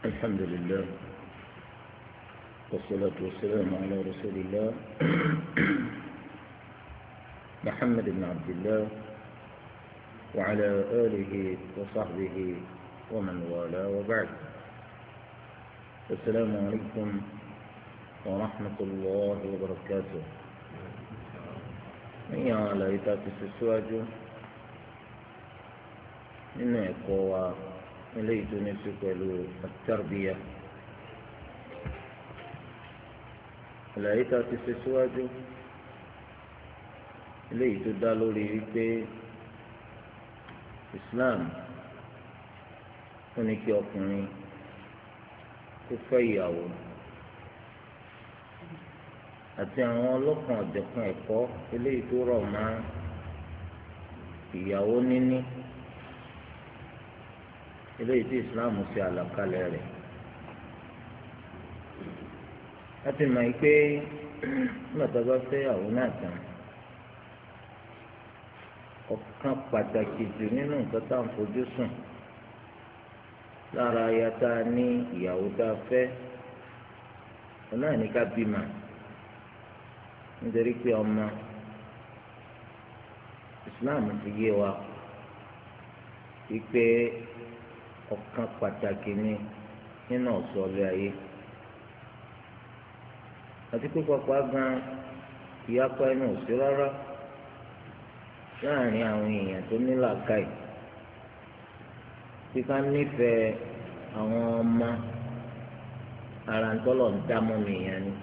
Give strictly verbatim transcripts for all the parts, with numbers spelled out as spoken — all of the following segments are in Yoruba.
الحمد لله والصلاة والسلام على رسول الله محمد بن عبد الله وعلى آله وصحبه ومن والاه وبعد. السلام عليكم ورحمة الله وبركاته. ní àwọn àlàyé tá a ti ṣe síwájú nínú ẹ̀kọ́ wa eléyìí tó ní sí pẹ̀lú at-tarbiyya. àlàyé tá a ti ṣe síwájú eléyìí tó dá lórí wípé Islam ó ní kí ọkùnrin kó fẹ́ ìyàwó àti àwọn ọlọ́kan ọ̀jọ̀kan ẹ̀kọ́ eléyìí tó rọ̀ mọ́ ìyàwó níní eléyìí tí Islam ṣe àlàkalẹ̀ rẹ̀. láti mọ̀ pé nígbà tó bá fẹ́ ìyàwó náà tán ọ̀kan pàtàkì jù nínú nǹkan tá à ń fojú sùn lára aya tá a ní ìyàwó tá a fẹ́ òun náà ní ká bímọ. nítorí pé ọmọ Islam ti yé wa wípé ọ̀kan pàtàkì ni nínú ọ̀ṣọ́ ilé ayé àti pé pàpà gan ìyapa ẹnu ò sí rárá láàrin àwọn èèyàn tó ní làákàyè tí ká nífẹ̀ẹ́ àwọn ọmọ ara ń tọ́lọ̀ ń dá mọ́ mi yẹn ni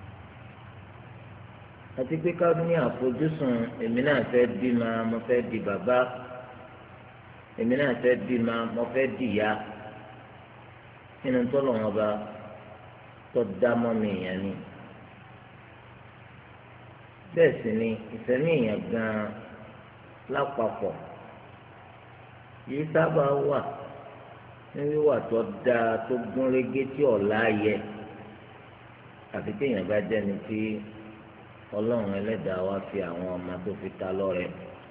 àti pé ká ní àfojúsùn èmi náà fẹ́ bímọ mo fẹ́ di bàbá èmi náà fẹ́ bímọ mo fẹ́ di ìyá nínú tọ́lọ̀ wọn bá tó dá mọ́ mi yẹn ni bẹ́ẹ̀ sì ni ìfẹ́mi èèyàn gan-an lápapọ̀ yìí sábà wà ní wíwà tó dáa tó gún régé tí ọ̀la yẹ àfi téèyàn bá jẹ́ni tí ọlọ́run ẹlẹ́dàá wá fi àwọn ọmọ tó fi ta lọ́rẹ.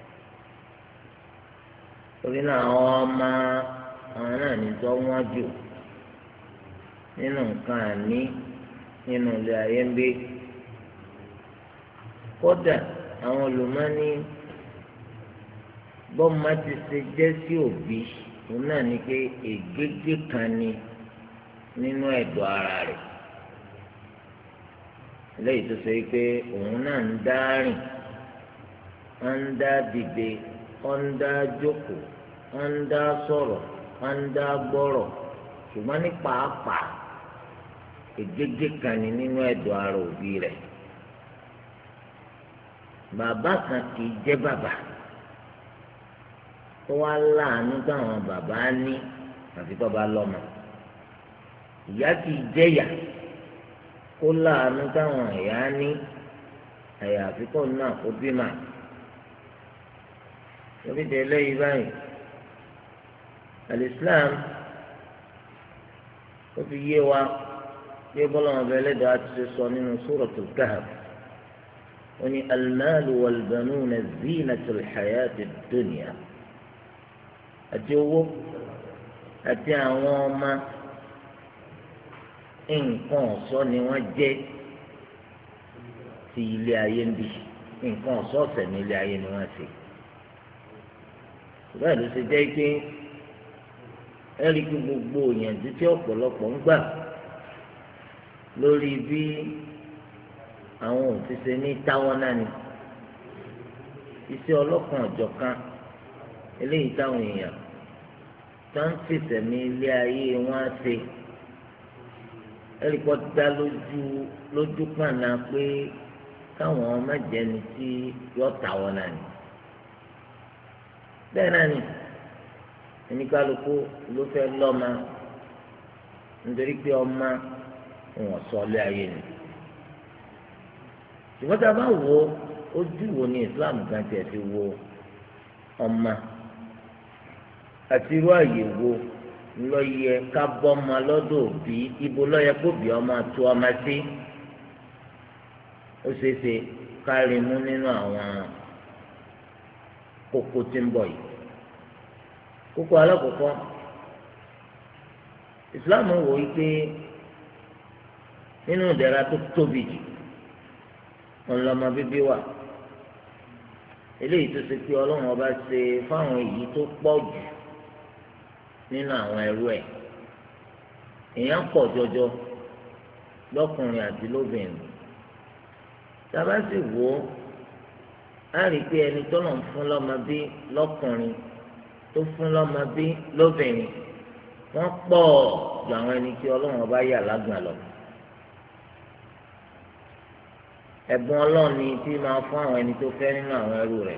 torí náà àwọn ọmọ àwọn náà ní tó wọ́n jù nínú nǹkan àní nínú ilé ayé ń gbé. kódà àwọn olùmọ́ni bọ́mọ ti ṣe jẹ́ sí òbí òun náà ní pé ègégé kan ni nínú ẹ̀dọ̀ ara rẹ̀ lẹ́yìn tó ṣe pé òun náà ń dá rìn ó ń dá dìde ó ń dá jókòó ó ń dá sọ̀rọ̀ ó ń dá gbọ́rọ̀ ṣùgbọ́n ní pàápàá ègégé kan ni nínú ẹ̀dọ̀ ara òbí rẹ̀. bàbá kan kì í jẹ́ bàbá tó wá láàánú táwọn bàbá ní àfi tó bá lọ́mọ. ìyá kì í jẹ́ ìyá kó láàánú táwọn ẹ̀yà ní àyàfi kó náà kó bímọ. torí de eléyìí báyìí alìsílám ó fi yé wa bí bọ́lá wọn bẹ lẹ́dàá ti ṣe sọ nínú Suratul Kahf ó ní al-malu wal-banuna zinatul hayatid dunya àti owó àti àwọn ọmọ nǹkan ọ̀ṣọ́ ni wọ́n jẹ́ ti ilé ayé ń bì nǹkan ọ̀ṣọ́ ọ̀sẹ̀ ní ilé ayé ni wọ́n ṣe. bẹ́ẹ̀ ló ṣe jẹ́ pé ẹ̀rí kí gbogbo òyìnbó tí ọ̀pọ̀lọpọ̀ ń gbà lórí bí àwọn òṣìṣẹ́ ní táwọn náà ni iṣẹ́ ọlọ́kan ọ̀jọ̀kan eléyìí táwọn èèyàn tó ń fìṣẹ̀mí ilé ayé wọn á ṣe ẹ̀ríkọ́ dá lójú lójú pàna pé káwọn ọmọ jẹni tí yọ tà wọn náà ni. bẹ́ẹ̀ náà ni oníkálukú ló fẹ́ lọ́mọ nítorí pé ọmọ wọn sọ ilé ayé ni. ṣùgbọ́n tá a bá wo ojú wo ni Islam gan tiẹ̀ fi wo ọmọ àti irú àyè wo lọ́yẹ ká bọ́mọ lọ́dọ̀ òbí ibo lọ́yẹ kó bí ọmọ tó ọmọ sí ó ṣeéṣe kárí mú nínú àwọn kókó tí ń bọ̀ yìí. kókó alákọ̀ọ́kọ́ Islam wò yí pé nínú ìdẹ̀ra tó tóbi jù ọlọ́mọ bíbí wà eléyìí tó ṣe pé ọlọ́run ọba ṣe fáwọn èyí tó pọ̀ jù nínú àwọn ẹrú ẹ̀ èèyàn pọ̀ jọjọ lọ́kùnrin àti lóbìnrin tábà sì wò ó á rí i pé ẹni tó lọ́n fún lọ́mọ bí lọ́kùnrin tó fún lọ́mọ bí lóbìnrin wọ́n pọ̀ ju àwọn ẹni tí ọlọ́run ọba yà lágbà lọ. ẹ̀bùn ọlọ́run ni tí máa fún àwọn ẹni tó fẹ́ nínú àwọn ẹrú rẹ̀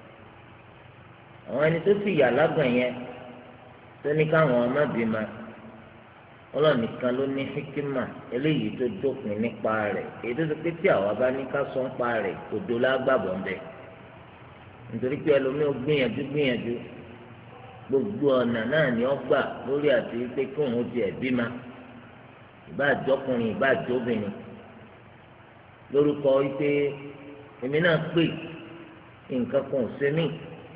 àwọn ẹni tó sì yà lágbà yẹn tó ní káwọn ọmọ bímọ ọlọ́run nìkan ló ní hikima eléyìí tó dópin nípa rẹ̀ èyí tó ti pé tí àwa bá ní ká sọ nípa rẹ̀ kò dó lágbàbọ̀ ńbẹ nítorí pé ẹlòmíì ó gbìyànjú gbìyànjú gbogbo ọ̀nà náà ni ó gbà lórí àti pé kí òun ti ẹ̀ bímọ ìbá àjọkùnrin ìbá àjọbìnrin lórúkọ wípé èmi náà pè nǹkan kan ò ṣe mí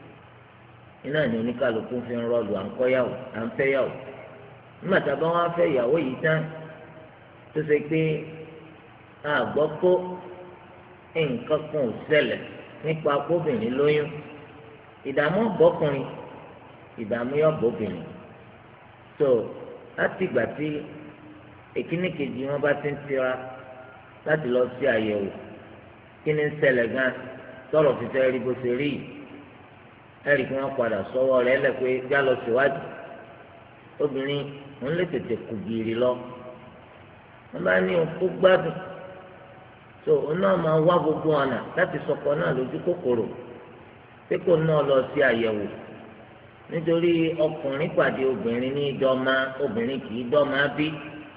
iná ni oníkàlùkù fi ń rọlù à ń kọ́yàwó à ń fẹ́yàwó nígbà tá a bá wá fẹ́ ìyàwó yìí tán tó ṣe pé a gbọ́ kó nǹkan kan ò ṣẹlẹ̀ nípa kóbìnrin lóyún ìdààmú ọ̀bọ̀kùnrin ìdààmú ọ̀bọ̀bìnrin tó láti ìgbà tí èkíní kejì wọn bá ti ń tira láti lọ sí àyẹ̀wò kí ni ń ṣẹlẹ̀ gan tọrọ fi fẹ́ rí bó ṣe rí yìí ẹ̀rí kí wọ́n padà sọ́wọ́ rẹ̀ lẹ̀ pé já lọ síwájú obìnrin òun lè tètè kù gìrì lọ wọ́n bá ní òun kó gbádùn tó òun náà máa wá gbogbo ọ̀nà láti sọkọ náà lójú kòkòrò pé kò náà lọ sí àyẹ̀wò nítorí ọkùnrin pàdé obìnrin ní ìdọ́mà obìnrin kì í dọ́mà bí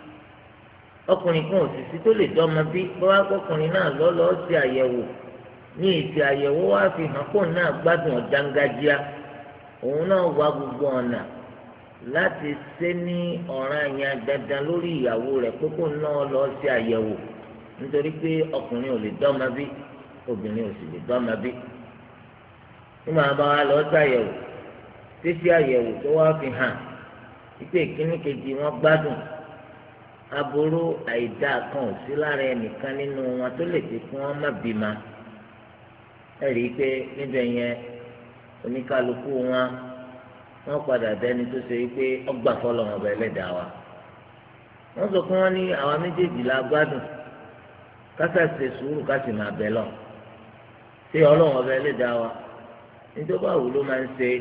ọkùnrin kan òṣìṣì tó lè dọ́mà bí bọ́wá ọkùnrin náà lọ́ lọ́ọ́ sí àyẹ̀wò ní èsì àyẹ̀wò wá fi hàn kó náà gbádùn ọ̀jàngájíá òun náà wá gbogbo ọ̀nà láti ṣe ní ọ̀ràn yẹn dandan lórí ìyàwó rẹ̀ pé kó náà lọ sí àyẹ̀wò nítorí pé ọkùnrin ò lè dọ́mà bí obìnrin ò sì lè dọ́mà bí nígbà bá wa lọ sí àyẹ̀wò títí àyẹ̀wò tó wá fi hàn wípé ìkíní kejì wọn gbádùn aburú àìdáa kan ò sí lára ẹnìkan nínú wọn tó lè fi kún wọn má bímọ ẹ rí i pé níbẹ̀ yẹn oníkálukú wọn wọn padà dẹni tó ṣe pé ọgbà fọlọ wọn bẹ lẹ́dàá wa wọn sọ pé wọn ní àwa méjèèjì la gbádùn kásá ṣe sùúrù ká sì máa bẹ lọ ṣé Ọlọ́run ọbẹ lẹ́dàá wa nítorí báwo ló máa ń ṣe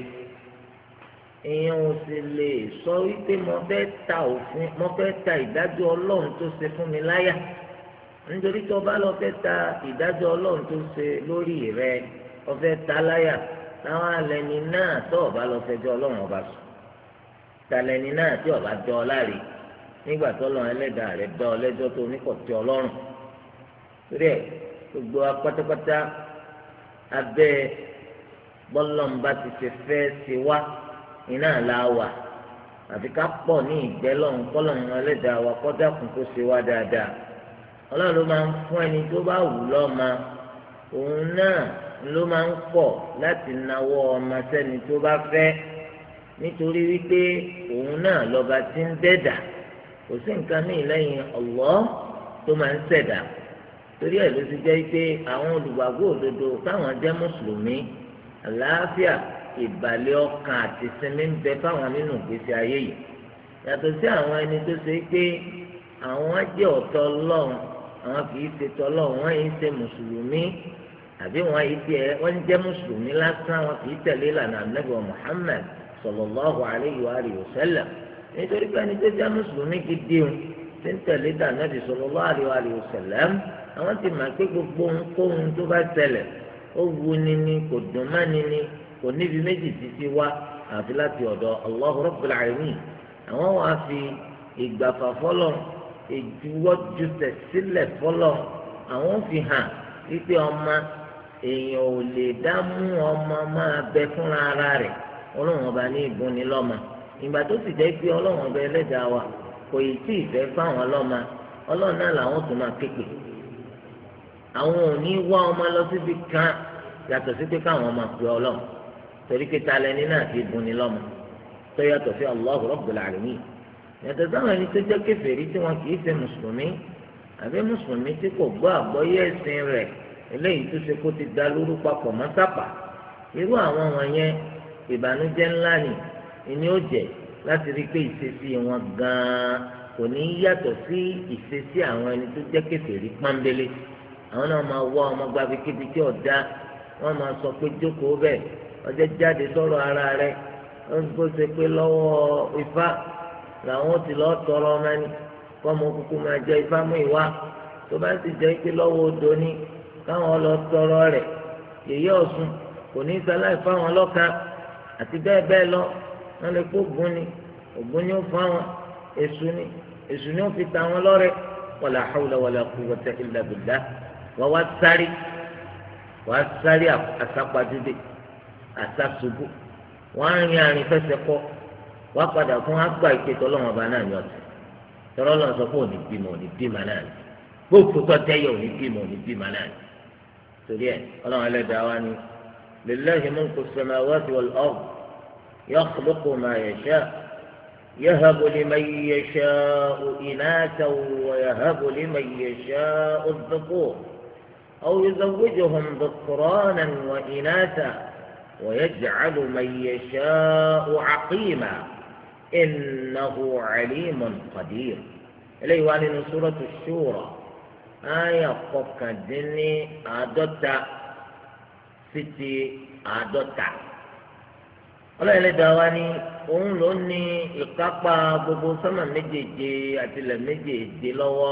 èèyàn ò sì lè sọ wípé mo fẹ́ ta òfin mo fẹ́ ta ìdájọ́ Ọlọ́run tó ṣe fún mi láyà nítorí tó bá lọ fẹ́ ta ìdájọ́ Ọlọ́run tó ṣe lórí rẹ o fẹ́ ta láyà táwọn alẹ́ni náà tó ọba lọ fẹjọ́ Ọlọ́run ọba sùn talẹ́ni náà tí ọba jọ ọ láre nígbà tó lọ ẹlẹ́dàá rẹ dọ́ ọ lẹ́jọ́ tó oníkọ̀tí Ọlọ́run torí ẹ gbogbo apátápátá abẹ́ bọ́lọ́mbà ti ṣe fẹ́ ṣe wá iná la wà àfi ká pọ̀ ní ìgbẹ́lọ́run kọ́lọ́run ẹlẹ́dàá wa kọ́dà kún kó ṣe wá dáadáa Ọlọ́run ló máa ń fún ẹni tó bá wù lọ́mọ òun náà ló máa ń pọ̀ láti nawọ́ ọmọ sẹ́ni tó bá fẹ́ nítorí wípé òun náà lọ́ba tí ń dẹ́dà kò sí nǹkan míì lẹ́yìn Allah tó máa ń ṣẹ̀dá torí ẹ̀ ló ti jẹ́ pé àwọn olùgbàgbọ́ òdodo káwọn jẹ́ mùsùlùmí àlàáfíà ìbàlẹ̀ ọkàn àti sinmi ń bẹ fáwọn nínú ìgbésí ayé yìí yàtọ̀ sí àwọn ẹni tó ṣe pé àwọn jẹ́ ọ̀tọ̀ Ọlọ́run àwọn kì í ṣe tọ́lọ́run wọ́n yìí ṣe mùsùlùmí àbí wọ́n yìí ṣe wọ́n jẹ́ mùsùlùmí lásán wọn kì í tẹ̀lé ìlànà Ànábì Muhammad sallallahu alayhi wa alihi wa sallam nítorí pé ẹni tó jẹ́ mùsùlùmí gidi o ti ń tẹ̀lé ìlànà Ànábì sallallahu alayhi wa alihi wa sallam àwọn ti máa pé gbogbo ohunkóhun tó bá ṣẹlẹ̀ ó wu ni ni kò dùn má ni ni kò níbi méjì títí wá àfi láti ọ̀dọ̀ Allahu Rabbul Alamin àwọn wàá fi ìgbàfà fọlọ́ ìjuwọ́jútẹ̀ sílẹ̀ fọlọ́ àwọn fi hàn wípé ọmọ èèyàn ò lè dá mú ọmọ máa bẹ fúnra ara rẹ̀ ọlọ́run ọba ní ìbùnni lọ́mọ ìgbà tó sì jẹ́ pé ọlọ́run ọba ẹlẹ́dàá wa kò yìí tí ì fẹ́ fáwọn lọ́mọ ọlọ́run náà làwọn tó máa képe àwọn ò ní wá ọmọ lọ síbi kan yàtọ̀ sí pé káwọn máa pè ọlọ́run torí pé talẹ́ni náà ti ìbùnni lọ́mọ tó yàtọ̀ sí Allahu Rabbul Alamin yàtọ̀ sáwọn ẹni tó jẹ́ kèfèrí tí wọn kì í ṣe mùsùlùmí àbí mùsùlùmí tí kò gbọ́ àgbọ́yé ẹ̀sìn rẹ̀ eléyìí tó ṣe kó ti da lóru papọ̀ mọ́ sápà irú àwọn wọ̀nyẹn ìbànújẹ́ ńlá ni ìní ó jẹ́ láti rí pé ìṣesí wọn gan-an kò ní yàtọ̀ sí ìṣesí àwọn ẹni tó jẹ́ kèfèrí pọ́nbélé àwọn náà máa wá ọmọ gbàgbé kébi tí ọ̀dá wọ́n máa sọ pé jókòó bẹ́ẹ̀ ọjọ́ jáde sọ̀rọ̀ ara rẹ̀ ó ń bó ṣe pé lọ́wọ́ ifá làwọn ti lọ́ọ́ tọrọ ọmọ ni kọ́mọ kúkú máa jẹ ifá mú ìwá tó bá sì jẹ́ pé lọ́wọ́ odò ni káwọn lọ tọrọ rẹ̀ yèyé ọ̀sùn kò ní sáláì fáwọn lọ́kàn àti bẹ́ẹ̀ bẹ́ẹ̀ lọ wọ́n lè kó ògùn ni ògùn ni ó fáwọn èṣù ni èṣù ni ó fi ta wọn lọ́rẹ wala hawla wala quwwata illa billah wọ́n wá sáré wọ́n á sáré àsápajúdé àsásùbù wọ́n á rin àrìn fẹsẹ̀ kọ́ wọ́n á padà fún àgbà ìpètò ọlọ́wọ́n ọba náà ní ọ̀sẹ̀ tọ́lọ́ lọ́n sọ fún òní bímọ òní bímọ náà ní gbogbo tó tẹ́yẹ òní bímọ òní bímọ náà ní torí ẹ̀ ọlọ́run ẹlẹ́dàá wa ni lillahi mulku samawati wal ard yakhluqu ma yasha yahabu liman yasha'u inathan wa yahabu liman yasha'u adh-dhukur aw yuzawwijuhum dhukranan wa inathan wa yaj'alu man yasha'u 'aqima innahu 'alimun qadir eléyìí wà nínú suratu shura àyà kọkàndínní àádọ́ta sí ti àádọ́ta ọlọ́run lè dá wa ní òun ló ní ìkápá gbogbo sọ́mà méjèèje àtìlẹ̀ méjèèje lọ́wọ́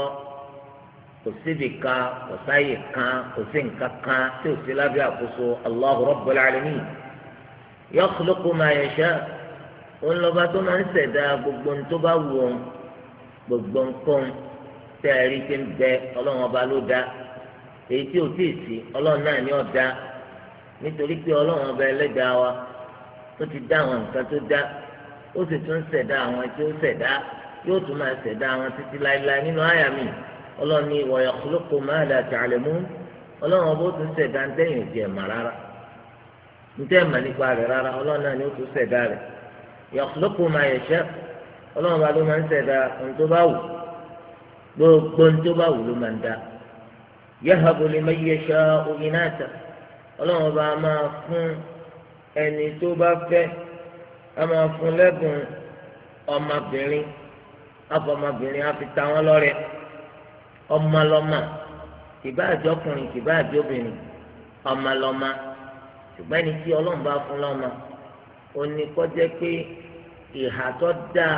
kò síbi kan kò sáyè kan kò sí nǹkan kan tí ò sí lábẹ́ àkóso Allahu Rabbul Alamin yakhluqu ma yasha òun lọ́ba tó máa ń ṣẹ̀dá gbogbo ní tó bá wù ọ́n gbogbo nǹkan tẹ́ ẹ rí ti ń bẹ ọlọ́run ọba ló dá èyí tí ò tíì sí ọlọ́run náà ni ó dá nítorí pé ọlọ́run ọba ẹlẹ́dàá wa ó ti dá àwọn nǹkan tó dá ó sì tún ṣẹ̀dá àwọn tí ó ṣẹ̀dá yóò tún máa ṣẹ̀dá àwọn títí láéláé nínú àyà mi ọlọ́run ní wa yakhluqu ma la ta'lamun ọlọ́run ọba ó tún ṣẹ̀dá ń tẹ̀yìn òjì ẹ̀mà rárá ń tẹ́ ẹ̀mà nípa rẹ̀ rárá ọlọ́run náà ni ó tún ṣẹ̀dá rẹ̀ yakhluqu ma yasha ọlọ́run ọba ló máa ń ṣẹ̀dá ohun tó bá wù gbogbo ohun tó bá wù ló máa ń dá yahabu liman yasha'u inatha ọlọ́run ọba máa fún ẹni tó bá fẹ́ a máa fún lẹ́bùn ọmọbìnrin afọmọbìnrin á fi ta wọ́n lọ́rẹ ọmọlọ́mọ kìbá àjọkùnrin kìbá àjọbìnrin ọmọlọ́mọ ṣùgbọ́n ẹni tí ọlọ́run bá fún lọ́mọ ó ní kó jẹ́ pé ìhà tó dáa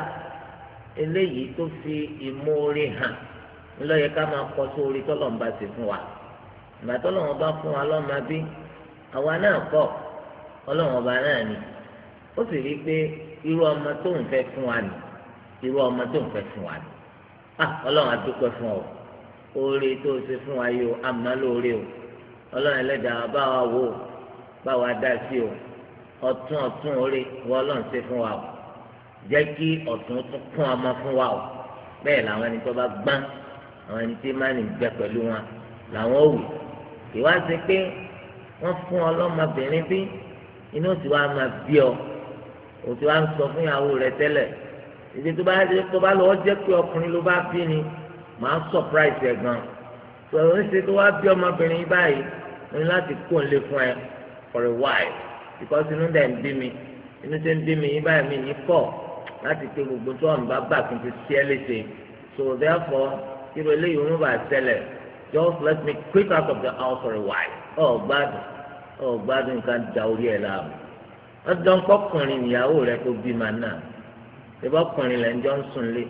eléyìí tó fi ìmoore hàn ńlọ́yẹ ká máa kọ́ sórí tọ́lọ́run bá ṣe fún wa ìgbà tọ́lọ́run bá fún wa lọ́mọ bí àwa náà kọ́ ọlọ́run ọba náà ni ó sì rí i pé irú ọmọ tó ń fẹ́ fún wa ni irú ọmọ tó ń fẹ́ fún wa ni ah ọlọ́run adúpẹ́ fún ọ oore tó ṣe fún wa yìí o àmọ́ lóore o ọlọ́run ẹlẹ́dàá bá wa wò ó bá wa dá sí o ọ̀tún ọ̀tún oore wọ́n ọlọ́run ṣe fún wa o jẹ́ kí ọ̀tún tún kún ọmọ fún wa o bẹ́ẹ̀ làwọn ẹni tó bá gbọ́n àwọn ẹni tí máa ń gbẹ pẹ̀lú wọn làwọn ò wì ìwá ṣe pé wọ́n fún ọlọ́mọbìnrin bí inú tí wàá máa bí ọ òtí wàá ń sọ fún ìyàwó rẹ tẹ́lẹ̀ ìdí tó bá tó bá lọ́wọ́ jẹ́ pé ọkùnrin ló bá bí ni màá surprise ẹ̀ gan sọ̀rọ̀ ń ṣe tó wá bí ọmọbìnrin báyìí ní láti kó ń lé fún ẹ for a while because inú dẹ̀ ń bí mi inú tó ń bí mi yín báyìí mi ní kọ̀ láti pé gbogbo tó ọ̀nà bá bà kí n ti ṣí ẹ léṣe so therefore kí ló eléyìí wọn bá ṣẹlẹ̀ just let me quick out of the house for a while ọ̀ gbádùn ọ̀ gbádùn nǹkan da orí ẹ̀ láàmú ọjọ́ ńkọkùnrin ìyàwó rẹ tó bí màá náà ìbọ̀kùnrin lẹ́ ń jọ ń sùn lé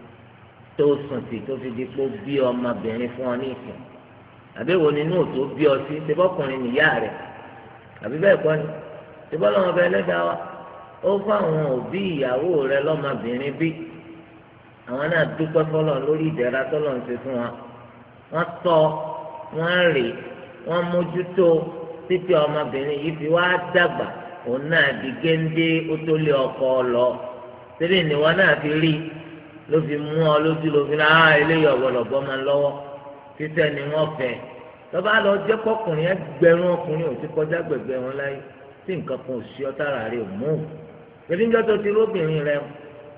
tó sùn sí tó fi di pé ó bí ọmọbìnrin fún ọ ní ìsìn àbí wo nínú òtó bí ọ sí ìbọ̀kùnrin nìyá rẹ àbí bẹ́ẹ̀ kọ́ ni ìbọ̀ lọ́wọ́ bẹ lẹ́dàá wa ó fún àwọn òbí ìyàwó rẹ lọ́mọbìnrin bí àwọn náà dúpẹ́ fọlọ́ lórí ìdẹ̀ra tọ́lọ́ ń ṣe fún wa wọ́n tọ́ wọ́n rè wọ́n mójútó títí ọmọbìnrin yìí fi wá dàgbà òun náà di géńdé ó tó lé ọkọ lọ síbí ni wọn náà fi rí ló fi mú ọ lójú ló fi náà eléyìí ọ̀gbọ̀lọ̀gbọ̀ máa ń lọ́wọ́ títẹ́ ni wọ́n fẹ́ lọ́ba lọ jẹ́ kọkùnrin ẹgbẹ̀rún ọkùnrin ò ti kọjá gbẹ̀gbẹ̀ wọn láyé tí nǹkan kan ò sí ọ tára rẹ ò mú òun ebi ńjọ́ tó ti róbìnrin rẹ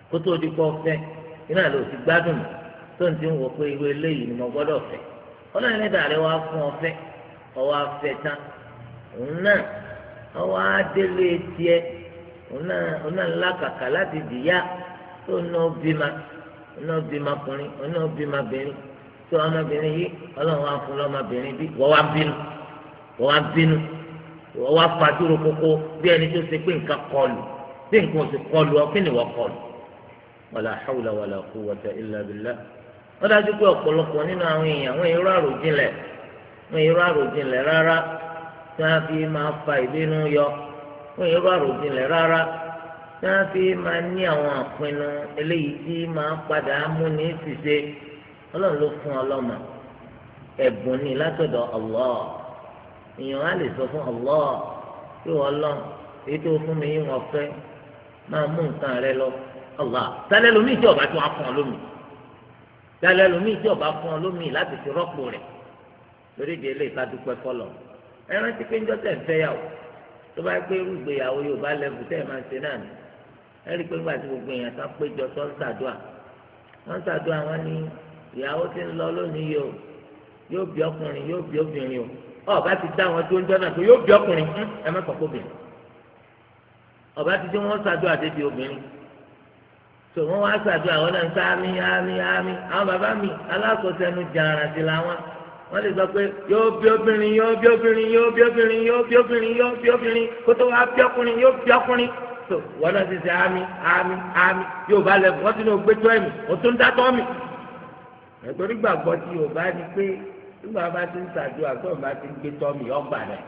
kó tó di pọ̀ fẹ́ iná ló ti gbádùn tó ń ti ń wọ pé irú eléyìí ni mo gbọ́dọ̀ fẹ́ ọlọ́run ẹlẹ́dàá rẹ wá fún ọ fẹ́ ọwọ́ afẹ́ tán òun náà ọwọ́ adélé tiẹ̀ òun náà òun náà ńlá kàkà láti dìyà tó ná bímọ ná bímọ ọkùnrin ná bímọ obìnrin tó ọmọbìnrin yìí ọlọ́run wá fún lọ́mọbìnrin bí wọ́n wá bínú wọ́n wá bínú wọ́n wá fàdúró kókó bí ẹni tó ṣe pé nǹkan kọlù bí nǹkan ò sì kọlù ọ kí ni wọ́n kọlù wàlà hàwùlà wàlà quwwata illa billah wọ́n dájú pé ọ̀pọ̀lọpọ̀ nínú àwọn èèyàn wọ́n èrò àròjinlẹ̀ wọ́n èrò àròjinlẹ̀ rárá tí wọ́n fi máa fa ìbínú yọ wọ́n èrò àròjinlẹ̀ rárá tí wọ́n fi máa ní àwọn àpinnu eléyìí tí máa padà múni ṣìṣe ọlọ́run ló fún ọlọ́mọ ẹ̀bùn ni látọ̀dọ̀ Allah èèyàn á lè sọ fún Allah pé wọ́n lọ èyí tó fún mi wọ́n fẹ́ máa mú nǹkan rẹ lọ Allah tálẹ́ lomi tí ọba tí wọ́n á fún ọ lómi tálẹ́ lomi tí ọba fún ọ lómi láti fi rọ́pò rẹ̀ lórí ìdí eléyìí ká dúpẹ́ fọlọ́ ẹran tí pé ń jọ́sẹ̀ ń fẹ́ yàwó tó bá gbé irú ìgbéyàwó Yorùbá lẹ́bù tẹ́ ẹ̀ máa ń ṣe náà ni ẹ rí i pé nígbà tí gbogbo èèyàn kan péjọ tó ń ṣàdúà wọ́n ń ṣàdúà wọn ní ìyàwó tí ń lọ lónìí yìí o yóò bí ọkùnrin yóò bí obìnrin o ọba ti dá wọn tó ń jọ náà pé yóò bí ọkùnrin ẹ má kọ́kọ́ obìnrin ọba ti dé wọn ṣàdúà débi obìnrin tó wọn wá ṣàdúà àwọn náà ń sá ámì ámì ámì àwọn bàbá mi alákòóṣẹ́nu jàǹrà sí làwọn wọ́n lè sọ pé yóò bí obìnrin yóò bí obìnrin yóò bí obìnrin yóò bí obìnrin yóò bí obìnrin kó tó wá bí ọkùnrin yóò bí ọkùnrin tó wọ́n náà ti ṣe ámì ámì ámì yóò bá lẹ̀ wọ́n ti ní o gbé tó ẹ̀mí o tún dá tọ́ mi ẹ̀tọ́rí gbàgbọ́ tí o bá ní pé nígbà bá ti ń ṣàdúrà tó o bá ti ń gbé tọ́ mi ọgbà rẹ̀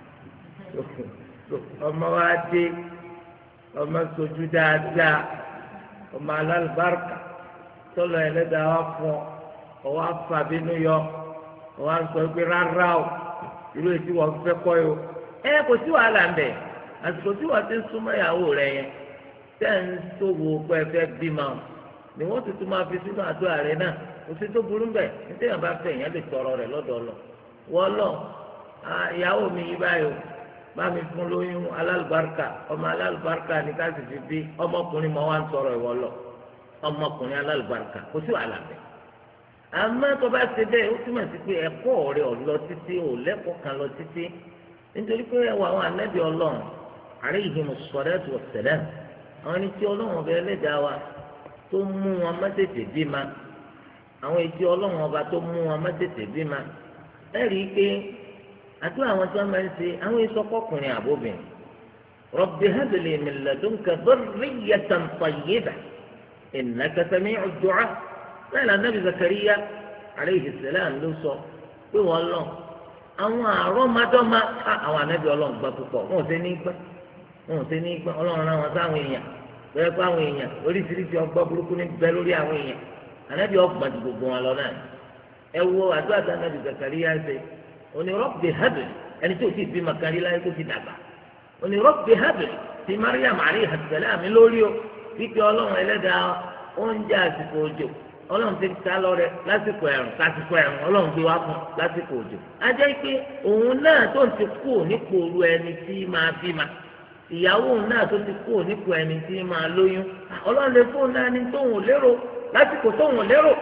ọmọ wa dé ọmọ sojú dáadáa ọmọ alálùbáríkà tọ́lọ̀ ẹlẹ́dàá wa fún ọ ọwọ́ afábínú yọ ọwọ́ sọ pé rárá o irú ètí wọ́n fẹ́ kọ́ yìí o ẹ kò sí wàhálà ń bẹ̀ àsìkò tí wọ́n ti ń súnmọ́ ìyàwó rẹ̀ yẹn tẹ́ ń sòwò pé ẹ fẹ́ bímọ ni wọ́n tuntun máa fi sínú àdúrà rẹ̀ náà kò sí tó burú bẹ̀ nítorí àwọn bá fẹ́ èèyàn lè tọrọ rẹ̀ lọ́dọ̀ lọ wọ́n lọ ìyàwó mi yí báyìí o bá mi fún lóyún alálùbáríkà ọmọ alálùbáríkà ní ká sì fi bí ọmọkùnrin mọ́ wá ń tọrọ ìwọ lọ ọmọkùnrin alálùbáríkà kò sí wàhálà bẹ̀ àmọ́ tó bá ṣe bẹ́ẹ̀ ó túmọ̀ sí pé ẹ̀kọ́ rẹ̀ ò lọ títí ò lẹ́kọ̀ọ́ kan lọ títí nítorí pé ẹwà àwọn ànábì ọlọ́run alayhimu ssalatu wassalam àwọn ẹni tí ọlọ́run ọba ẹlẹ́dàá wa tó mú wọn má tètè bímọ àwọn etí ọlọ́run ọba tó mú wọn má tètè bímọ ẹ rí i pé àdúrà àwọn tí wọ́n máa ń ṣe àwọn ìsọkọkùnrin àbóbìnrin rabbi hab li min ladunka dhurriyyatan tayyibah innaka sami'ud du'a bẹ́ẹ̀ la Nabi Zakariya aleyhi salam ló sọ pé wọ́n lọ àwọn àrọ́mọdọ́mọ àwọn ànábì ọlọ́run gbọ́ púpọ̀ wọn ò ṣe ní gbọ́ wọn ò ṣe ní gbọ́ ọlọ́run náà wọn sáwọn èèyàn bẹ́ẹ̀ kó àwọn èèyàn oríṣiríṣi ọgbọ́ burúkú ní bẹ lórí àwọn èèyàn ànábì ọgbọ̀n ti gbogbo wọn lọ náà ẹ wo àdúrà tí Nabi Zakariya ṣe òní Rabbi hab li ẹni tí ò sì bí makari láyé tó ti dàgbà òní Rabbi hab li ti Maryam alayha salam lórí o wípé ọlọ́run ẹlẹ́dàá oúnjẹ àsìkò òjò ọlọ́run ti ta lọ́rẹ lásìkò ẹ̀rùn lásìkò ẹ̀rùn ọlọ́run gbé wá fún lásìkò òjò. a jẹ́ pé òun náà tó ń ti kú nípò oru ẹni tí máa bímọ ìyàwó òun náà tó ti kú nípò ẹni tí máa lóyún ọlọ́run lè fóun náà ní tóun lérò lásìkò tóun lérò.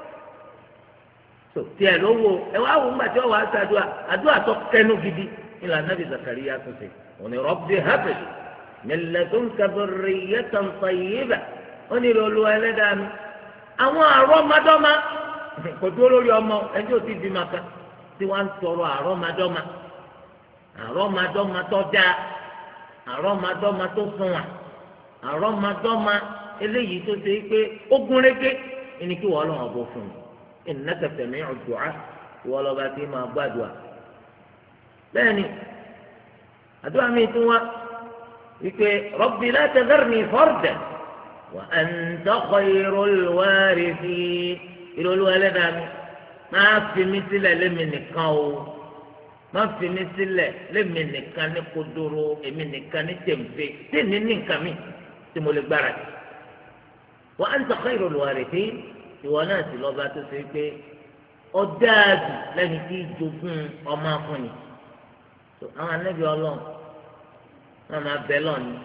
tó tiẹ̀ ló wo ẹ wá wò ńgbà tí wọ́n wá sí àdúrà àdúrà tó kẹnu gidi ìlà Nabi Zakariya tó ṣe òní Rabbi hab li min ladunka dhurriyyatan tayyibah ó ní olú ẹlẹ́dàá mi àwọn àrọ́mọdọ́mọ kò dúró lórí ọmọ ẹjọ́ ti bí maka tí wọ́n ń sọ̀rọ̀ àrọ́mọdọ́mọ àrọ́mọdọ́mọ tó dáa àrọ́mọdọ́mọ tó sunwọ̀n àrọ́mọdọ́mọ eléyìí tó ṣe pé ó gúnrégé ẹni kí wọ́n lọ́wọ́ bọ̀ fún mi innaka sami'ud du'a wọ́n lọ́ba tí máa gbàdúrà bẹ́ẹ̀ni àdúrà mi tún wá wípé rabbi la tadharni fardan wa anta khayrul warithin ìrọ̀lú ẹlẹ́dàá mi máa fi mí sílẹ̀ lémi nìkan o máa fi mí sílẹ̀ lémi nìkan ní kodoro èmi nìkan ní tẹ̀m̀pé tèmi ní nǹkan mi tí mo lè gbára jù wa anta khayrul warithin ìwọ náà sì lọ́ba tó ṣe pé ọ̀dáàdì lẹ́ni tí jogún ọmọ afúnni àwọn anábì ọlọ́run wọn máa bẹ lọ́ọ̀ni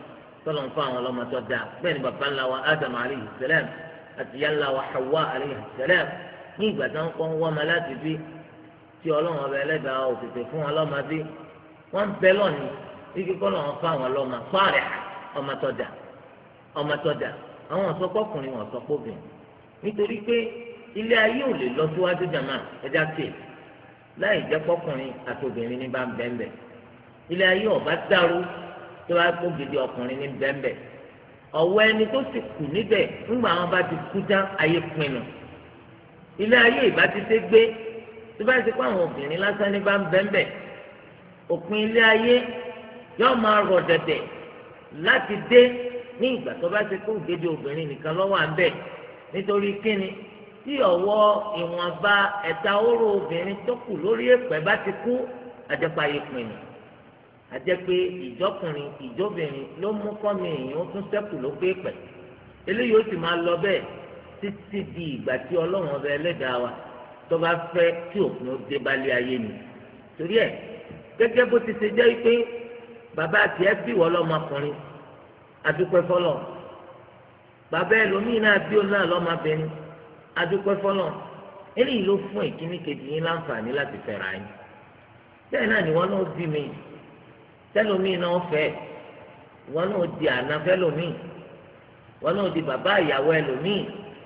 tọ́lọ̀ ń fún àwọn ọlọ́mọ tó dáa bẹ́ẹ̀ ni bàbá ńlá wa Adam alayhi salam àti ìyá ńlá wa Hawa alayhi salam ní ìgbà tí wọ́n kọ́ ń wọ́n ọmọ láti bí tí ọlọ́run ọba ẹlẹ́dàá ò tètè fún wọn lọ́mọ bí wọ́n ń bẹ lọ́ọ̀ni igi kọ́ lọ́wọ́ fún àwọn ọlọ́mọ fáàrẹ̀ ọmọ tó dáa ọmọ tó dáa àwọn ọ̀sọ́pọ̀kùnrin wọn ọ̀sọ́pọ̀bìnrin nítorí pé ilé ayé ò lè lọ síwájú jàmá ẹja tè láì jẹ́ pọ́kùnrin àti obìnrin ní bá ń bẹ́ńbẹ́ ilé ayé ọba dàrú tó bá kó gidi ọkùnrin ní bẹ́ńbẹ́ ọ̀wọ́ ẹni tó sì kù níbẹ̀ ńgbà wọn bá ti kú dá ayé pinnu ilé ayé ìbá ti ṣe gbé tó bá ti kó àwọn obìnrin lásán ní bá ń bẹ́ńbẹ́ òpin ilé ayé yóò máa rọ̀ dẹ̀dẹ̀ láti dé ní ìgbà tó bá ti kó gidi obìnrin nìkan lọ́wọ́ à ń bẹ̀ nítorí kíni tí ọwọ́ ìwọ̀nba ẹ̀ta oró obìnrin tó kù lórí èpẹ̀ bá ti kú àjẹpá ayé pinnu àjẹpé ìjọkùnrin ìjọbìnrin ló mú kọ́mi èèyàn tún sẹ́kù ló pé pẹ̀ eléyìí ó sì máa lọ bẹ́ẹ̀ títí di ìgbà tí ọlọ́run ọba ẹlẹ́dàá wa tó bá fẹ́ kí òpin ó dé balẹ̀ ayé ni torí ẹ̀ gẹ́gẹ́ bó ti ṣe jẹ́ pé bàbá tiẹ̀ bí wọ́n lọ́mọkùnrin adúpẹ́ fọlọ́ bàbá ẹlòmíín náà bí òun náà lọ́mọbìnrin adúpẹ́ fọlọ́ eléyìí ló fún ìkíní kejì yín láǹfààní láti fẹ́ra yín bẹ́ẹ̀ náà ni wọ́n náà bí mi tẹlómìn náà fẹ́ wọn náà di ànáfẹ́ lómìn wọn náà di bàbá ìyàwó ẹlòmíì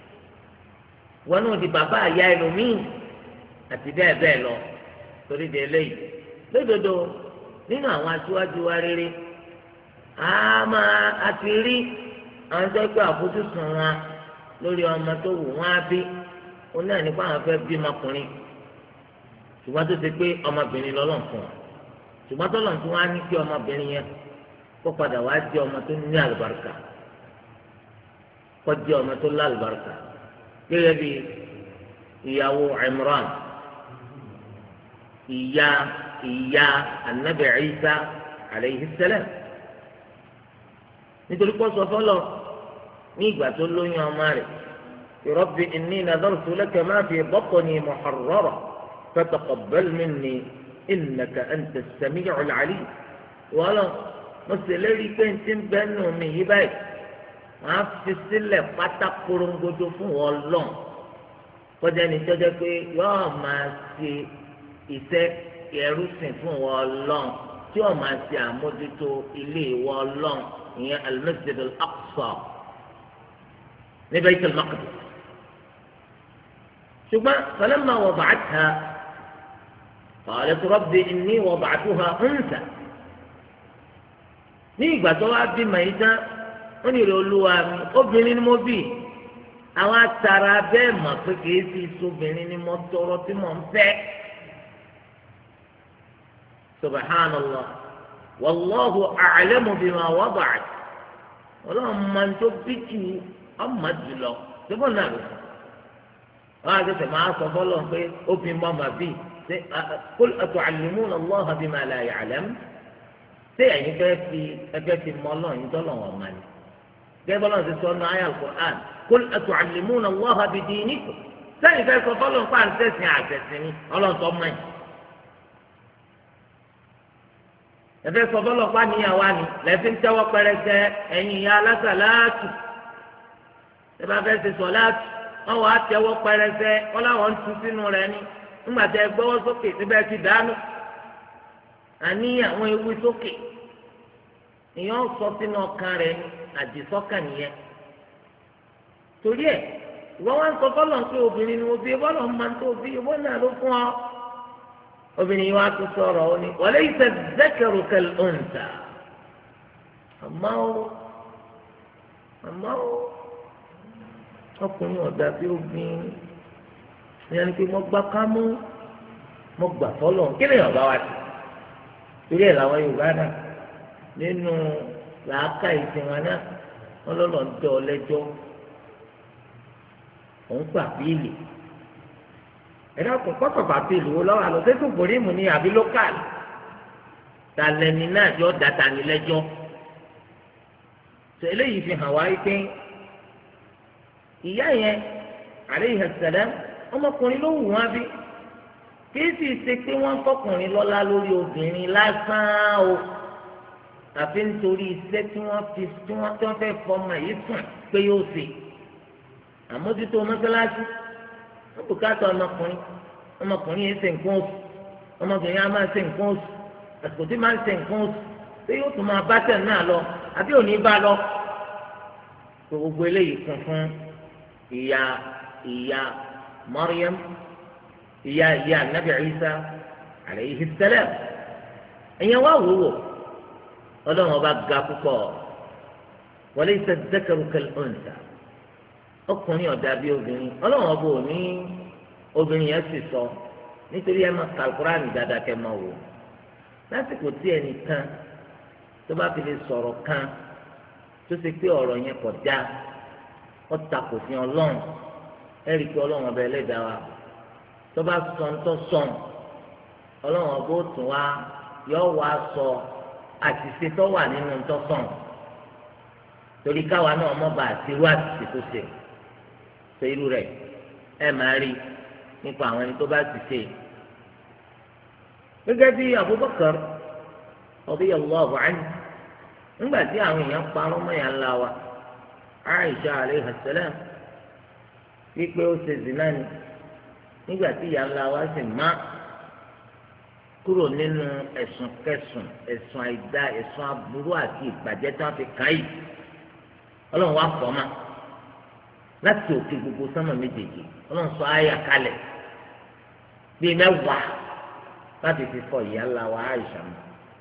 wọn náà di bàbá ìyá ẹlòmíì àti bẹ́ẹ̀ bẹ́ẹ̀ lọ torí de eléyìí lódodo nínú àwọn aṣíwájú wa rere àmà àti rí àwọn tó gbé àfojúsùn wọn lórí ọmọ tó wù wọn á bí wọn náà nípa àwọn fẹ́ bí ọmọkùnrin ṣùgbọ́n tó ṣe pé ọmọbìnrin lọ́lọ́run fún wọn ṣùgbọ́n tó lọ́n tí wọ́n á ní kí ọmọbìnrin yẹn kó padà wá jẹ́ ọmọ tó ní àlùbáríkà kó jẹ́ ọmọ tó lá àlùbáríkà gẹ́gẹ́ bí ìyàwó Imran ìyá ìyá anabi Isa alayhi salam nítorí pé sọ fọlọ ní ìgbà tó lóyún ọmọ rẹ̀ rabbi inni nadartu laka ma fi batni muharrara fataqabbal minni innaka anta as-sami'ul 'alim wọ́lọ́ mo sì lérí pé n ti bẹ́ẹ̀ nù mí yí báyìí wọ́n á fi sílẹ̀ pátá korongodo fún wọn lọ́n kọjá ní tọ́jà pé yọ́ọ́ máa ṣe iṣẹ́ ẹrú sìn fún wọn lọ́n tí yọ́ọ́ máa ṣe àmójútó ilé wọn lọ́n ìyẹn al-Masjid al-Aqsa ní Bayt al-Maqdis ṣùgbọ́n falamma wada'atha qalat rabbi inni wada'tuha unsa ní ìgbà tó wá bí màá yí tán wọ́n ní ìrẹ̀ olúwa mi obìnrin ni mo bí àwọn atara bẹ́ẹ̀ mọ̀ pé kìí fi sobìnrin ni mo tọrọ tí mo ń fẹ́ subhanallah wallahu a'lamu bima wada'at ọlọ́run máa ń tó bí jù ọmọ jùlọ síbò náà ló fún wọn àti tẹ̀ máa sọ fọlọ́ pé obìnrin mọ́ màá bí qul atu'allimuna Allaha bima la ya'lam ṣé ẹ̀yin fẹ́ fi ẹgbẹ́ ti mọ ọlọ́run tọ́lọ̀ wọn mà ní. gẹ́gẹ́ bọ́lá ti sọ ọ́nà ayé al-Qur'an qul atu'allimuna Allaha bidinikum sẹ́yìn fẹ́ sọ fọ́lọ́ nípa àǹtẹ̀sìn àtẹ̀sìn ni ọlọ́run tó mọ̀ yìí. ẹ̀fẹ́ sọ fọ́lọ́ nípa níyàwó ni lẹ́fí ń tẹ́wọ́ pẹrẹsẹ ẹ̀yin ìyá alásàlátù ẹ bá fẹ́ ṣe sọ̀láàtù wọ́n wàá tẹ́wọ́ pẹrẹsẹ wọ́n láwọn ń tu sínú rẹ̀ ni ńgbà tẹ́ gbọ́wọ́ sókè síbẹ̀ ti dánú àní àwọn ewu sókè èèyàn sọ sínú ọkàn rẹ̀ àdìsọ́kàn nìyẹn torí ẹ̀ ìwọ wá ń sọ fọlọ pé obìnrin ni mo bí bọlọ ń máa ń tó bí ìwọ náà ló fún ọ obìnrin yìí wá tún sọ̀rọ̀ ó ní walaysa dhakaru kal-untha àmọ́ ó àmọ́ ó ọkùnrin ọ̀dà bí obìnrin ìyẹn ni pé mo gbà kámú mo gbà fọlọ kí lè yàn bá wa sí torí ẹ̀ làwọn Yorùbá náà nínú làákà ìsìn wọn náà wọn lọ́lọ́ ń tẹ́ ọ lẹ́jọ́ òun gbà bíìlì ẹ̀dá kò kọ́kọ́ bá bíìlì wo lọ́wọ́ àlọ́ sẹ́tù bòrímù ni àbí lókàlì tàlẹ́ni náà yọ dàtà ní lẹ́jọ́ tó eléyìí fi hàn wá pé ìyá yẹn alayhi salam ọmọkùnrin ló wù wọn bí kí sì ṣe pé wọ́n fọkùnrin lọ́lá lórí obìnrin lásán o àfi nítorí iṣẹ́ tí wọ́n fi tí wọ́n tí wọ́n fẹ́ fọmọ yìí fún pé yóò ṣe àmójútó mọ́sálásí wọ́n bùkátà ọmọkùnrin ọmọkùnrin yìí ṣe nǹkan oṣù ọmọkùnrin yìí á máa ṣe nǹkan oṣù àsìkò tí máa ń ṣe nǹkan oṣù pé yóò tún máa bá tẹ̀ náà lọ àbí òní bá lọ tó gbogbo eléyìí kún fún ìyá ìyá Maryam ìyá ìyá Nabi Isa alayhi salam ẹ̀yẹn wá wò wò ọlọ́run ọba ga púpọ̀ walaysa dhakaru kal-untha ọkùnrin ọ̀dà bíi obìnrin ọlọ́run ọba ò ní obìnrin yẹn sì sọ nítorí ẹ máa ka Al-Qur'ani dáadáa kẹ́ máa wò lásìkò tí ẹnìkan tó bá fi lè sọ̀rọ̀ kan tó ṣe pé ọ̀rọ̀ yẹn kò dáa ó takò sí ọlọ́run ẹ rí i pé ọlọ́run ọba ẹlẹ́dàá wa tó bá sọ ń tọ́ sọ̀n ọlọ́run ọba ó tún wá yọ wá sọ àtìsí tó wà nínú ń tọ́ sọ̀n torí káwa náà mọ̀ bá àtirú àtìsí tó ṣe ṣe irú rẹ̀ ẹ máa rí nípa àwọn ẹni tó bá ti ṣe gẹ́gẹ́ bí Abubakar radiyallahu anhu nígbà tí àwọn èèyàn parọ́ mọ́ ìyá ńlá wa Aisha alayha salam wípé ó ṣe zina ni nígbà tí ìyá ńlá wa sì má kúrò nínú ẹ̀sùn kẹsùn ẹ̀sùn àìdá ẹ̀sùn aburú àti ìbàjẹ́ tí wọ́n fi kàn yìí ọlọ́run wá fọ́ ma láti òkè gbogbo sánmà méjèèjì ọlọ́run sọ àyà kalẹ̀ bíi mẹ́wàá láti fi fọ ìyá ńlá wa Àìṣà mọ́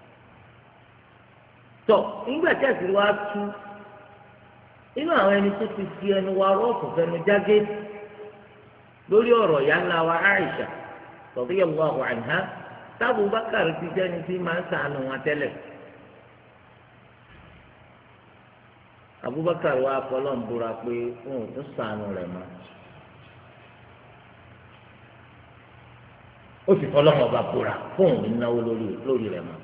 tọ nígbà tí àṣírí wa tú inú àwọn ẹni tó ti fi ẹnu wa rọ́ọ̀kù fẹnu jágé lórí ọ̀rọ̀ ìyá ńlá wa Àìṣà radiyallahu anha táàbù Bákàrí ti jẹ́ ni tí máa ń ṣàánú wọn tẹ́lẹ̀ Abubakar wa fọlọ́ ń búra pé òun ò tún ṣàánú rẹ̀ mọ́ ó sì fọlọ́ wọn bá búra fóun ní náwó lórí rẹ̀ mọ́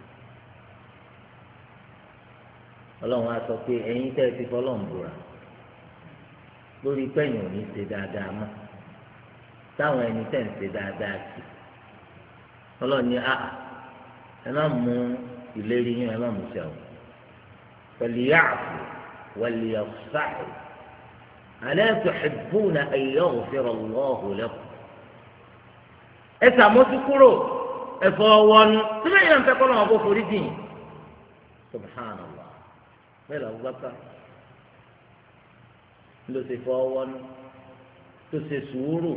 ọlọ́run á sọ pé ẹ̀yin tẹ́ ẹ ti fọlọ́ ń búra lórí pẹ́yìn ò ní ṣe dáadáa mọ́ táwọn ẹni tẹ́ ń ṣe dáadáa sí ọlọ́run ní àà ẹ má mú ìlérí yín ẹ má mú sẹ́wọ̀n pẹ̀lú yáàfù wẹ̀lú yọ̀fáì alẹ́ tuhibbuna an yaghfira Allahu lakum ẹ sàmójú kúrò ẹ fọwọ́ wọnú síbẹ̀ yẹn ń fẹ́ kọ́ lọ́wọ́ bó forí dì yín subhanallah bẹ́ẹ̀ lọ́wọ́ gbàgbà ló ti fọwọ́ wọnú tó ṣe sùúrù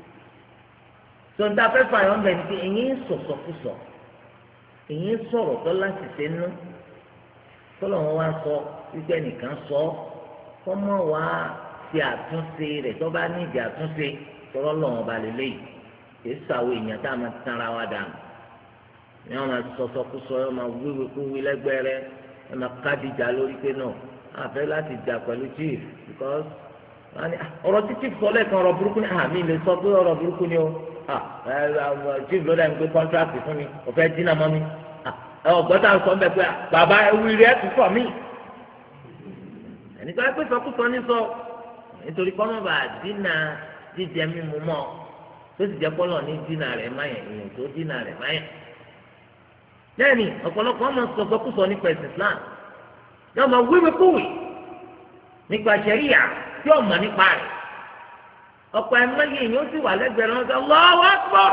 sọ̀ńdà fẹ́fà yọ̀ ń bẹ̀ ní pé ẹ̀yin sọ̀sọ̀kùsọ̀ ẹ̀yin sọ̀rọ̀ tó láti ṣe nú tọ́lọ̀ wọn wá sọ wípé nìkan sọ kọ́mọ́ wá ṣe àtúnṣe rẹ̀ tó bá ní ìdí àtúnṣe tọ́lọ́ lọ́wọ́ ba lélẹ́yìí kìí sàwọ́ èèyàn tá a máa tanra wa dànù ní wọn máa sọ̀sọ̀kùsọ yọ máa wíwèé kú wí lẹ́gbẹ̀rẹ́ ẹ máa kádìjà lórí pé náà àfẹ́ láti jà pẹ̀lú chief because ọ̀rọ̀ tí chief sọ lẹ́ẹ̀kan ọ̀rọ̀ burúkú ni àmì lè sọ pé ọ̀rọ̀ burúkú ni o chief ló dà ní pé contract fún mi ò fẹ́ dínà mọ́ mi ọgbọ́n sọ ń bẹ pé bàbá ewu rẹ̀ tún sọ mí ẹnìkan pé sọkúsọ ní sọ nítorí kọ́mọ́ bá dínà jíjẹ mímu mọ́ tó sì jẹ́ pọ́lọ̀ ní dínà rẹ̀ máyẹ̀ èèyàn tó dínà rẹ̀ máyẹ̀ lẹ́yìn ọ̀pọ̀lọpọ̀ ọmọ sọkúsọ nípa ẹ̀sìn Islam yóò máa wíwí kúwì nípa ṣẹ̀ríyà tí ó mọ̀ nípa rẹ̀ ọ̀pọ̀ ẹ̀mọ́yé èèyàn ó sì wà lẹ́gbẹ̀ẹ́ lọ́wọ́ sọ Allahu Akbar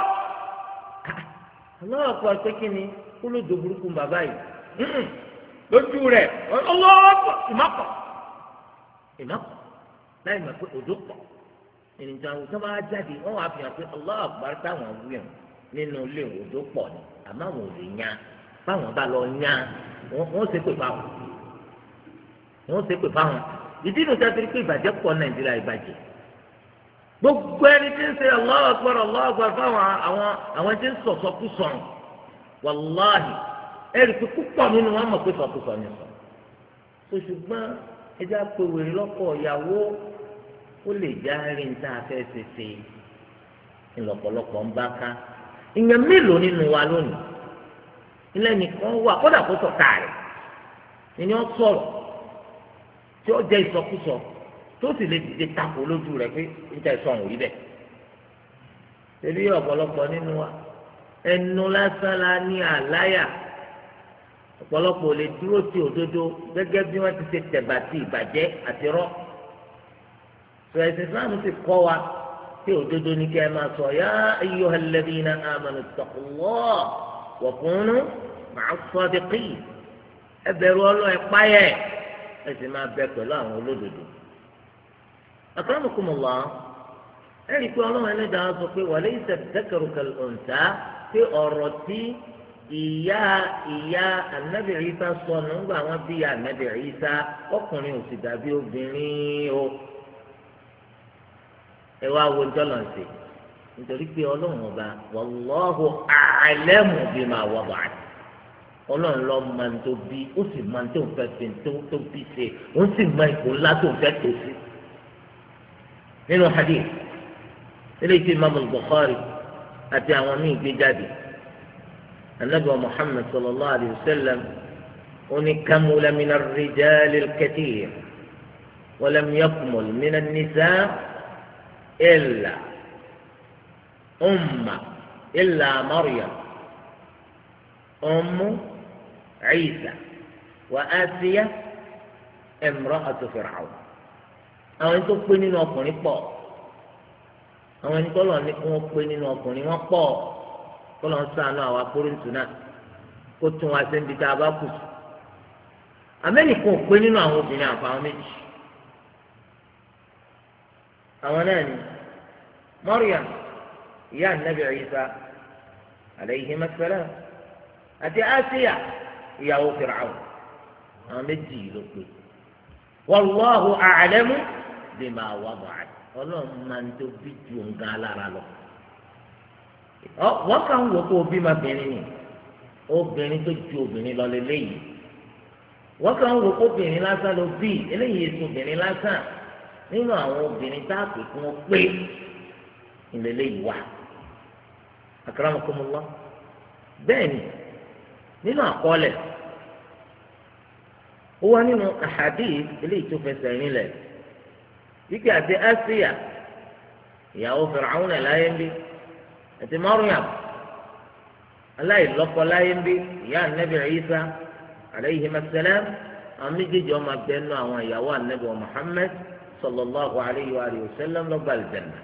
Allahu Akbar pé kí ni kúlódò burúkú bàbá yìí lójú rẹ̀ ọlọ́ọ̀pọ̀ ìmọ̀pọ̀ ìmọ̀pọ̀ láì mọ̀ pé òjò pọ̀ ènìyàn àwọn tó bá jáde wọ́n wá fi hàn pé Allahu Akbar táwọn wíwọ̀n nínú ilé òjò pọ̀ ni àmọ́ àwọn ò lè yan báwọn bá lọ yan wọ́n ṣe pè fáwọn wọ́n ṣe pè fáwọn ìdí ìdùnnú sẹ́fìrí pé ìbàjẹ́ pọ̀ Nàìjíríà ìbàjẹ́ gbogbo ẹni tí ń ṣe Allahu Akbar Allahu Akbar fáwọn àwọn àwọn tí ń sọ̀sọ́ kú sọ̀rọ̀ wàláhì ẹ̀rí pé púpọ̀ nínú wọn mọ̀ pé sọ̀kúsọ ni sọ. ṣùgbọ́n ẹjẹ́ àpèwèrè lọ́kọ̀ ìyàwó ó lè já rí ní tá a fẹ́ ṣe ṣe ńlọ́pọ̀lọpọ̀ ń bá ká. ìyẹn mélòó nínú wa lónìí ilé nìkan wà kódà kó sọ̀tà rẹ̀ ìní ọ̀ sọ̀rọ̀ tí ó jẹ́ ìsọkúsọ tó sì lè dìde tako lójú rẹ̀ pé níta ìsọ̀rùn rí bẹ́ẹ̀. ṣebí ọ̀pọ̀lọpọ̀ nínú wa ẹnu lásán la ní àláyà ọ̀pọ̀lọpọ̀ ò lè dúró ti òdodo gẹ́gẹ́ bí wọ́n ti ṣe tẹ̀bà ti ìbàjẹ́ àti rọ́ sọ ẹ̀sìn Islam ti kọ́ wa tí òdodo ní kí ẹ máa sọ yá ayyuhal ladhina amanu ittaqullaha wa kunu ma'as sadiqin ẹ bẹ̀rù Ọlọ́run ẹ páyà ẹ sì máa bẹ pẹ̀lú àwọn olódodo. akramakumullah ẹ rí i pé Ọlọ́run Ẹlẹ́dàá sọ pé walaysa dhakaru kal-untha pé ọ̀rọ̀ tí ìyá ìyá Ànábì Ìsá sọ nígbà wọn bí Ànábì Ìsá ọkùnrin ò sì dàbí obìnrin o ẹ wá wo jọlọ ṣe nítorí pé Ọlọ́run ọba wallahu a'lamu bima wada'at Ọlọ́run ló máa ń tó bí ó sì máa ń tó fẹ́ fi tó tó bí ṣe ó sì máa ipò ńlá tó fẹ́ tó sí. nínú hadith eléyìí tí Imam Bukhari àti àwọn míì gbé jáde Ànábì Muhammad sallallahu alayhi wa sallam ó ní kamula mina ar-rijali al-kathir wa lam yakmul mina an-nisa' illa umma illa Maryam ummu Isa wa Asiya imra'atu Fir'aun. àwọn ẹni tó pé nínú ọkùnrin pọ̀ àwọn ẹni tó lọ ní kí wọ́n pé nínú ọkùnrin wọ́n pọ̀ kó lọ́n ṣàánú àwọn akóríntù náà kó tún wá sí ibi tá a bá kù sí. Amẹ́ríkà ò pé nínú àwọn obìnrin àfàwọn méjì àwọn náà ni Maryam ìyá Ànábì Isa alayhi salam àti Asiya ìyàwó Fir'aun àwọn méjì yìí ló pé wallahu a'lamu bima wada'at Ọlọ́run máa ń tó bí ju nǹkan alára lọ. wọ́n kàn ń wò kó obìnrin ni obìnrin tó ju obìnrin lọ lélẹ́yìí wọ́n kàn ń wò kó obìnrin lásán ló bí eléyìí èso obìnrin lásán nínú àwọn obìnrin tá a pè fún wọn pé ìlélẹ́yìí wà. akramakumullah bẹ́ẹ̀ ni nínú àkọọ́lẹ̀ ó wá nínú ahadith eléyìí tó fẹsẹ̀ rinlẹ̀ wípé àti Asiya ìyàwó Fir'aun láyé ń bí àti Maryam aláìlọ́kọ láyé ń bí ìyá Ànábì Isa alayhi salam àwọn méjèèjì ọmọ abẹ́ nù àwọn ìyàwó Ànábì Muhammad sallallahu alayhi wa sallam lọ́gbà àlùjánnà.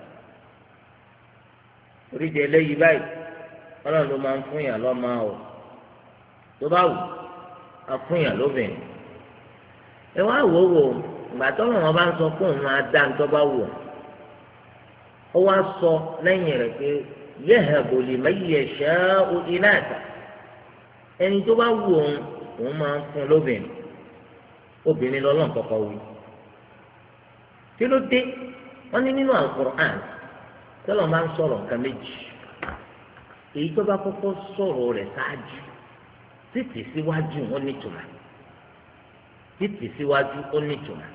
oríṣi eléyìí báyìí Ọlọ́run ló máa ń fún yàn lọ́mọ o tó bá wù á fún yàn lóbìnrin. ẹ wá wò wò ìgbà tó wọn bá ń sọ fún òun máa dá nítorí bá wù ó wá sọ lẹ́yìn rẹ̀ pé yahabu liman yasha'u inatha ẹni tó bá wù òun òun máa ń fún lóbìnrin obìnrin lọ́lọ́run kọ́kọ́ wí. kí ló dé wọ́n ní nínú Al-Qur'an tọ́lọ̀ máa ń sọ̀rọ̀ nǹkan méjì èyí tó bá kọ́kọ́ sọ̀rọ̀ rẹ̀ ṣáájú títì síwájú ó nítumọ̀ títì síwájú ó nítumọ̀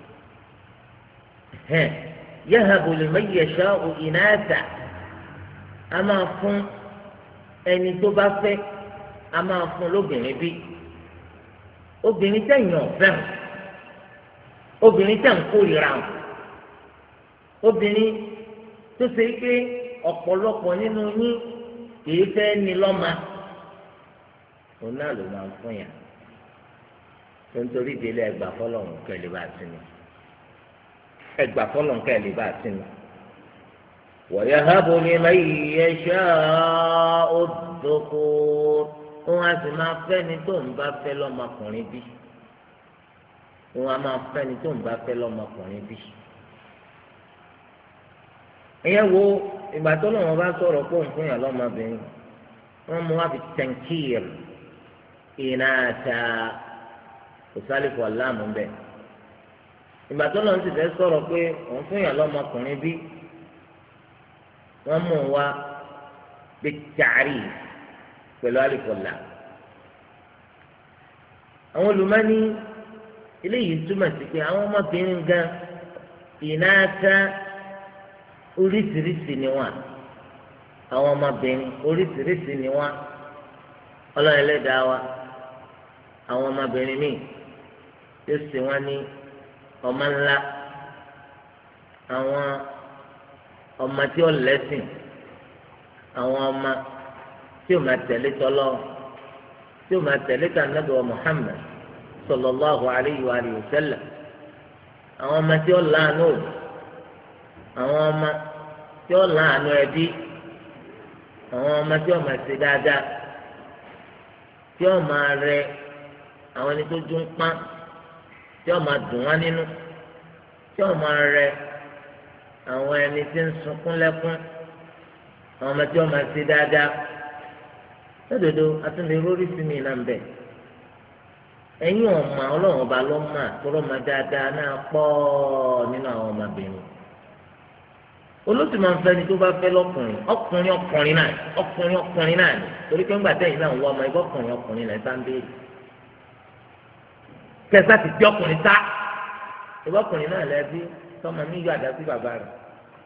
yahabu liman yasha'u inatha a máa fún ẹni tó bá fẹ́ a máa fún lóbìnrin bí obìnrin tẹ̀yìn ọ̀fẹ́ obìnrin tẹ̀ ń kórìíra obìnrin tó ṣe pé ọ̀pọ̀lọpọ̀ nínú yín kìí fẹ́ ní lọ́mọ òun náà ló máa ń fún yàn tó ń torí délé ẹgbà fọlọ́run kẹ́lẹ́ bá sinmi ẹgbà fọlọ́run kẹ́lẹ́ bá sinmi. ويهب لمن يشاء الذكور wọn a sì máa fẹ́ni tó ń bá fẹ́ lọ́mọkùnrin bí wọn a máa fẹ́ni tó ń bá fẹ́ lọ́mọkùnrin bí. ìyẹn wo ìgbà tó lọ́wọ́ bá sọ̀rọ̀ pé òun fún yàn lọ́mọbìnrin wọ́n mú wá fi tẹ̀ǹkìr ìnáta òsálìfọ̀ láàmú bẹ́ẹ̀. ìgbà tó lọ́wọ́ sì fẹ́ sọ̀rọ̀ pé òun fún yàn lọ́mọkùnrin bí wọ́n mú wá bí tààrí pẹ̀lú àlìkọ̀lá. àwọn olùmọ́ni eléyìí túmọ̀ sí pé àwọn ọmọbìnrin gan ìnáta oríṣiríṣi ni wọ́n àwọn ọmọbìnrin oríṣiríṣi ni wọ́n Ọlọ́run Ẹlẹ́dàá wa àwọn ọmọbìnrin míì yóò ṣe wọ́n ní ọmọ ńlá àwọn ọmọ tí ó lẹ́sìn àwọn ọmọ tí ó máa tẹ̀lé tọ́lọ́ tí ó máa tẹ̀lé ta Ànábì wa Muhammad sallallahu alayhi wa sallam àwọn ọmọ tí ó láàánú òbí àwọn ọmọ tí ó láàánú ẹbí àwọn ọmọ tí ó máa ṣe dáadáa tí ó máa rẹ àwọn ẹni tó dún pán tí ó máa dùn wá nínú tí ó máa rẹ àwọn ẹni tí ń sunkún lẹ́kún àwọn ọmọ tí ó máa ṣe dáadáa lódodo àtúndì rórí sí mi náà ń bẹ ẹ̀yin ọmọ Ọlọ́run ọba ló mà tọrọ máa dáadáa náà pọ̀ nínú àwọn ọmọbìnrin olóṣù máa ń fẹ́ ni tó bá fẹ́ lọ́kùnrin ọkùnrin ọkùnrin náà ọkùnrin ọkùnrin náà ni torí pé ńgbà tẹ̀yìn náà ń wọ ọmọ ẹgbẹ́ ọkùnrin ọkùnrin náà sáà ń béèrè kẹsà ti fi ọkùnrin sá ìwọ ọkùnrin náà lẹbi tọmọ mi yọ àdá sí bàbá rẹ̀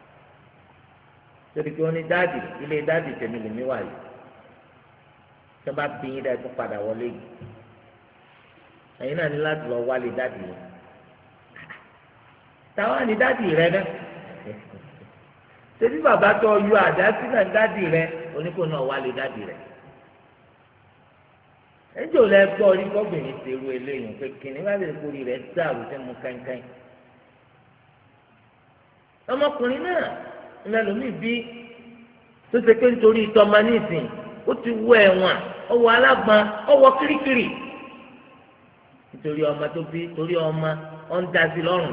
torí pé ó ní dáàdì ilé dáàdì tèmi lèmi wà yìí tó bá bí yín dá tó padà wọlé yìí ẹ̀yin náà ní láti lọ wálé dáàdì yìí táwa ní dáàdì rẹ náà tẹbi bàbá tó yọ àdá sí náà dáàdì rẹ oníkó náà wálé dáàdì rẹ ẹjọ lẹ gbọ́ orí kọbìnrin ti ru eléyìí pé kìnìún bá lè kórìí rẹ dàrú tẹ mú kánkán ọmọkùnrin náà ńlẹlòmíì bí tó ṣe pé nítorí ìtọ́mọ nísìn ó ti wọ ẹ̀wọ̀n ọwọ́ alágbọ̀n ọwọ́ kirikiri nítorí ọmọ tó bí torí ọmọ ọ ń da sí lọ́rùn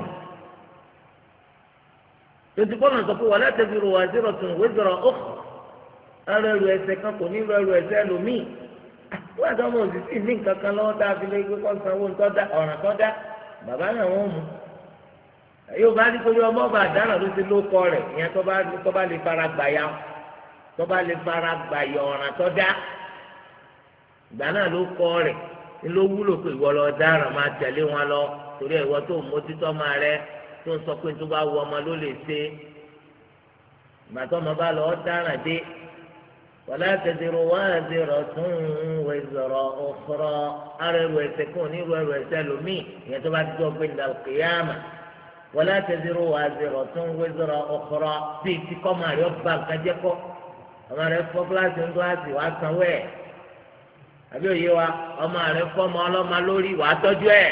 tòtí bọ́lá sọ pé wala taziru waziratun wizra ukhra ara ẹrù ẹ̀ṣẹ̀ kan kò ní ẹrù ẹ̀ṣẹ̀ ẹlòmíì wọ́n àti ọmọ òsìsì ní nǹkan kan lọ́wọ́ tá a fi lé gbé kọ́ sanwó ọ̀ràn tó dá bàbá náà wọ́n mú yóò bá ní torí ọmọ ọba àdánà ló ti ló kọ rẹ̀ ìyẹn tó bá tó bá lè fara gbà ya tó bá lè fara gbà yọ ọ̀ràn tó dá ìgbà náà ló kọ rẹ̀ ní ló wúlò pé ìwọ lọ dáràn máa tẹ̀lé wọn lọ torí ìwọ tó mójútó máa rẹ tó ń sọ pé tó bá wù ọmọ ló lè ṣe ìgbà tó ọmọ bá lọ dáràn dé. ولا تزر وازرة وزر أخرى أرى ويسكون يروى ويسالمي يتبع تجوب عند القيامة ولا تزر وازرة وزر أخرى في كما يبقى كجكو أما رفع كلاسي كلاسي وأكوي àbí òye wa ọmọ rẹ fọmọ ọlọmọ lórí wàá tọ́jú ẹ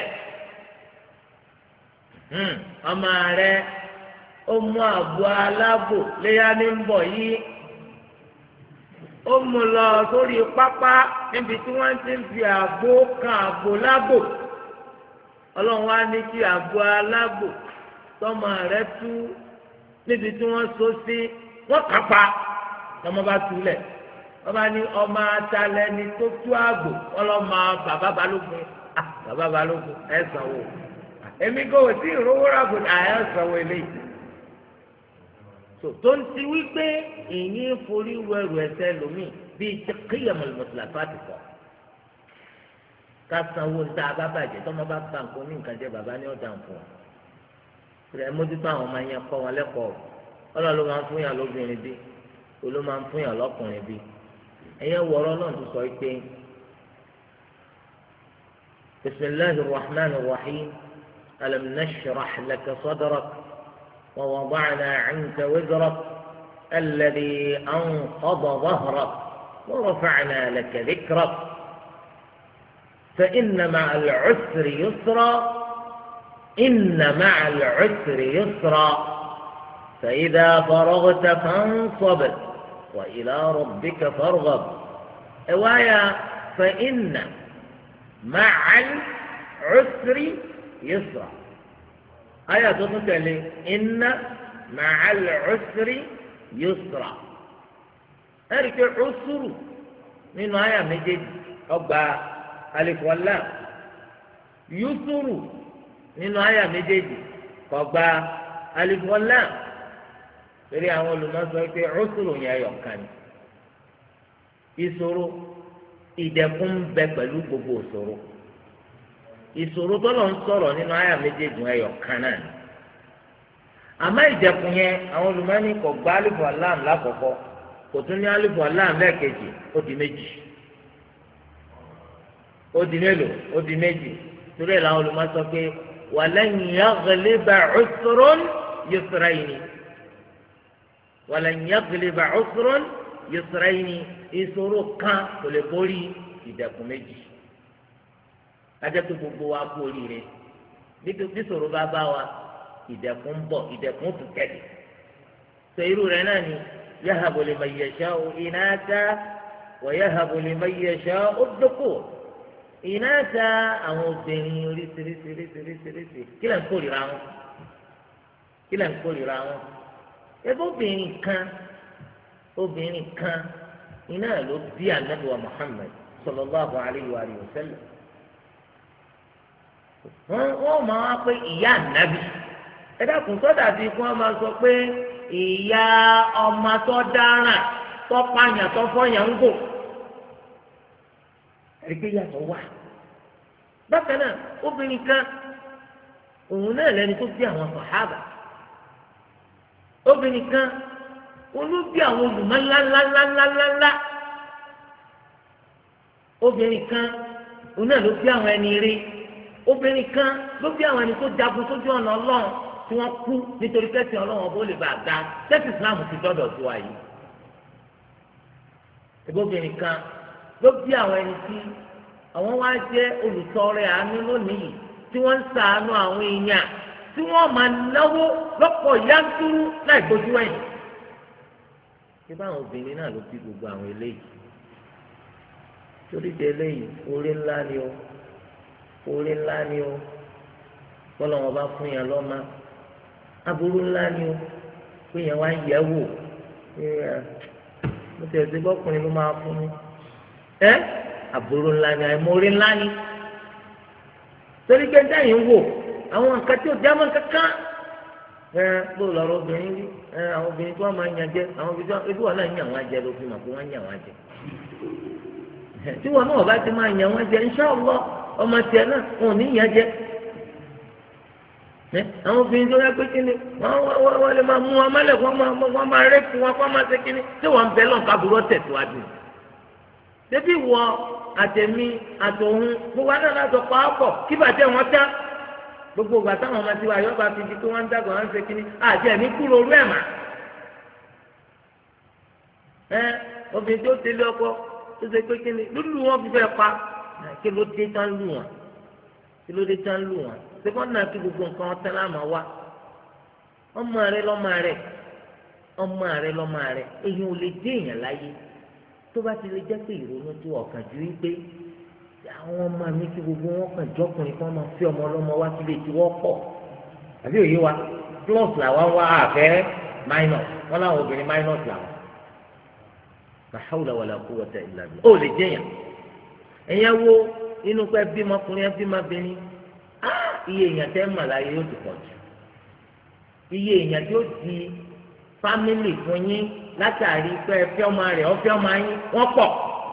ọmọ rẹ ó mú àbọ̀ alábò léyà ní ń bọ̀ yìí ó mú lọ sórí pápá níbi tí wọ́n ti ń fi àgbo kan àgbo lágbo ọlọ́run wá ní kí àgbo alágbo tọmọ rẹ tú níbi tí wọ́n so sí wọ́n kápá lọ́mọ bá túlẹ̀ wọ́n bá ní ọmọ atalẹ́ni tó tú àgbò wọ́n lọ́ máa bàbá balógun ah bàbá balógun ẹ̀ sanwó èmi kò tí ì rówó ràgò ẹ̀ sanwó eléyìí tó ń ti wí pé èyí forí wẹrù ẹsẹ̀ lómi bíi kíyàmù mùsùlùmí kọ ká sanwó níta bá bàjẹ́ tọ́mọ bá bá nǹkan ní nǹkan jẹ́ bàbá ní ọ̀dà fún ọ rẹ̀ mójútó àwọn ọmọ yẹn kọ́ wọn lẹ́kọ̀ọ́ ọlọ́run ló máa ń fún yàn lóbìnrin bí olú máa ń fún yàn lọ́kùnrin bí ẹ̀yẹ wọ̀ọ́rọ́ náà tó sọ pé bisimilahi rahman rahim alam nashrah laka sadrak wa wada'na 'anka wizrak alladhi anqadha dhahrak wa rafa'na laka dhikrak fa inna ma'al 'usri yusra inna ma'al 'usri yusra fa idha faraghta fansab وإلى ربك فارغب رواية فإن مع العسر يسرا آية تقول إن مع العسر يسرا أرك عسر من آية مجد أبا ألف واللام يسر من آية مجد أبا ألف واللام torí àwọn olùmọ̀sọ pé ọ̀sùrù yẹn ẹ̀yọ̀kan ni ìṣòro ìdẹ̀kùn ń bẹ pẹ̀lú gbogbo ìṣòro ìṣòro tó lọ ń sọ̀rọ̀ nínú àyà méjèèjì ẹ̀yọ̀kan náà ni àmọ́ ìdẹ̀kùn yẹn àwọn olùmọ̀ni kò gba alifu alam lákọ̀ọ́kọ́ kò tún ní alifu alam lẹ́ẹ̀kejì ó di méjì ó di mélòó ó di méjì torí ẹ̀ làwọn olùmọ̀sọ pé walan yaghliba usrun yusrayni. ولن يغلب عسر يسرين ìṣòro kan kò lè borí ìdẹ̀kùn méjì kájẹ́ pé gbogbo wa kú oríire bí ṣòro bá bá wa ìdẹ̀kùn ń bọ̀ ìdẹ̀kùn tún tẹ̀lé sọ irú rẹ̀ náà ni yahabu liman yasha'u inatha wa yahabu liman yasha'u dhukur inatha àwọn obìnrin oríṣiríṣiríṣiríṣiríṣi kí lẹ̀ ń kórìíra wọn kí lẹ̀ ń kórìíra wọn ẹgbẹ́ obìnrin kan obìnrin kan iná ló bí Ànábì wa Muhammad sallallahu alayhi wa sallam wọ́n máa wá pé ìyá ànábì ẹ dákun sọ́dà bíi kí wọ́n máa sọ pé ìyá ọmọ tó dáràn tó pààyàn tó fọyàn ń gò ẹgbẹ́ yàtọ̀ wà. bákan náà obìnrin kan òun náà lẹni tó bí àwọn sàhábà obìnrin kan olóbi àwọn olùmọ̀ ńláńláńláńláńlá obìnrin kan òun náà ló bí àwọn ẹni rí obìnrin kan ló bí àwọn ẹni tó jagun sójú ọ̀nà ọlọ́run tí wọ́n kú nítorí kẹ́sìn ọlọ́run ọba ó lè bá a ga kẹ́sìn islam ti dọ́dọ̀ sí wa yìí. obìnrin kan ló bí àwọn ẹni tí àwọn wá jẹ́ olùtọrẹ àánú lónìí tí wọ́n ń ṣàánú àwọn èèyàn tí wọ́n máa náwó lọ́pọ̀ yántúrú láì gbójú ẹ̀yìn. ṣé báwọn obìnrin náà ló bí gbogbo àwọn eléyìí torí de eléyìí orí ńlá ni o orí ńlá ni o kọ́lọ́ wọn bá fún yẹn lọ́mọ aburú ńlá ni o fún yẹn wá yẹ̀ wò mo tẹ̀ sí bọ́kùnrin ló máa fún mi ẹ́ aburú ńlá ni àìmọ̀rí ńlá ni torí pé dáhìn wò àwọn nǹkan tí ò jámọ́ kankan ẹ bó lọ́rọ̀ obìnrin rí ẹ àwọn obìnrin tí wọ́n máa ń yàn jẹ àwọn obìnrin tí wọ́n ebi wọn náà ń yàn wọ́n jẹ ló fi mọ̀ pé wọ́n ń yàn wọ́n jẹ tí wọn náà bá ti máa yàn wọ́n jẹ inṣàlọ́ ọmọ tiẹ̀ náà wọn ò ní yàn jẹ àwọn obìnrin tó yẹ pé kí ni wọ́n wọ́n lè máa mú wọn mọ́lẹ̀ wọ́n máa wọ́n máa rẹ́pù wọn kó máa ṣe kí ni tí wọ́n ń bẹ lọ́n kábúrò tẹ̀síwájú débi wọ àtẹ̀mí àtòhun gbogbo àná láti pa á pọ̀ kí bàtẹ́ wọn tá gbogbo ìgbà táwọn ọmọ tiwa yọ bá fi di pé wọ́n ń dàgbà wọ́n ń ṣe kí ni àti ẹ̀mí kúrò orú ẹ̀ mà ẹ obìnrin tó tẹ̀lé ọkọ tó ṣe pé kí ni lúlù wọn fi fẹ́ pa kí ló dé tán lù wọn kí ló dé tán lù wọn sẹ́kọ́n náà kí gbogbo nǹkan ọ̀tẹ́ láàmú wa ọmọ rẹ lọ́mọ rẹ ọmọ rẹ lọ́mọ rẹ èyí ò lè dé èèyàn láyé tó bá ti lè jẹ́ pé ìrònú tó ọ̀kàn ju wípé àwọn ọmọ mi kí gbogbo wọn kàn jọkùnrin kan máa fi ọmọ ọlọ́mọ wá sílé tí wọ́n pọ̀ àbí òye wa plus làwọn wá àfẹ́ minus wọn làwọn obìnrin minus làwọn la hawla wala quwwata illa billah ó lè jẹ́yàn ẹ̀yẹ́ wo inú pẹ́ bímọ ọkùnrin ẹ bímọ abẹ́ni iye èèyàn tẹ́ mọ̀ láyé yóò ti pọ̀ jù iye èèyàn tí ó di fámìlì fún yín látàrí pé ẹ fẹ́ ọmọ rẹ̀ ọ fẹ́ ọmọ yín wọ́n pọ̀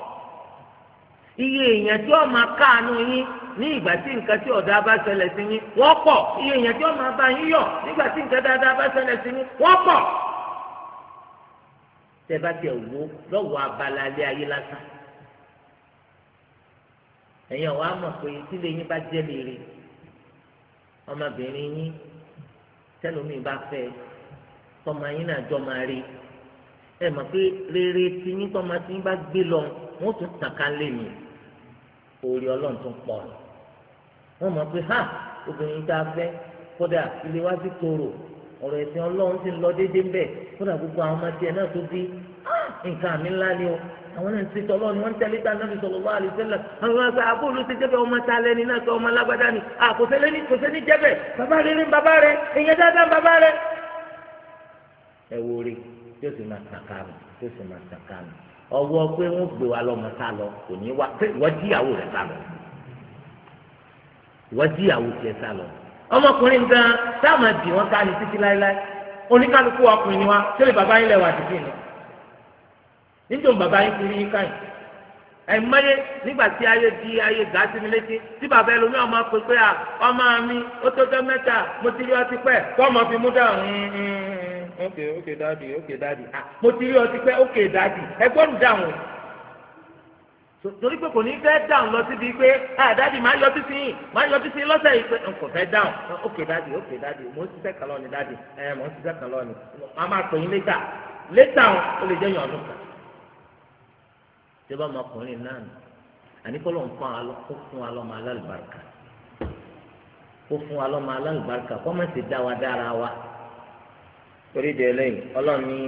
iye èèyàn tí ó máa káàánú yín ní ìgbà tí nǹkan tí ọ̀dà bá ṣẹlẹ̀ sí yín wọ́n pọ̀ iye èèyàn tí ó máa bá yín yọ̀ nígbà tí nǹkan dáadáa bá ṣẹlẹ̀ sí yín wọ́n pọ̀ tẹ́ bá tẹ̀ wò lọ́wọ́ abala ilé ayé lásán ẹ̀yin ọ̀wá mọ̀ pé tílé yín bá jẹ́ lére ọmọbìnrin yín tẹlomi bá fẹ́ tọmọ yín náà jọ máa rí ẹ mọ̀ pé rere tí yín tọmọ tí yín bá gbé lọ wọ́n tún tàn ká lé mi orí ọlọ́run tún pọ̀ ni wọ́n mọ̀ pé ha obìnrin tá a fẹ́ kódà ilé wá sí tòrò ọ̀rọ̀ ẹ̀sìn ọlọ́run ti ń lọ déédéé ńbẹ̀ kódà gbogbo àwọn ọmọ tiẹ̀ náà tó bí nǹkan àmì ńlá ni o àwọn náà ń ti tọ́lọ́ ni wọ́n ń tẹ́lé tá Nábì sallallahu alaihi wasallam àwọn ọmọ sọ àbó olú ti jẹ́bẹ̀ ọmọ tá a lẹ́ni náà sọ ọmọ alágbádá ni àkọsẹ́lẹ́ ní kòsẹ́ ní jẹ́bẹ̀ bàbá rẹ̀ ní bàbá rẹ̀ èèyàn dáadáa bàbá rẹ̀. ẹ wo rí yóò sì máa tàkà mi yóò sì máa tàkà mi ọwọ́ pé wọ́n gbé wa lọ́mọ sá lọ kò ní wá pé ìwọ jíyàwó rẹ̀ sá lọ ìwọ jíyàwó tiẹ̀ sá lọ ọmọkùnrin gan táwọn àbí wọn ká ní títí láéláé oníkálukú ọkùnrin ni wa tẹ́lẹ̀ bàbá yín lẹ́wà títí ni nítorí bàbá yín fi rí yín káyìn ẹ̀mọ́yé nígbà tí ayé di ayé gà sí mi létí tí bàbá ẹlòmí ọmọ pè pé à ọmọ mi ó tó tọ́ mẹ́ta mo ti rí ọtí pẹ́ kọ́ ọmọ fi mú dáhùn ok ok dáàdì ok dáàdì ah mo ti rí ọtí pẹ́ ok dáàdì ẹgbọ́n dáhùn torí pé kò ní fẹ́ dáhùn lọ síbi pé ah dáàdì máa yọ títí yìí máa yọ títí lọ́sẹ̀ yìí pé n kò fẹ́ dáhùn ok dáàdì ok dáàdì mo ń ṣiṣẹ́ kan lọ́ọ̀ni dáàdì ẹ̀ mo ń ṣiṣẹ́ kan lọ́ọ̀ni màá máa pè yín létà létà ó lè jẹ́ yàn ọdún kan ṣé bá ọmọkùnrin náà nù àní kọ́ ló ń fún wa lọ kó fún wa lọ́mọ alálùbáríkà kó fún wa lọ́mọ alálùbáríkà kọ́ má ti dá wa dára wa torí de lẹ́yìn ọlọ́run ní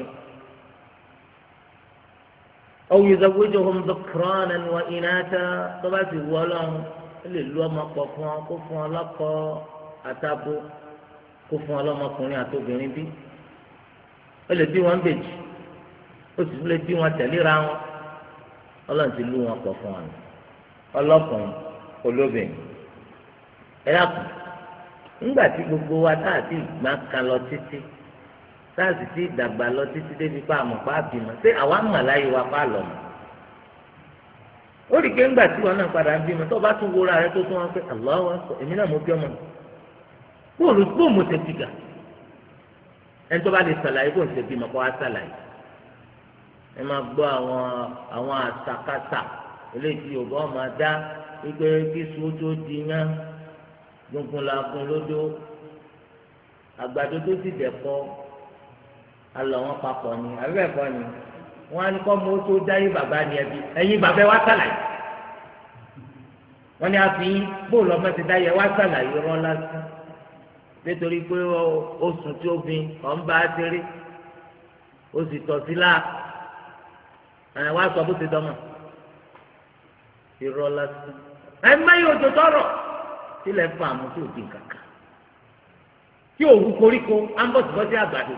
aw yuzawwijuhum dhukranan wa inatha tó bá ti wù ọlọ́run ó lè lu ọmọ pọ̀ fún ọ kó fún ọ lọ́kọ àtàbó kó fún ọ lọ́mọkùnrin àtobìnrin bí ó lè bí wọn bèjì ó sì lè bí wọn tẹ̀léra wọn ọlọ́run ti lu wọn pọ̀ fún wọn ọlọ́kùnrin olóbìnrin ẹ dàpọ̀ nígbà tí gbogbo wa tá àti ìgbà kan lọ títí tá a sì ti dàgbà lọ títí débi pa àmọ̀ pa àbímọ ṣé àwa mọ̀ láyé wa pa lọ mọ̀ ó rí i pé ńgbà tí wọn náà padà ń bímọ tó bá tún wúra rẹ tó tún wọn pé Allahu Akbar èmi náà mo bí ọmọ bóòlù bóòmù ṣe ti gà ẹni tó bá lè ṣàlàyé bóòlù ṣe bímọ kó wá ṣàlàyé ẹ máa gbọ́ àwọn àwọn àṣàkáṣà eléyìí tí yorùbá máa dá wípé kí sùúrù di yán gbùngbùn làgùn lódó àgbàdo tó ti dẹ̀kọ́ alọ̀ wọn papọ̀ ni àbẹ́ẹ̀kọ́ ni wọ́n á ní kọ́ mọ́ tó dáyé bàbá ni ẹbí ẹ̀yin bàbá wa ṣàlàyé wọ́n ní àfi bóòlù ọmọ ti dáyé wa ṣàlàyé rán lásán nítorí pé oṣù tí ó fi ọ̀ ń bá a ṣeré ó sì tọ̀ sí láà ẹ̀ wá sọ bó ti dọ́mọ̀ irọ́ lásán ẹ̀ mẹ́yìn òjò tọrọ sílẹ̀ fún àmú tí ò dín kàkà tí òwú koríko á ń bọ̀ sí bọ́sí àgbàdo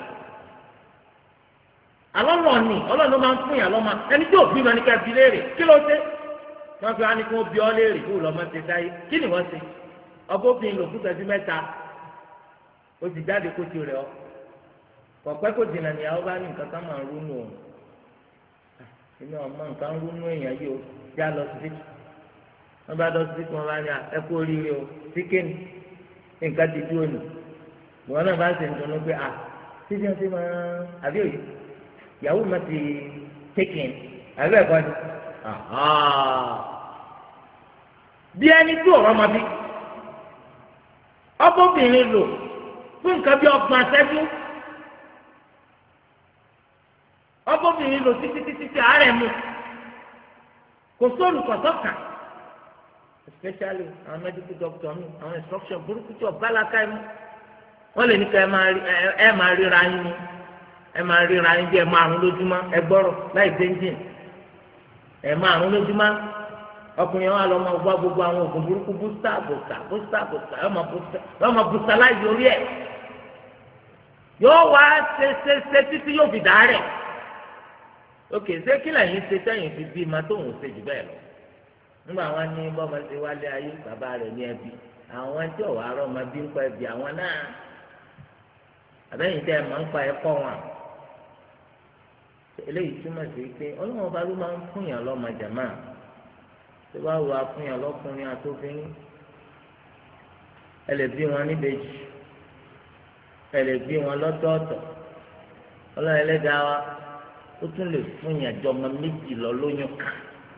alọ́lọ́ ni ọlọ́run máa ń fún yàn lọ́mọ ẹni tí òbí máa ní ká bi léèrè kí ló dé wọ́n fi wá ní kí wọ́n bi ọ́ léèrè kí lọ́mọ ti dáyé kí ni wọ́n ṣe ọgọ́bìn lò fún ìṣẹ́jú mẹ́ta ó sì jáde kó ti rẹ̀ ọ́ kọ̀pẹ́ kò dìnnà níyàwó bá ní nǹkan kan máa ń rúnú o inú ọmọ nǹkan ń rúnú èèyàn yìí o já lọ sí fíkì wọ́n bá lọ sí fíkì wọ́n bá ní ẹ kú oríire o síkìnì nǹkan ti dúró nù ìwọ náà bá ṣe ń dunnú pé à títí wọn ti máa àbí òye ìyàwó mi ti tẹkìn àbí ẹ̀kọ́ ni bí ẹni tí ọ̀rọ̀ máa bí ọkọ̀bìnrin lò fún nǹkan bí ọgbọ̀n àṣẹ́jú ọkọ̀bìnrin lò títí títí tí àárẹ̀ mu kò sóòlù kọ̀sọ́kà especially àwọn medical doctor mi àwọn instruction burúkú tí ọba aláka ẹ mú wọ́n lè ní ká ẹ máa ríra yín ni ẹ máa ríra yín bí ẹ márùn lójúmọ́ ẹ gbọ́rọ̀ láì dénjìn ẹ márùn lójúmọ́ ọkùnrin wa lọ máa gbá gbogbo àwọn oògùn burúkú bústà bústà bústà bústà yọọ máa bústà yọọ máa bústà láì lórí ẹ yóò wá ṣe ṣe ṣe títí yóò fi dàárẹ̀ ok ṣé kí lẹ́yìn ṣe sẹ́yìn fi bí ma tóun ṣe jù bẹ́ẹ̀ lọ nígbà wọn ní bọ́mọ ṣe wálé ayé bàbá rẹ̀ ní ẹbí àwọn tí ọ̀wá rọ̀ máa bí ń pa ẹbí àwọn náà àbẹ́yìn tẹ́ ẹ máa ń pa ẹ̀kọ́ wọn eléyìí túmọ̀ sí pé ọlọ́run ọba ló máa ń fún yàn lọ́mọ jàmáà tó bá wù afúnyàn lọ́kùnrin àtòbìnrin ẹ lè bí wọn níbejì ẹ lè bí wọn lọ́tọ̀ọ̀tọ̀ ọlọ́run ẹlẹ́dàá wa ó tún lè fúnyàn jọmọ méjì lọ lóyún kan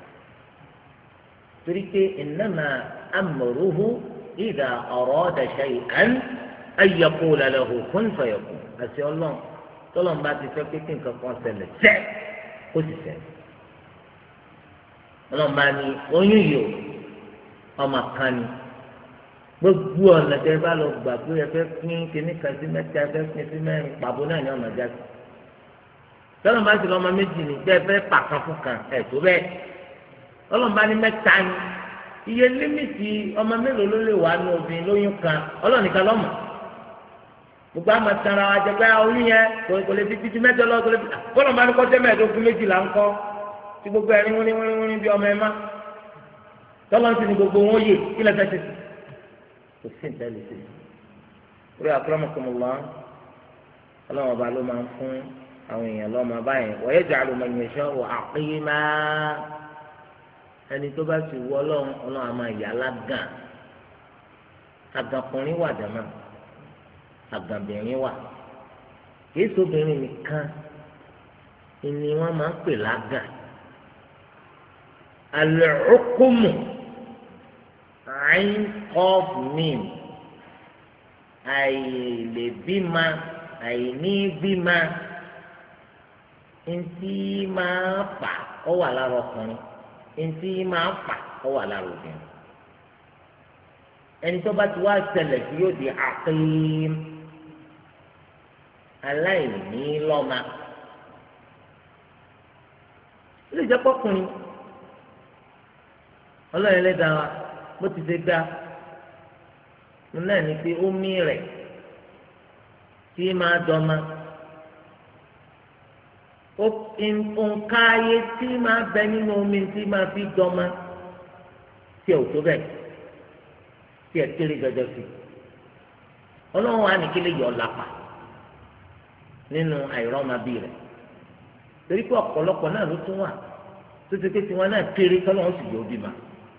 torí pé innama amruhu idha arada shay'an an yaqula lahu kun fayakun àti ọlọ́run tọ́lọ́run bá ti fẹ́ pé kí nǹkan kan ṣẹlẹ̀ sẹ́ kó sì ṣẹlẹ̀ ọlọ́mọba ni oyún yìí o ọmọ kan ni gbogbo ọ̀nà tẹ́ bá lọ gbà pé ẹ fẹ́ pín kíní kan sí mẹ́ta ẹ fẹ́ pín sí mẹ́rin pàbó náà ni ọmọ jáde tọ́lọ́mọba sì lọ́mọ méjì ni bẹ́ẹ̀ fẹ́ pàkan fún kan ẹ̀ tó bẹ́ẹ̀ ọlọ́mọba ni mẹ́ta ni iye límìtì ọmọ mélòó ló lè wà ní obìnrin lóyún kan ọlọ́nìkan lọ́mọ gbogbo àmọ́ sanra wa jẹ pé oyún yẹn kò lè fi títí mẹ́jọ lọ kò lè fi ọlọ́mọba ni kọ́jọ́ mẹ́ẹ̀ẹ́dógún méjìlá ńkọ́ tí gbogbo ẹni wọ́n ní wọ́n ní wọ́n ní bí ọmọ ẹ má tọ́lọ́ ti ní gbogbo wọn yé kí lè fẹ́ ṣe kò sí ìtẹ́ lè ṣe orí akramakumullah ọlọ́run ọba ló máa ń fún àwọn èèyàn lọ́mọ báyìí wa yaj'alu man yasha'u aqima ẹni tó bá sì wọ ọlọ́run ọlọ́run àmọ́ ìyá alágàn àgànkùnrin wà dàmà àgànbìnrin wà kìí sóbìnrin nìkan ni wọ́n máa ń pè lágàn. العقم عين قاف ميم àìlè bímọ àìní bímọ ntí máa fà ó wà lára ọkùnrin ntí máa fà ó wà lára obìnrin ẹni tó bá ti wá ṣẹlẹ̀ tí yóò di àkíyìm aláìní lọ́mà ó lè jẹ́ pọ́kùnrin ọlọ́run ẹlẹ́dàá wa bó ti ṣe dá mo náà ní pé omi rẹ̀ tí máa dọ́mà nǹka ayé tí máa bẹ nínú omi tí máa fi dọ́mà tí ẹ̀ ò tó bẹ́ẹ̀ tí ẹ̀ kéré jọjọ sí ọlọ́run wa ní kí lè yọ lápá nínú àìrọ́mọbí rẹ̀ torí pé ọ̀pọ̀lọpọ̀ náà ló tún wà tó ti pé tiwọn náà kéré tọ́lọ́run sì yọ bí ma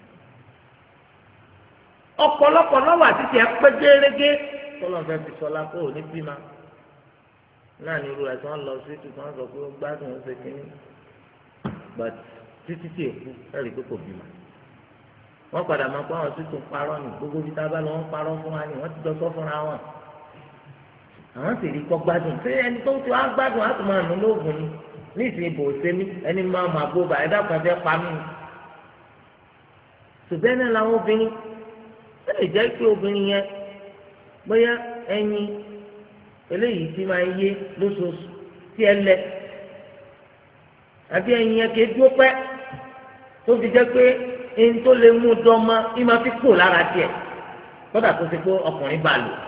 ọ̀pọ̀lọpọ̀ náà wà títí ẹ̀ pẹ́ gẹ́rẹ́gẹ́ tọ́lọ́run fẹ́ fi sọlá kó o ní bí ma náà ní irú ẹ̀ tí wọ́n lọ sí tí wọ́n sọ pé ó gbádùn ó ṣe kínní but títí tí èkú ẹ̀rí pé kò bí ma wọ́n padà máa kó àwọn tuntun parọ́ ní gbogbo ibi tá a bá lọ wọ́n parọ́ fún wa ni wọ́n ti jọ sọ fúnra wọn àwọn sì rí kọ́ gbádùn ṣé ẹni tó ń ti wá gbádùn á tún máa nù lóògùn ni ní ìsìn ibò sẹ́mi ẹni máa mà gbó bá ẹ̀dá kan fẹ́ pa mí. ṣùgbọ́n náà làwọn obìnrin ó lè jẹ́ pé obìnrin yẹn bóyá ẹyin eléyìí ti máa yé lóṣooṣù tí ẹ lẹ àbí ẹyin yẹn kì í dúró pẹ́ tó fi jẹ́ pé ẹni tó lè mú dọ́mọ ẹ máa fi kó lára tiẹ̀ kódà tó ti kó ọkùnrin bá lò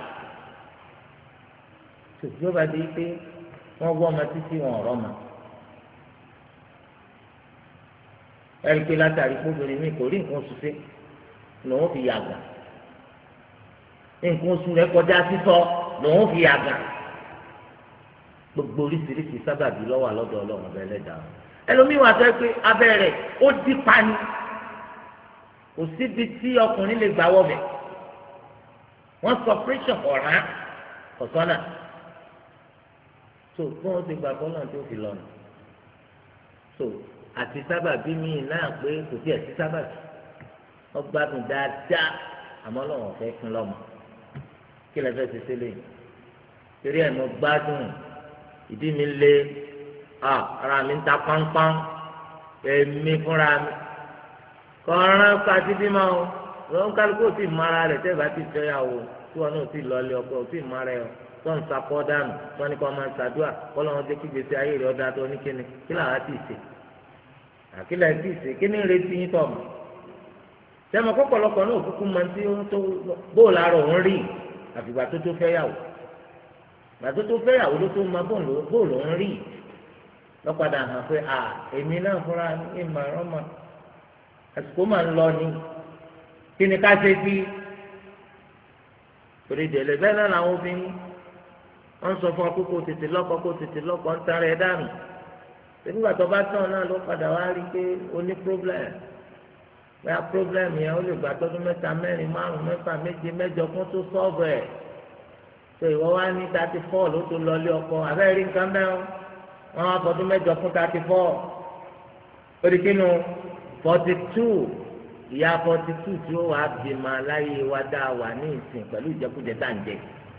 tòjú ọba di pé wọ́n wọ́ ọmọ títí wọn ọ̀rọ̀ ma ẹ̀rí pé látàrí kóbìnrin mi kò rí nǹkan oṣù sí lòun fi yàgà nǹkan oṣù rẹ̀ kọjá sísọ lòun fi yàgà gbogbo oríṣiríṣi sábàbí lọ́wọ́ àlọ́dọ̀ ọlọ́run ọbẹ̀ ẹlẹ́dàá ẹlòmíín wà sọ pé abẹ́ ó dí pani kò síbi tí ọkùnrin lè gbà wọ́bẹ̀ wọ́n sọ pírẹ́sọ̀ ọ̀ràn ọ̀sọ́nà so fún wọn ti gbà bọ́lá tó fi lọ́nà so àti sábàbí míì náà pé kò tí ẹ̀ sí sábàbí wọ́n gbádùn dáadáa àmọ́ lọ́wọ́ fẹ́ fún lọ́mọ kí lè fẹ́ ti sílẹ̀ yìí torí ẹ̀ mọ́ gbádùn ìdí mi lé ara mi ń ta pánpán èmi fúnra mi kọ́ran kàti bímọ o lọ́n kálukú ò tí ì mara rẹ̀ tẹ́ bá ti fẹ́ yà wò tí wọn náà ò tí ì lọ́ọ́lé ọkọ ò tí ì mara ẹ̀ tó ń sakọ́ dànù wọn ni kò máa ṣàdúrà kọ́ lọ́wọ́ jẹ́ kí gbèsè ayé rẹ̀ ọ̀dà tó ní kíni kí làwọn á ti ṣe àkílẹ̀ ti ṣe kí ni retí yín tọ̀ mọ́ sẹ́mi kọ́pọ̀lọpọ̀ náà kúkú máa ń tí ó tó bóòlù àrò ń rí àfìgbà tó tó fẹ́ yàwó gbà tó tó fẹ́ yàwó ló tó máa bóòlù ń rí lọ́padà hàn pé à èmi náà fúnra ní ìmọ̀ràn mọ́ àsìkò máa ń lọ ní kí ni ká ṣe sí torí ìdẹ̀lẹ̀ bẹ́ẹ̀ náà làwọn obìnrin wọ́n sọ fún ọ pé kó tètè lọ́kọ kó tètè lọ́kọ ń tara ẹ dànù nígbà tó bá tán náà ló padà wá rí i pé ó ní problem bẹ́ẹ̀ problem yẹn ó lè gbà tọ́dún mẹ́ta mẹ́rin márùn mẹ́fà méje mẹ́jọ kó tó sọ́ọ̀bù ẹ̀ tó ìwọ wá ní thirty four ló tó lọlé ọkọ abẹ́rẹ́ rí nǹkan mẹ́rin wọ́n wá fọdún mẹ́jọ fún thirty four ó di kínú forty two ìyá forty two tí ó wàá bímọ aláyé wa dá wà ní ìsìn pẹ̀lú ìjẹkújẹ tá à ń jẹ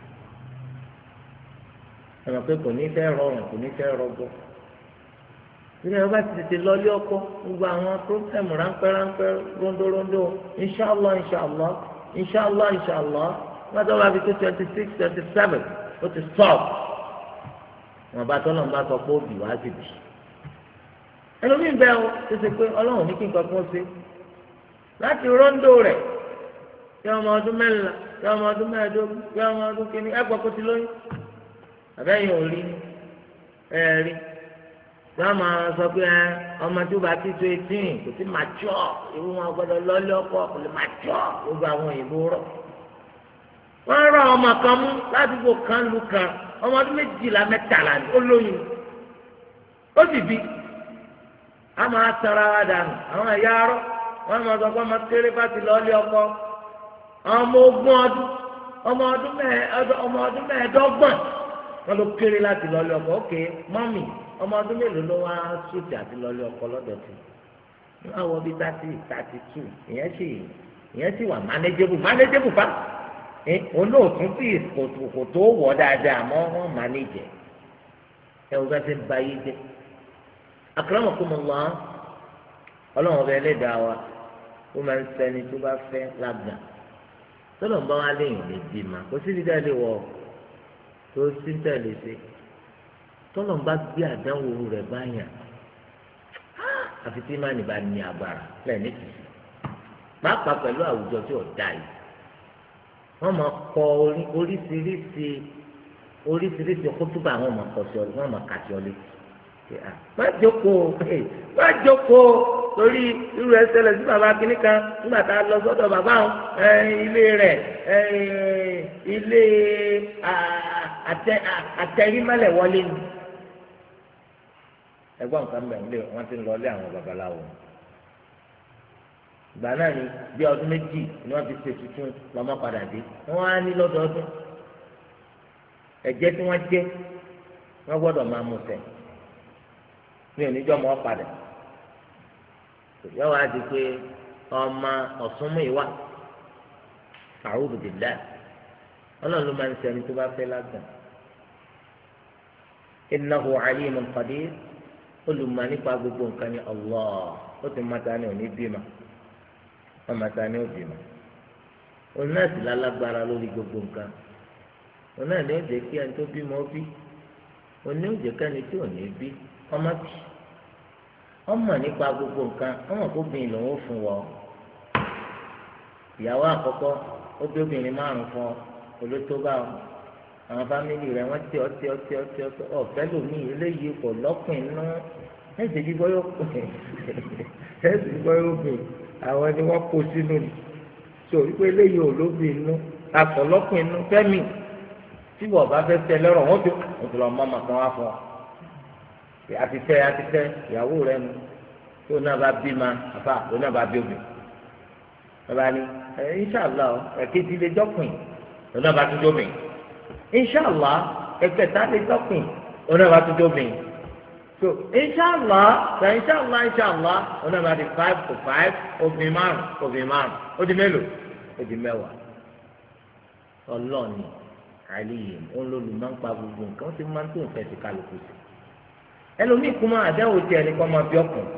ẹ̀mọ̀ pé kò ní fẹ́ rọrùn kò ní fẹ́ rọgbọ ilé ọba ti tètè lọlé ọkọ gbogbo àwọn pírọ́tẹ̀mù ráńpẹ́ ráńpẹ́ rondórondó inṣàlá inṣàlá inṣàlá inṣàlá wọ́n tó bá fi tó twenty six twenty seven ó ti stop wọn bá tọ́lọ̀ ń bá sọ pé ó bì wá sí bì ẹlòmíín bẹ́ẹ̀ o tó ṣe pé ọlọ́run ní kí nǹkan kan ṣe láti rọ́ńdò rẹ̀ kí ọmọ ọdún mẹ́rìnlá kí ọmọ ọdún mẹ́ẹ̀ẹ́dógún kí ọmọ ọdún kìíní ẹ̀gbọ́n kó ti lóyún àbẹ́yìn ò rí ẹ̀ rí wọ́n máa sọ pé ọmọ tó bá ti tó eighteen kò sí mature irú wọn gbọ́dọ̀ lọ́lé ọkọ kò lè mature gbogbo àwọn òyìnbó rọ̀ wọ́n rọ ọmọ kan mú ládùúgbò kan lu kan ọmọ ọdún méjìlá mẹ́tàlá ni ó lóyún ó sì bí a máa tara wa dànù àwọn ẹ̀yà arọ́ wọ́n máa sọ pé ọmọ kéré bá ti lọ́lé ọkọ ọmọ ogún ọdún ọmọ ọdún mẹ́ẹ̀ẹ́dọ́gbọ̀n wọ́n ló kéré láti lọ́lé ọkọ ókè mọ́mì ọmọ ọdún mélòó ló wá sùtì àti lọ́lé ọkọ lọ́dọ̀ tí wọ́n á wọ bí thirty thirty two ìyẹn sì ìyẹn sì wà manageable manageable fa olóòtú sí kò tó wọ̀ dáadáa mọ́ wọ́n manage ẹ̀ wọ́n bá ti ń ba yé jẹ́ akramakumullah ọlọ́run ọba ẹlẹ́dàá wa ó máa ń ṣẹni tó bá fẹ́ lágbà tọ́lọ̀ ń bá wá léèyàn lè bí ma kò sí dídá lè wọ̀ tó sí tẹ̀lé sí tọ́lọ̀ ń bá gbé àdánwò rẹ̀ báyà àfi tí mánì bá ní agbára lẹ́yìn ní tìsí pàápàá pẹ̀lú àwùjọ tí ò dá yìí wọ́n máa kọ oríṣiríṣi oríṣiríṣi kótóbà wọ́n máa kọ sí ọ wọ́n máa kà sí ọ létí má jókòó má jókòó torí irú ẹsẹ̀ lẹ sí bàbá kínní kan nígbà tá a lọ sọ́dọ̀ bàbá àwọn ilé rẹ̀ ilé àtẹrímọ́lẹ̀ wọlé ni ẹ̀gbọ́n nǹkan bẹ́ẹ̀ lé wọ́n ti ń lọ lé àwọn babaláwo ìgbà náà ni bí ọdún méjì ni wọ́n fi ṣe tuntun lọ́mọ padà dé wọ́n á ní lọ́dọọdún ẹ̀jẹ̀ tí wọ́n jẹ́ wọ́n gbọ́dọ̀ máa mú sẹ́yìn ní oníjọ́ mọ́ padà yọ wá di pé ọmọ ọ̀sùnmù ìwà a'udhu billah ọlọ́run ló máa ń sẹ́ni tó bá fẹ́ lágbà innahu alimun qadir olùmọ̀ nípa gbogbo nǹkan ní Allah ó ti mọ́ta ní òní bímọ wọ́n mọ́ta ní òbímọ òun náà sì lálágbára lórí gbogbo nǹkan òun náà ní ó jẹ́ kí ẹni tó bímọ ó bí òun ní ó jẹ́ kẹ́ni tí ò ní bí ọmọ bì ọmọ nípa gbogbo nǹkan ọmọ kó bìnrin lòun ó fún wọ ìyàwó àkọ́kọ́ ó bí obìnrin márùn fún ọ olótó bá ọ àwọn fámìlì rẹ wọ́n tí ọtí ọtí ọtí ọtí ọ̀fẹ́ lòmíì eléyìí kò lọ́kùn iná ẹsẹ bí bọyọ ẹsẹ bí bọyọ bìn àwọn ni wọ́n kó sínú ni so wípé eléyìí ò lóbi inú akọ lọ́kùn inú fẹmi tí wọ́n bá fẹ́ tẹ lọ́rọ̀ wọ́n tó wọ́n tó lọ mọ ọmọ kan wá fún ọ àti tẹ àti tẹ ìyàwó rẹ nu tó náà bá bí ma àfa tó náà bá bí obìnrin bàbá ni ẹ inṣàlá ọ ẹ̀kejì lè jọkùn tó náà bá tún jóbìn inṣàlá ẹ̀kẹta lè jọkùn tó náà bá tún jóbìn so inṣàlá ṣe inṣàlá inṣàlá tó náà bá di five to five obìnrin márùn obìnrin márùn ó di mélòó ó di mẹ́wàá ọlọ́ọ̀ni àlìyé ó ń lòlù máa ń pa gbogbo nǹkan ó ti máa ń tó nǹkan ti kálukú sí ẹlòmíì kú máa àdáwò tí ẹnì kan máa bí ọkùnrin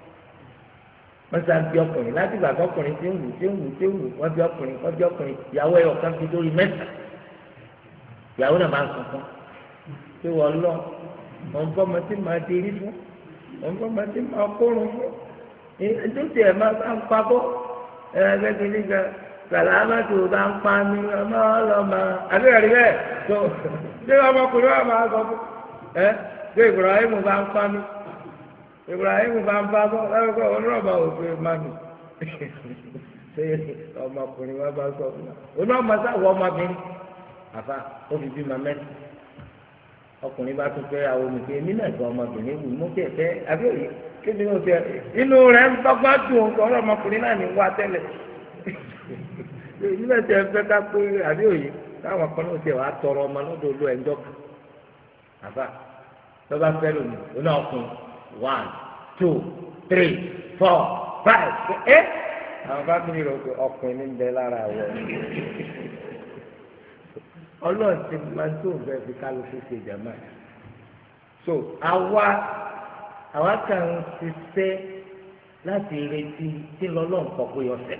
wọ́n sá bí ọkùnrin láti ìgbà tọkùnrin tí ń wù tí ń wù tí ń wù wọ́n bí ọkùnrin wọ́n bí ọkùnrin ìyàwó ẹ̀yọ̀ kan fi dórí mẹ́ta ìyàwó náà máa ń sunkún pé wọ́n lọ wọ́n bọ́ ọmọ tí máa di rí fún wọ́n bọ́ ọmọ tí máa kórun fún ètò tí ẹ̀ máa bá ń pa bọ́ ẹ̀ gẹ́gẹ́ nígbà sàlámà tó bá ń pa mí ọmọ ọlọ́mọ àbíyàrí bẹ́ẹ̀ tó ṣé ọmọkùnrin wa máa sọ fún ẹ ṣé Ibrahim bá ń pa mí Ibrahim bá ń bá bọ́ lọ́wọ́ onírọ̀bà òfin má mi ṣé ọmọkùnrin wa bá sọ fún un oní ọmọ sáwọ ọmọbìnrin àfa ó fi bímọ mẹ́ta ọkùnrin bá tún fẹ́ àwọn olùkọ́ èmi náà gbọ́ ọmọbìnrin wù mú kí ẹ fẹ́ abíyàrí kébí ní o tẹ inú rẹ̀ ń tọ́gbà dùn ọ̀rọ̀ ọmọkùnrin náà ní wá tẹ́lẹ̀ ìdílé tẹ fẹ́ ká pé àbíyàrí táwọn kan náà tẹ wàá tọrọ ọmọ lọ́dọ̀ olú ẹ̀ ń jọ́ kan àfa lọ́ba fẹ́ lónìí oní ọkùnrin one two three four five ẹ àwọn fámìlì rẹ ọkùnrin ní bẹ lára àwọ ọlọ́run ti máa tó bẹ́ẹ̀ fi kálukú ṣe jàmá so àwa àwa kan ń ṣiṣẹ́ láti retí tí lọ́lọ́run kọ́ pé ọ̀sẹ̀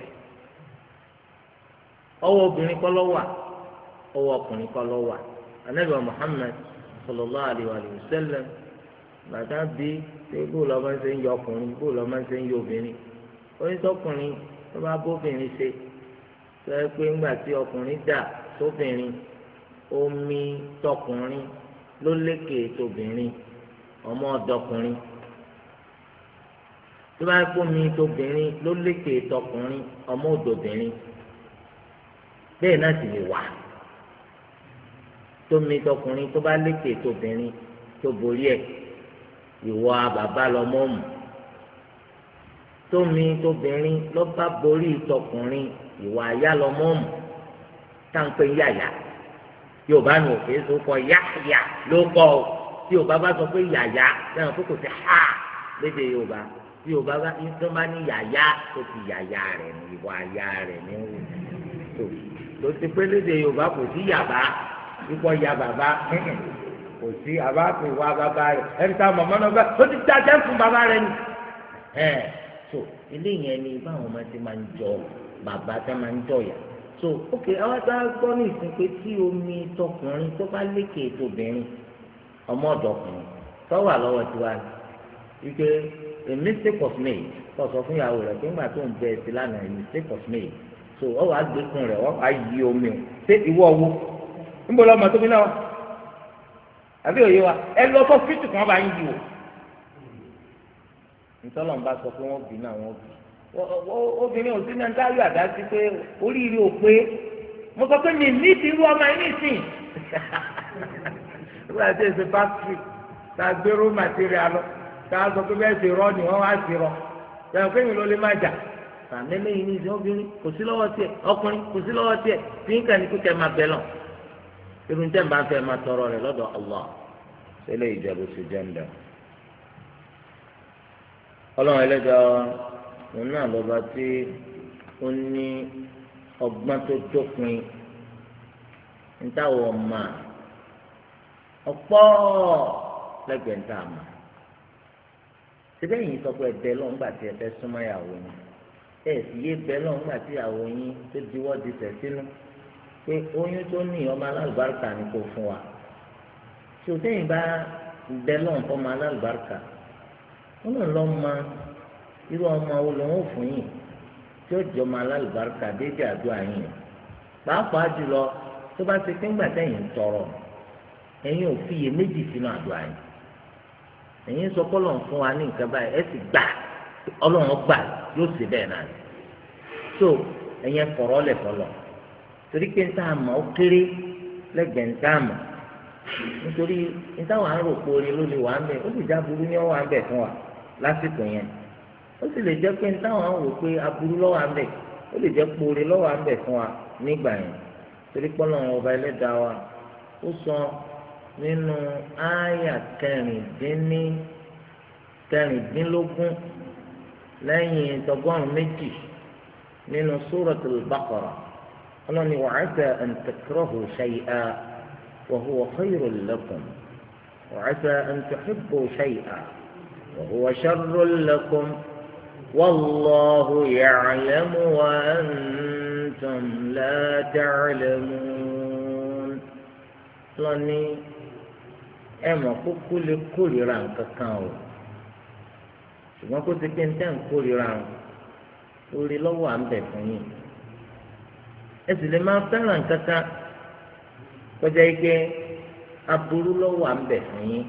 ọwọ́ obìnrin kọ́ ló wà ọwọ́ ọkùnrin kọ́ ló wà Ànábì Muhammad sallallahu alaihi wa sallam bàtà bí ṣé bóòlù ọmọ ṣe ń yọ ọkùnrin bóòlù ọmọ ṣe ń yọ obìnrin onítọ́kùnrin tó bá bóbìnrin ṣe tó yẹ pé ńgbà tí ọkùnrin dà sóbìnrin omi tọkùnrin ló lékè tóbìnrin ọmọ ọ̀dọ́kùnrin tó bá kó mi tóbìnrin ló lékè tọkùnrin ọmọ ọ̀dọ́bìnrin bẹ́ẹ̀ náà sì lè wà tómi tọkùnrin tó bá lékè tóbìnrin tó borí ẹ̀ ìwọ bàbá lọmọ mù tómi tóbìnrin ló bá borí tọkùnrin ìwọ àyà lọmọ mù táǹpẹ yàyà yorùbá ní òkè tó kọ yáyà ló kọ ọ tí yorùbá bá sọ pé yàyà lẹ́yìn tó kò sí ha lédè yorùbá tí yorùbá bá tó bá ní yàyà tó fi yàyà rẹ̀ ní ìwọ àyà rẹ̀ ní wò tó ti pé lédè yorùbá kò sí yàbá ikọ̀ ya bàbá kò sí àbá pè wá bàbá rẹ̀ ẹni tá a mọ̀ mọ́nà bá ó ti dájẹ́ fún bàbá rẹ̀ ni ẹ̀ so eléyìí ẹni báwọn ọmọ ti máa ń jọ bàbá tá máa ń jọyà so ok àwọn tá a gbọ́ ní ìsìn pé tí omi tọkùnrin tó bá lékè tóbìnrin ọmọ ọ̀dọ́kùnrin tó wà lọ́wọ́ tiwa wípé a mistake was made kó sọ fún ìyàwó rẹ̀ pé ńgbà tó ń bẹ ẹ sí lánàá a mistake was made so ọ wàá gbẹkùn rẹ̀ wọ́n wàá yí omi o ṣé ìwọ wo ńbọ lọ́mọ tóbi náà àbí òye wa ẹ lọ fọ́ fíìtì kan bá ń yí o ntọ́lọ̀ ń bá sọ pé wọ́n bì náà wọ́n bì obìnrin òsín náà ń dá yọ àdá sí pé oríire ò pé mo sọ pé mi nídìí irú ọmọ yìí nìsín nígbà tí èsì fásitì tá a gbéró màtíríà lọ tá a sọ pé bẹ́ẹ̀ sì rọ ni wọ́n wá sí rọ yàrá pé mi ló lè má jà sàmì lẹ́yìn ní ìsìn obìnrin kò sí lọ́wọ́ tiẹ̀ ọkùnrin kò sí lọ́wọ́ tiẹ̀ tí nǹkan ní kíkẹ́ máa bẹ̀ lọ irun tẹ́ ń bá fẹ́ máa tọrọ rẹ̀ lọ́dọ̀ Allah ṣẹlẹ̀ ìjẹ́bù sí jẹ́ńdà ọlọ́run ẹlẹ́dàá òun náà lọ́ba tí ó ní ọgbọ́n tó dópin nítawọ̀ ọ̀ma ọ̀pọ̀ lẹ́gbẹ̀ẹ́ níta àmà síbẹ̀ yìí sọ pé ẹ̀bẹ̀ lọ́n gbà tí ẹ fẹ́ súnmọ́ ìyàwó yín ẹ̀ sì yé bẹ́ẹ̀ lọ́n gbà tí ìyàwó yín tó diwọ́ di tẹ̀ sínú pé oyún tó ní ọmọ alálùbáríkà ni kò fún wa tí o tẹ́yìn bá bẹ́ẹ̀ lọ́n fọmọ alálùbáríkà wọn náà lọ ma irú ọmọ wo lòun ò fún yìí tí ó jọ ọmọ alálùbáríkà déédéé àdúrà yìí pàápàá jùlọ tó bá ṣe pé ńgbà tẹ̀yìn ń tọrọ ẹ̀yin ò fi iye méjì sínú àdúrà yìí ẹ̀yin sọ pé Ọlọ́run fún wa ní nǹkan báyìí ẹ sì gbà Ọlọ́run gbà yóò ṣe bẹ́ẹ̀ náà so ẹ̀yin fọ̀rọ̀ lẹ̀ fọlọ̀ torí pé níta àmọ́ ó kéré lẹ́gbẹ̀ẹ́ níta àmọ́ nítorí níta wà ń rò pé orin ló lè wà ń bẹ̀ ó sì já burú ní ọwọ́ à ń bẹ̀ fún wa lásìkò yẹn ó sì lè jẹ́ pé níta wà ń rò pé aburú lọ́wọ́ à ń bẹ̀ ó lè jẹ́ pé orin lọ́wọ́ à ń bẹ̀ fún wa nígbà yẹn torí pé Ọlọ́run ọba ẹlẹ́dàá wa ó sọ nínú ááyà kẹrìndínní kẹrìndínlógún lẹ́yìn tọgọ́rùn méjì nínú Suratul Baqara ọlọ́ni wa 'asa an takrahu shay'an wa huwa khayrun lakum wa 'asa an tuhibbu shay'an wa huwa sharrun lakum wallahu ya'lamu wa antum la ta'lamun lọ́ni ẹ mọ̀ kókó lè kórìíra nǹkan kan o ṣùgbọ́n kó ti pé ní tẹ́ ń kórìíra o orí lọ́wọ́ à ń bẹ̀ fún yín ẹ sì lè máa fẹ́ràn nǹkan kan kọjá ike aburú lọ́wọ́ à ń bẹ̀ fún yín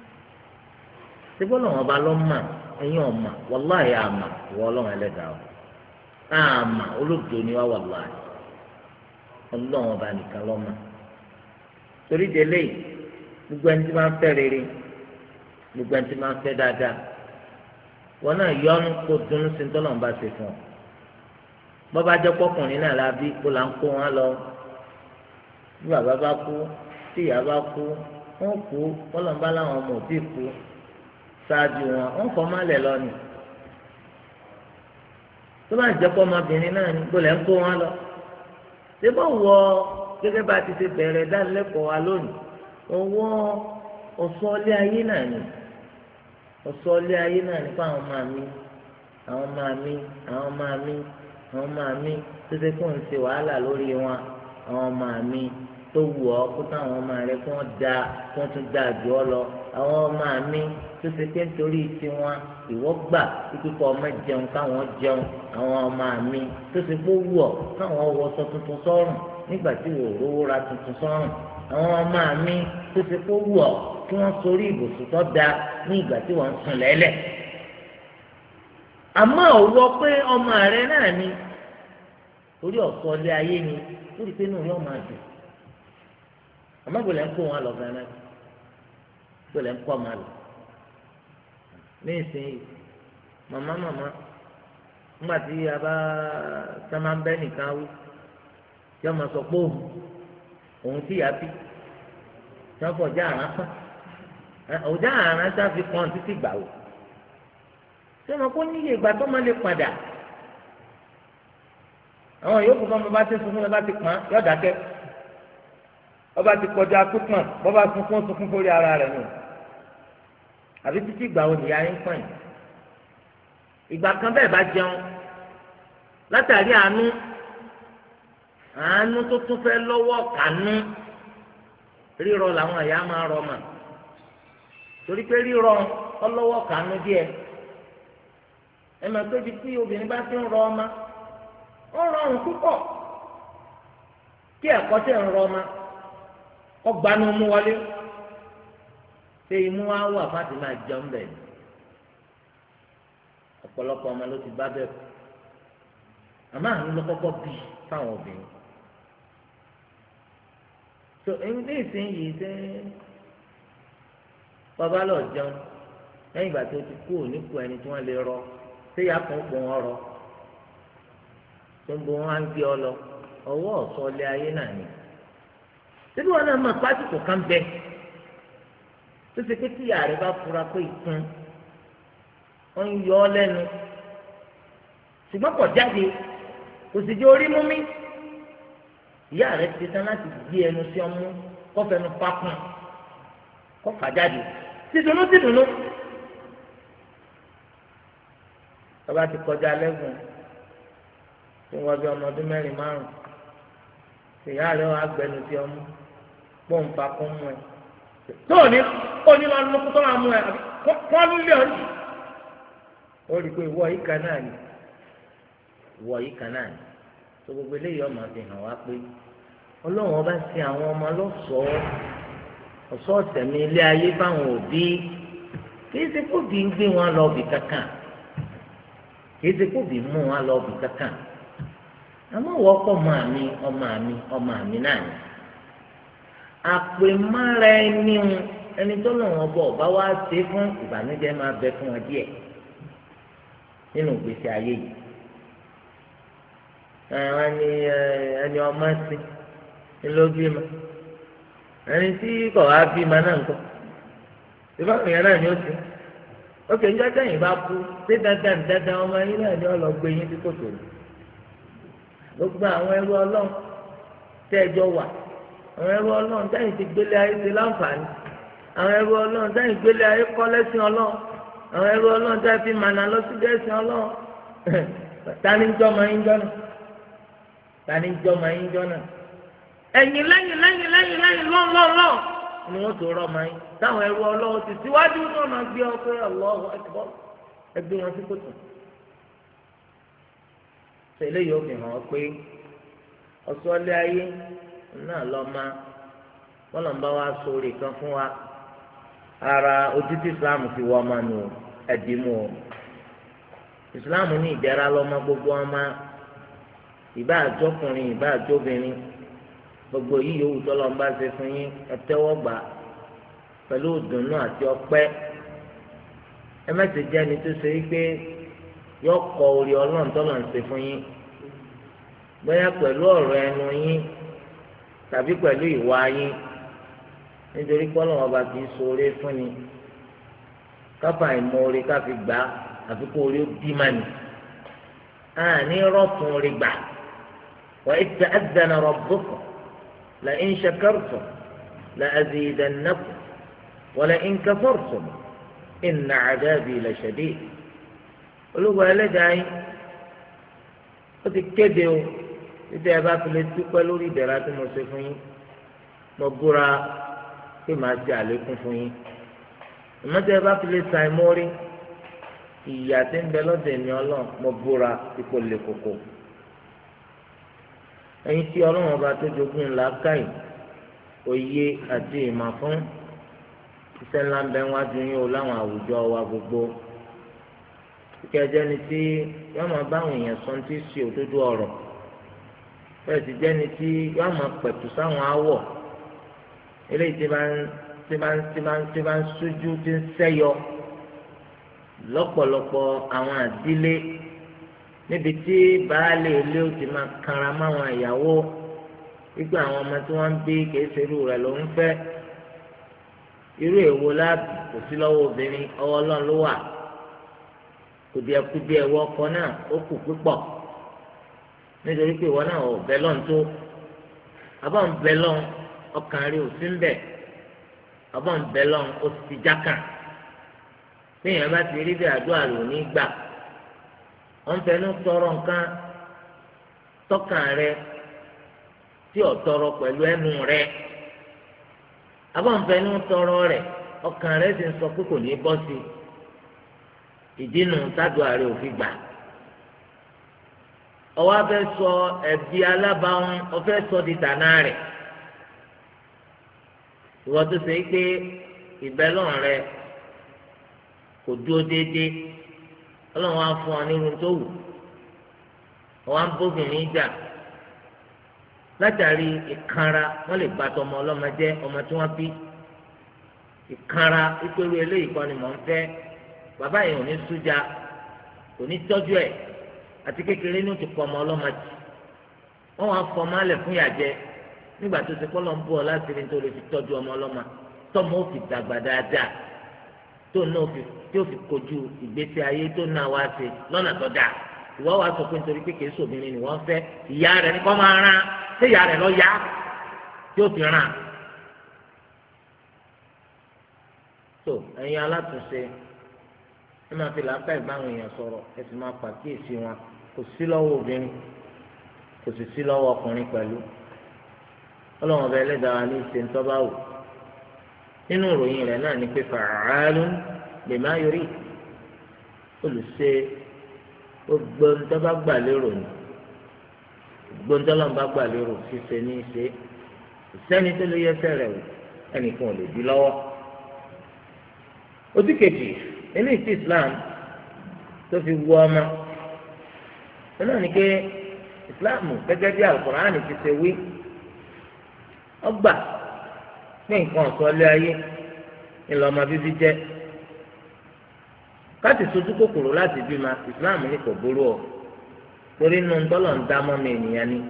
síbọ̀ lọ́wọ́ ọba lọ́ mà ẹ̀yin ọ̀mà wàláhì àmà ìwọ ọlọ́run ẹlẹ́dàá o àmà olóògbé ni wá wàláhì ọlọ́run ọba nìkan lọ́ mà torí délé gbogbo ẹni tí máa ń fẹ́ rere gbogbo ẹni tí máa ń fẹ́ dáadáa wọn náà yọnu kó dunu sí tọ́lọ̀ ń bá ṣe fún ọ bọ́bá jẹ́ pọ́kùnrin náà la bí kó là ń kó wọn lọ bí bàbá bá kú tí ìyá bá kú wọn kú kọ́lọ̀ ń bá láwọn ọmọ òbí kú ṣáájú wọn wọn fọ́ má lẹ̀ lọ ni tó bá jẹ́ pọ́ ọmọbìnrin náà ni kó lẹ́ ń kó wọn lọ ṣé bọ́ wọ gẹ́gẹ́ bá ti ṣe bẹ̀rẹ̀ dánilẹ́kọ̀ọ́ wa lónìí owó ọ̀sọ́ọ́lé ayé náà ni ọ̀sọ́ọ́lé ayé náà nípa àwọn máa mi àwọn máa mi àwọn máa mi àwọn máa mi tó ṣe kó ń ṣe wàhálà lórí wọn àwọn máa mi tó wù ọ́ kó táwọn ọmọ rẹ kó wọ́n da kó wọ́n tún da àjọ ọ lọ àwọn máa mi tó ṣe pé nítorí tiwọn ìwọ gbà kíkọ́ ọmọ jẹun káwọn jẹun àwọn máa mi tó ṣe pé ó wù ọ́ káwọn wọṣọ tuntun sọ́rùn nígbà tí wò rówó ra tuntun sọ́rùn àwọn ọmọ mi tó ṣe kó wù ọ́ kí wọ́n sorí ibùsùn tó da ní ìgbà tí wọ́n ń sùn lẹ́lẹ̀. àmọ́ òwò pé ọmọ rẹ náà ni orí ọ̀sọ́ ilé ayé ni ó rí i pé inú yóò máa dùn. àmọ́ gbọ́dọ̀ ń kó wọn lọ gan-an gbọ́dọ̀ ń kó ọmọ lọ. ní ìsinyìí màmá màmá nígbà tí a bá sá máa ń bẹ́ nìkan wí yóò máa sọ pé òun òun tí yàá bí tí wọ́n fọjá àrán pa ọjà àrán tá a fi kàn títí gbà wò ṣé wọn kó níye ìgbà tó máa lè padà àwọn yòókù fún ọmọ bá ti sunkún ọba ti pọn yóò dákẹ́ ọba ti kọjá pípọn bọba sunkún sunkún fórí ara rẹ̀ nù àbí títí gbà wò nìyá yín pọn yìí ìgbà kan bẹ́ẹ̀ bá jẹun látàrí àánú àánú tó tún fẹ́ lọ́wọ́ kànú rírọ làwọn ẹ̀yà máa rọ mà torí pé rírọ ọlọ́wọ́ kànú díẹ̀ ẹ máa tóbi tí obìnrin bá ti ń rọ ọmọ ó rọrùn púpọ̀ kí ẹ̀kọ́ tẹ̀ ń rọ ọmọ ọgbàánu mú wọlé ṣé imú wa wà fáti máa jẹun bẹ́ẹ̀ ọ̀pọ̀lọpọ̀ ọmọ ló ti bá bẹ́ẹ̀ àmọ́ àánú ló kọ́kọ́ bí fáwọn obìnrin so ẹni tí ìsìn yìí ṣe bàbá lọ jẹun lẹ́yìn ìgbà tó ti kú òníkù ẹni tí wọ́n lè rọ ṣé ìyá kan pọ̀ wọ́n rọ tó ń bo wọn á ń gbé ọ lọ ọwọ́ ọ̀sọ́ ilé ayé náà ni síbí wọn náà mọ̀ pásítọ̀ kan bẹ tó ṣe pé tíyà rẹ bá fura pé ìkún wọn ń yọ ọ lẹ́nu ṣùgbọ́n kò jáde kò sì jẹ́ orí mú mi ìyá rẹ ti tán láti gbé ẹnu sí ọmú kọfẹnu pápọn kọfà jáde tìdùnnú tìdùnnú bàbá ti kọjá lẹ́gùn tí wọ́n bí ọmọ ọdún mẹ́rin márùn ìyá rẹ wà gbẹnu sí ọmú pọ́ǹpà kún mú ẹ tó ní ó ní lọ́nà lókùn tó máa mú ẹ kọ́ nílé ọ̀rẹ́ ó rí i pé ìwọ yìí kan náà ni ìwọ yìí kan náà ni tó gbogbo eléyìí ọmọ fi hàn wá pé ọlọ́run ọba ṣe àwọn ọmọ lọ́sọ̀ọ́ ọ̀ṣọ́ ọ̀tẹ̀mí ilé ayé fáwọn òbí kìí ṣe kóbi ń gbé wọn lọ bì kankan kìí ṣe kóbi mú wọn lọ bì kankan àmọ́ wọ́n kọ́ ọmọ mi ọmọ mi ọmọ mi náà ni àpèmára ẹni ẹni tó lọ́wọ́ bọ̀ bá wá ṣe fún ìbànújẹ́ máa bẹ fún wọn díẹ̀ nínú ìgbésí ayé yìí àwọn ni ẹni ọmọ sí ńlọbí ma ẹni tí kò wá bí ma náà nǹkan ìfọwọ́n yẹn náà ni ó ti ókè ń jẹ́ sẹ́yìn bá kú ṣé dandan dandan ọmọ yín náà ni ó lọ gbé yín tí kò tó gbogbo àwọn ẹrú ọlọ́run tẹ́ ẹjọ́ wà àwọn ẹrú ọlọ́run sẹ́yìn ti gbélé ayé ti láǹfààní àwọn ẹrú ọlọ́run sẹ́yìn gbélé ayé kọ́ lẹ́sìn ọlọ́run àwọn ẹrú ọlọ́run sẹ́yìn fi mànà lọ sí dẹ́sìn ọlọ́run tani ń jọ́ ọmọ yín jọ́ náà tani ń jọ́ ọmọ yín jọ́ náà ẹ̀yìn lẹ́yìn lẹ́yìn lẹ́yìn lẹ́yìn lọ́nlọ́nlọ́ ni wọ́n tó rọ́ ọmọ yín táwọn ẹrú ọlọ́run ti síwájú náà máa gbé ọ pé Allahu Akbar ẹgbẹ́ wọn sí kòtò tẹ́lẹ̀ yóò fi hàn pé ọ̀sọ́lé ayé náà lọ ma wọn lọ ń bá wa sórí kan fún wa ara ojú tí Islam fi wọ ọmọ nù ẹdínmù o Islam ní ìdẹ̀ra lọ́mọ gbogbo ọmọ ìbá àjọkùnrin ìbá àjọbìnrin gbogbo yìí yòówù tọ́lọ́ ń bá ṣe fún yín ẹ tẹ́wọ́ gbà pẹ̀lú ìdùnnú àti ọpẹ́ ẹ má ṣe jẹ́ ẹni tó ṣe wípé yọ kọ orí ọlọ́run tọ́lọ̀ ń ṣe fún yín bóyá pẹ̀lú ọ̀rọ̀ ẹnu yín tàbí pẹ̀lú ìwà yín nítorí pọ́lọ́ ọba kì í ṣoore fún ni káfà ìmọ̀ orí káfi gbà àfi kó orí ó bí má ni àní rọ́ọ̀tún orí gbà wa idh ta'adhana rabbukum la in shakartum la azidannakum wa la in kafartum inna 'adhabi la shadid olùkọ́ ẹlẹ́dàá yín ó ti kéde o títí ẹ bá fi lè dúpẹ́ lórí ìdẹ̀ra tí mo ṣe fún yín mo búra pé màá ṣe àlékún fún yín ìmọ̀tẹ́ ẹ bá fi lè sa ìmórí ìyà tí ń bẹ lọ́dọ̀ ẹ̀mí ọlọ́run mo búra ipò lè koko ẹ̀yin tí ọlọ́run ọba tó jogún làákàyè òye àti ìmọ̀ fún iṣẹ́ ńlá ń bẹ wájú yín o láwọn àwùjọ wa gbogbo kẹjẹ ni tí yọọ máa bá àwọn èèyàn sọ tí sí òdodo ọ̀rọ̀ bẹ́ẹ̀ sì jẹ́ ni tí yọọ máa pẹ̀tù sáwọn awọ eléyìí tí bá ń tí bá ń tí bá ń tí bá ń sójú tí ń sẹ́yọ lọ́pọ̀lọpọ̀ àwọn àdílé níbi tí baálé ilé ó ti máa kanra máwọn ìyàwó wípé àwọn ọmọ tí wọ́n ń bí kìí ṣe irú rẹ̀ ló ń fẹ́ irú èwo láàbù kò sí lọ́wọ́ obìnrin ọwọ́ Ọlọ́run ló wà kùdìẹ̀kùdìẹ̀ wọ ọkọ náà ó kù púpọ̀ nítorí pé ìwọ náà ò bẹ lọ́n tó abọ́ ń bẹ lọ́n ọkàn rí òsì ń bẹ̀ abọ́ ń bẹ lọ́n ó sì ti jákà téèyàn bá ti rí bí àdúrà rò ní gbà wọ́n fẹnu tọrọ nǹkan tọkàn rẹ tí ò tọrọ pẹ̀lú ẹnu rẹ àbọ̀ ń fẹnu tọrọ rẹ ọkàn rẹ sì ń sọ pé kò ní bọ́ sí ìdínú tádùá rẹ ò fi gbà ọwọ́ afẹ́ sọ ẹ̀bi alábàáhùn ọfẹ́ sọ di tànà rẹ̀ ìwọ́n tó ṣe é pé ìbẹ́lọ́n rẹ kò dúró déédéé ọlọ́run á fún ọ nírun tó wù ọwọ́ á ń bóbìnrin jà látàrí ìkanra wọ́n lè bá tọmọ ọlọ́mọ jẹ́ ọmọ tí wọ́n bí ìkanra ìpérò eléyìí kan ni mò ń fẹ́ bàbá yẹn ò ní sújà kò ní tọ́jú ẹ̀ àti kékeré ní o ti pọ̀ ọmọ ọlọ́mọ jì wọ́n wá fọ ọmọ alẹ̀ fún yàjẹ́ nígbà tó ti kọ́ lọ́n bú ọ láti rí nítorí fi tọ́jú ọmọ ọlọ́mọ tọ́mọ ó fi dàgbà dáadáa tó náà fi tí ó fi kojú ìgbésí ayé tó náà wá sí lọ́nà tó dáa ìwọ wá sọ pé nítorí pé kìí sòbìnrin ni wọ́n fẹ́ ìyá rẹ̀ ní kọ́ máa rán ṣé ìyá rẹ̀ lọ yá tí ó fi rán. tó ẹ̀yin alátúnṣe ẹ máa fi làákà ìbáwọn èèyàn sọ̀rọ̀ ẹ sì máa pàkíyèsí wọn kò sí lọ́wọ́ obìnrin kò sì sí lọ́wọ́ ọkùnrin pẹ̀lú ọlọ́run ọba ẹlẹ́dàá ní ìṣe ńtọ́ba wò nínú ìròyìn rẹ̀ náà ní pé fa'alun lima yurid olùṣe gbogbo ńtọ́ba gbà lérò ní gbogbo ńtọ́lọ́run gbà lérò ṣíṣe ní í ṣe ìsẹ́ni tó lè yẹsẹ̀ rẹ̀ wò ẹnìkan ò lè di lọ́wọ́ ojú kejì nínú ìsì Islam tó fi wú ọmọ náà ni pé Islam gẹ́gẹ́ bí Al-Qur'an ti ṣe wí ọgbà pé nǹkan ọ̀sọ́lé ayé ńlọ ọmọ bíbí jẹ́ káàtì sojú kòkòrò láti bímọ Islam ní kò burú ọ torí inú ńtọ́lọ̀ ń dá mọ́mọ ènìyàn ni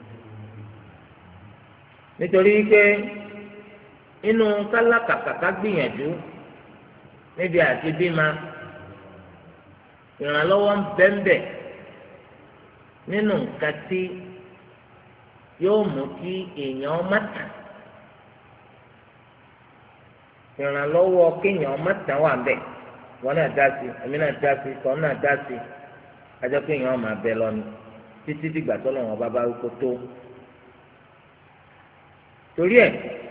nítorí pé inú kálákàkà gbìyànjú níbi àti bímọ ìrànlọ́wọ́ ń bẹ́ńbẹ́ nínú nǹkan tí yóò mú kí èèyàn má tàn ìrànlọ́wọ́ kéèyàn má tàn wà bẹ́ẹ̀ wọn náà dá sí èmi náà dá sí kọ́ náà dá sí ajọ́ pé èèyàn máa bẹ lọ ni títí dìgbà tó lọ́wọ́ bá bá kó tó torí ẹ̀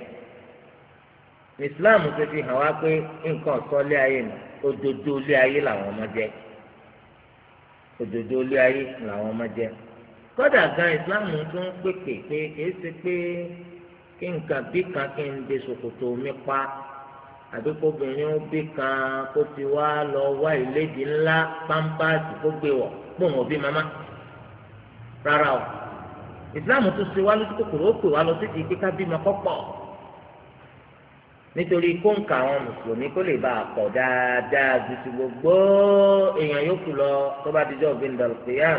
Islam ṣe fi hàn wá pé nǹkan ọ̀sọ́ lé ayé nù òdodo lé ayé làwọn ọmọ jẹ́ òdodo lé ayé làwọn ọmọ jẹ́ kódà gan Islam tún pèpè pé kìí ṣe pé kí nǹkan bí kan kí n de ṣòkòtò mi pa àbí kóbìnrin ó bí kan kó ti wá lọ wá ìlédìí ńlá pampasì kó gbé wọ̀ pọ̀ wọ́n bí mama rárá o Islam tún ṣe wá lójú kòkòrò ó pè wá lọ sí ti pé ká bímọ kọ́pọ̀ nítorí kóńkà àwọn mùsùlùmí kó lè bá a pọ̀ dáadáa ju ti gbogbo èèyàn yòókù lọ tó bá dijọ́ ògbìn dàlùkìyàm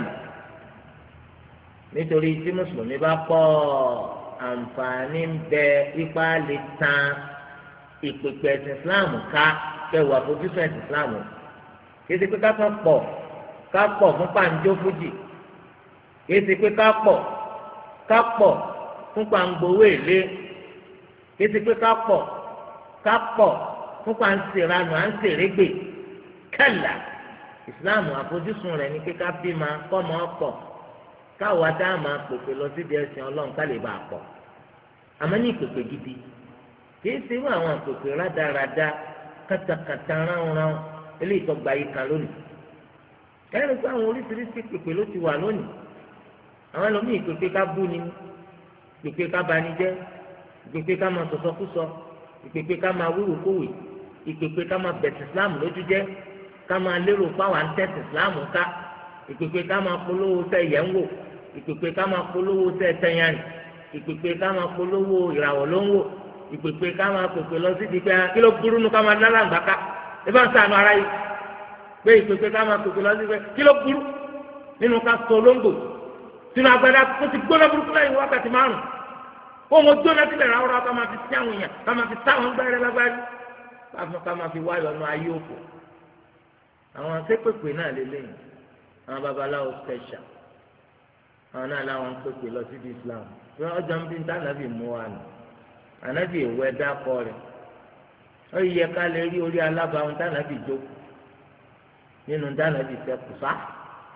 nítorí tí mùsùlùmí bá pọ̀ àǹfààní ń bẹ ipá lè tan ìpèpè ẹ̀sìn Islam ká kẹwàá àfojúsùn ẹ̀sìn Islam kìí ṣe pé ká kàn pọ̀ ká pọ̀ fún pàǹjọ́ fújì kìí ṣe pé ká pọ̀ ká pọ̀ fún pàǹgbowó èlé kìí ṣe pé ká pọ̀ ká pọ̀ fúnpa ń ṣèrànù à ń ṣèrégbè kẹlà ìsìláàmù àfojúsùn rẹ̀ ní kíká bímọ kọ́mọ pọ̀ káwa dá máa pèpè lọ síbi ẹ̀sìn ọlọ́run ká lè bá a pọ̀ àmọ́ ní ìpèpè gidi kìí ṣe irú àwọn àpèpè rádaràda kàtàkàtà ránran eléyìí tó gba yìí kan lónìí ẹ̀rọ pé àwọn oríṣiríṣi pèpè ló ti wà lónìí àwọn ẹlòmíì pèpè ká bú ni pèpè ká bani jẹ́ pèpè ká máa sọ̀sọ́kúsọ ìpèpè ká máa wíwò kówè ìpèpè ká máa bẹ̀sẹ̀ islam lójú jẹ́ ká máa lérò fáwọn àǹtẹ̀sì islam ká ìpèpè ká máa polówó tẹ yẹn ń wò ìpèpè ká máa polówó tẹ tẹyàrìn ìpèpè ká máa polówó ìràwọ̀ ló ń wò ìpèpè ká máa pèpè lọ sí di pé kí ló burú nu ká máa dá láǹgbá ká ẹ bá ń sànù ara yìí pé ìpèpè ká máa pèpè lọ sí pé kí ló burú nínú ká sọ olóńgbò sínú agbada tó ti gbóná burúkú lẹ́yìn wákàtí márùn kó wọn jóná sílẹ̀ ráúrá ká máa fi sí àwọn èèyàn ká máa fi sáwọn gbẹ́rẹ́ lágbárí ká máa fi wáyọ̀ ọ̀nà ayé òfò àwọn akẹ́pẹ̀pẹ̀ náà lélẹ́yìn àwọn babaláwo special àwọn náà láwọn pèpè lọ sí Islam wọn ọjọ́ ń bí ntànàbì mú wa nù ànábì ìwọ ẹ̀dá kọ rẹ̀ ó yẹ ká lè rí orí alábàáwọn ntànàbì jókòó nínú ntànàbì sẹ́kù sá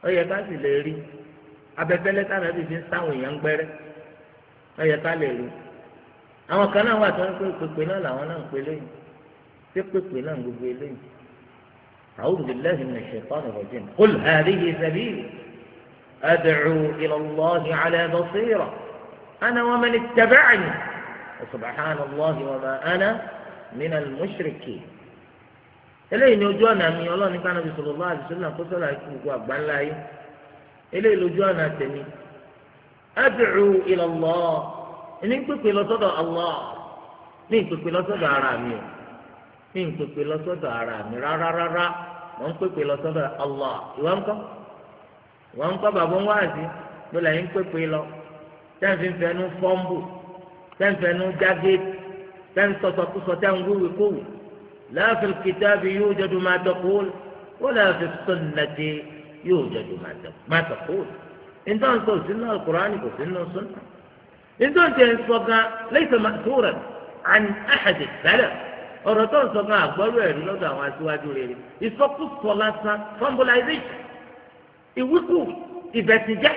ó yẹ ká sì lè rí abẹ́fẹ́lẹ́ táwọn ẹbí fi ń sáwọn èèyàn gbẹ́rẹ́ ó yẹ ká lè rí àwọn kan náà wà tó ń pè pèpè náà làwọn náà ń pè lẹ́yìn tí pèpè náà ń gbogbo eléyìí a'udhu billahi minash shaitanir rajim qul hadhihi sabili ad'u ila Allahi ala basira ana wa man ittaba'ani wa subhanallahi wa ma ana minal mushrikin eléyìí ni ojú ọ̀nà mi ọlọ́ọ̀ni ká nàbì sallallahu alaihi wasallam kó sọ̀rọ̀ àìkú gbogbo àgbáńlá yìí eléyìí lójú ọ̀nà tèmi ad'u ila Allah ní pèpè lọ́sọ́dọ̀ Allah ní pèpè lọ́sọ́dọ̀ ara mi o ní pèpè lọ́sọ́dọ̀ ara mi rárá rárá mọ̀ ń pèpè lọ́sọ́dọ̀ Allah ìwà ńkọ́ ìwà ńkọ́ bàbá ń wáàzí ló lẹ́yìn pèpè lọ tẹ́ǹfẹ̀ẹ́nu fọ́ńbù tẹ́ǹfẹ̀ẹ́nu jágé tẹ́ǹsọ̀sọ̀kúsọ tẹ́ǹwúwe kówè. لا في الكتاب يوجد ما تقول ولا في السنة يوجد ما تقول إن تنصر سنة القرآن وسنة السنة إن تنصر ليس مأثورا عن أحد السلف ọ̀rọ̀ tó ń sọ kan àgbọ̀rú ẹ̀rí lọ́dọ̀ àwọn aṣíwájú rere ìsọkúsọ lásán fọmbọláìzéṣàn ìwíkù ìbẹ̀tìjẹ́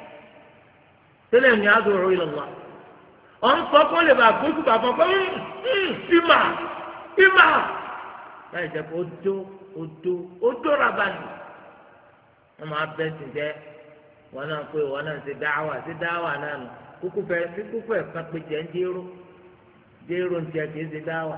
tẹ́lẹ̀ ní adùrù ìlọ́wọ́ ọ̀n sọ kó lè bá gbójú bàbá pé ìmà ìmà láì jẹ́ pé odó odó odó rabani wọ́n máa bẹ́ sí jẹ́ wọn náà pé wọn náà ṣe dáwà ṣe dáwà náà nù kúkú fẹ́ kúkú fẹ́ kan pé jẹ́ ń dérò dérò ń jẹ́ kì í ṣe dáwà.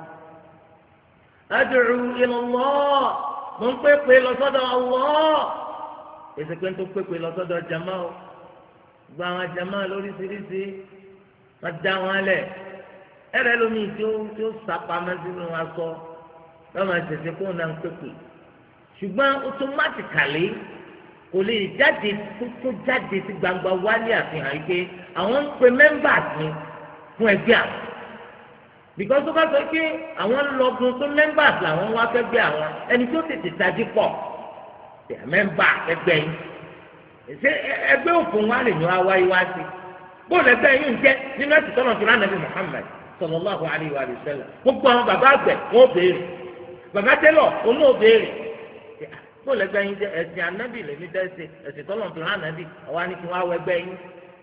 ad'u ila Allah mo ń pèpè lọ sọ́dọ̀ Allah èsì pé ń tó pèpè lọ sọ́dọ̀ jama o gba àwọn jama lóríṣiríṣi wọ́n dá wọn lẹ̀ ẹ̀rẹ́ lómi tí ó tí ó sàpamọ́ sínú aṣọ lọ́mọ ìṣẹ̀ṣẹ̀ kó náà ń pèpè ṣùgbọ́n automatically kò lè jáde tó jáde sí gbangba wálé àfihàn yìí pé àwọn ń pe members ni fún ẹgbẹ́ àwọn because tó bá sọ pé àwọn ń lọgun tó members làwọn wá fẹ́gbẹ́ àwọn ẹni tó tètè tají pọ̀ mẹ́mbà ẹgbẹ́ yìí ṣé ẹgbẹ́ òfin wa lè yan awáyé wá sí bóòlù ẹgbẹ́ yìí ń jẹ́ nínú ẹ̀sìn tọ́nà tó rán nàbí Muhammad sallallahu alaihi wa sallam gbogbo àwọn bàbá àgbẹ̀ wọn ò béèrè bàbá tẹ́lọ̀ òun ò béèrè bóòlù ẹgbẹ́ yìí jẹ́ ẹ̀sìn anábì lèmi dẹ́sẹ̀ ẹ̀sìn tọ́nà tó rán nàbí àwa ni kí wọ́n awọ ẹgbẹ́ yìí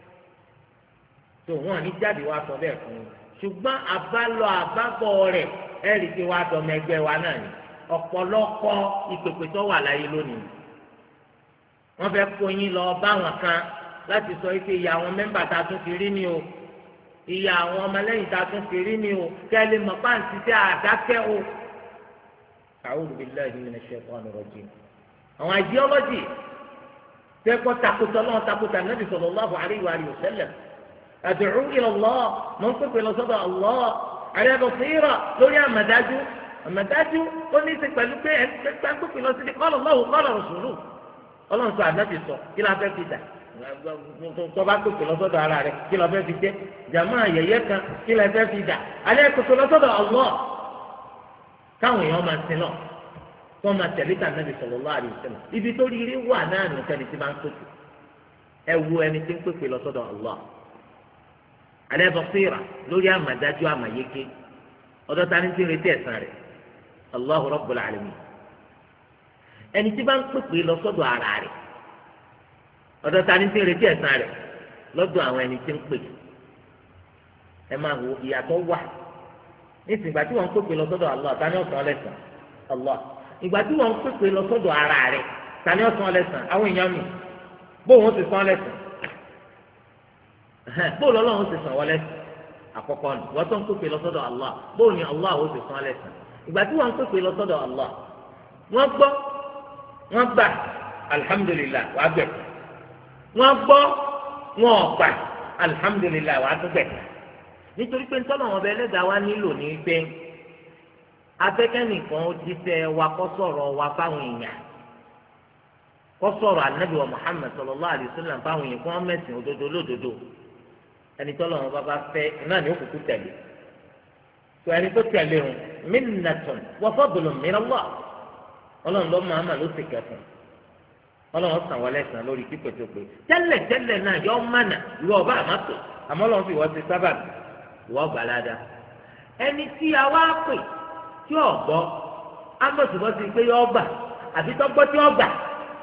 tó wọn ní jáde wá sọ bẹ́ẹ̀ fún un ṣùgbọ́n àbálọ àbábọ̀ rẹ̀ ẹ̀rì tí wàá dọ̀mọ ẹgbẹ́ wa náà ni ọ̀pọ̀lọpọ̀ ìpèpè tó wà láyé lónìí wọ́n fẹ́ kó yín lọ báwọn kan láti sọ pé ìyá àwọn mẹ́mbà tá a tún ti rí ni o ìyá àwọn ọmọlẹ́yìn tá a tún ti rí ni o kẹ́lẹ́ mọ̀ páǹtí tí a dákẹ́ o. A'udhu billahi minash shaitani rajim. àwọn ideology tẹ́kọ̀ takùtà náà takùtà Nabi sallallahu alaihi wa sallam ad'u ila Allah mọ̀ ń pèpè lọ sọ́dọ̀ Allah ala basira lórí àmàdájú àmàdájú ó ní í ṣe pẹ̀lú pé ẹ̀ ń pèpè lọ sí qala Allahu qala rasuluhu ọlọ́run sọ ànábì sọ kí la fẹ́ fi dà tọ́ba pèpè lọ́sọ́dọ̀ ara rẹ̀ kí la fẹ́ fi dé jàmọ́ àyẹ̀yẹ́ kan kí la fẹ́ fi dà alẹ́ pèpè lọ́sọ́dọ̀ Allah káwọn èèyàn máa sin náà kí wọ́n máa tẹ̀lé tà ànábì sallallahu alaihi wasallam ibi tó rí rí wà náà nìkan ni ti máa ń pèpè ẹ wo ẹni tí ń pèpè lọ́sọ́dọ̀ Allah alẹ́ basira lórí àmàdájú àmàyéké ọ̀dọ̀ ta ni ti ń retí ẹ̀san rẹ̀ Allahu Rabbul Alamin ẹni tí bá ń pèpè lọ sọ́dọ̀ ara rẹ̀ ọ̀dọ̀ ta ni tí ń retí ẹ̀san rẹ̀ lọ́dọ̀ àwọn ẹni tí ń pè ẹ máa wo ìyàtọ̀ wà nísìnyí ìgbà tí wọ́n ń pèpè lọ sọ́dọ̀ Allah ta ni ó san lẹ́san Allah ìgbà tí wọ́n ń pèpè lọ sọ́dọ̀ ara rẹ̀ ta ni ó san lẹ́san àwọn èèyàn mi bóun ó ti san lẹ́san bóun lọ́lọ́run ó ti san wọ́n lẹ́san àkọ́kọ́ ni wọ́n tó ń pèpè lọ sọ́dọ̀ Allah bóun ni Allah ó ti san lẹ́san ìgbà tí wọ́n ń pèpè lọ sọ́dọ̀ Allah wọ́n gbọ́ wọ́n gbà alihamudulilayi wàá gbẹ wọ́n gbọ́ wọ́n gbà alihamudulilayi wàá tún gbẹ nítorí pé ntọ́nà wọn bẹ ẹlẹ́dàá wa nílò ní pé afẹ́kẹ́nìkan ó ti fẹ́ wa kọ́ sọ̀rọ̀ wa fáwọn èèyàn kọ́ sọ̀rọ̀ anabi wa Muhammad sallallahu alayhi wa sallam fáwọn èèyàn kó wọ́n mẹ́sìn òdodo lódodo ẹni tọ́lọ̀ wọn bá bá fẹ́ náà ní òkùnkùn tẹ̀lé tó ẹni tó tẹ̀lé wọn minnatun wa fadlun min Allah ọlọ́run ló máa mà ló sì kẹfùn ọlọ́run sàn wọlé sàn lórí pípẹ́ tó pé tẹ́lẹ̀ tẹ́lẹ̀ náà yọ mánà ìwọ ọba àmàtò àmọ́ ọlọ́run fi wọ́n ti sábà ìwọ gbàládà ẹni tí a wá pè tí ò gbọ́ ámọ̀tòmọ́ ti pé yọ ọgbà àbí tọ́gbọ́ tí ọgbà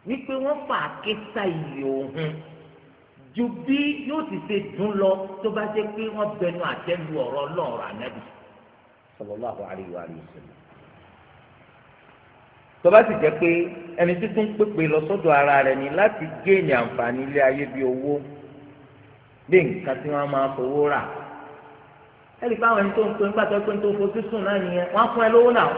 wípé wọ́n fà kéta iye òun ju bí yóò ti ṣe dùn lọ tó bá jẹ́ pé wọ́n bẹnu àtẹ́lu ọ̀rọ̀ lọ́ọ̀rọ̀ ànábì sallallahu alaihi wa sallam. tó bá sì jẹ́ pé ẹni títún pépè lọ sọ́dọ̀ ara rẹ̀ ni láti géènì àǹfààní ilé ayé bíi owó bí nǹkan tí wọ́n máa fowó rà ẹnì kan àwọn ẹni tó ń pè nígbà tó ń pè tó fojú sùn náà nìyẹn wọ́n á fún ẹ lówó náà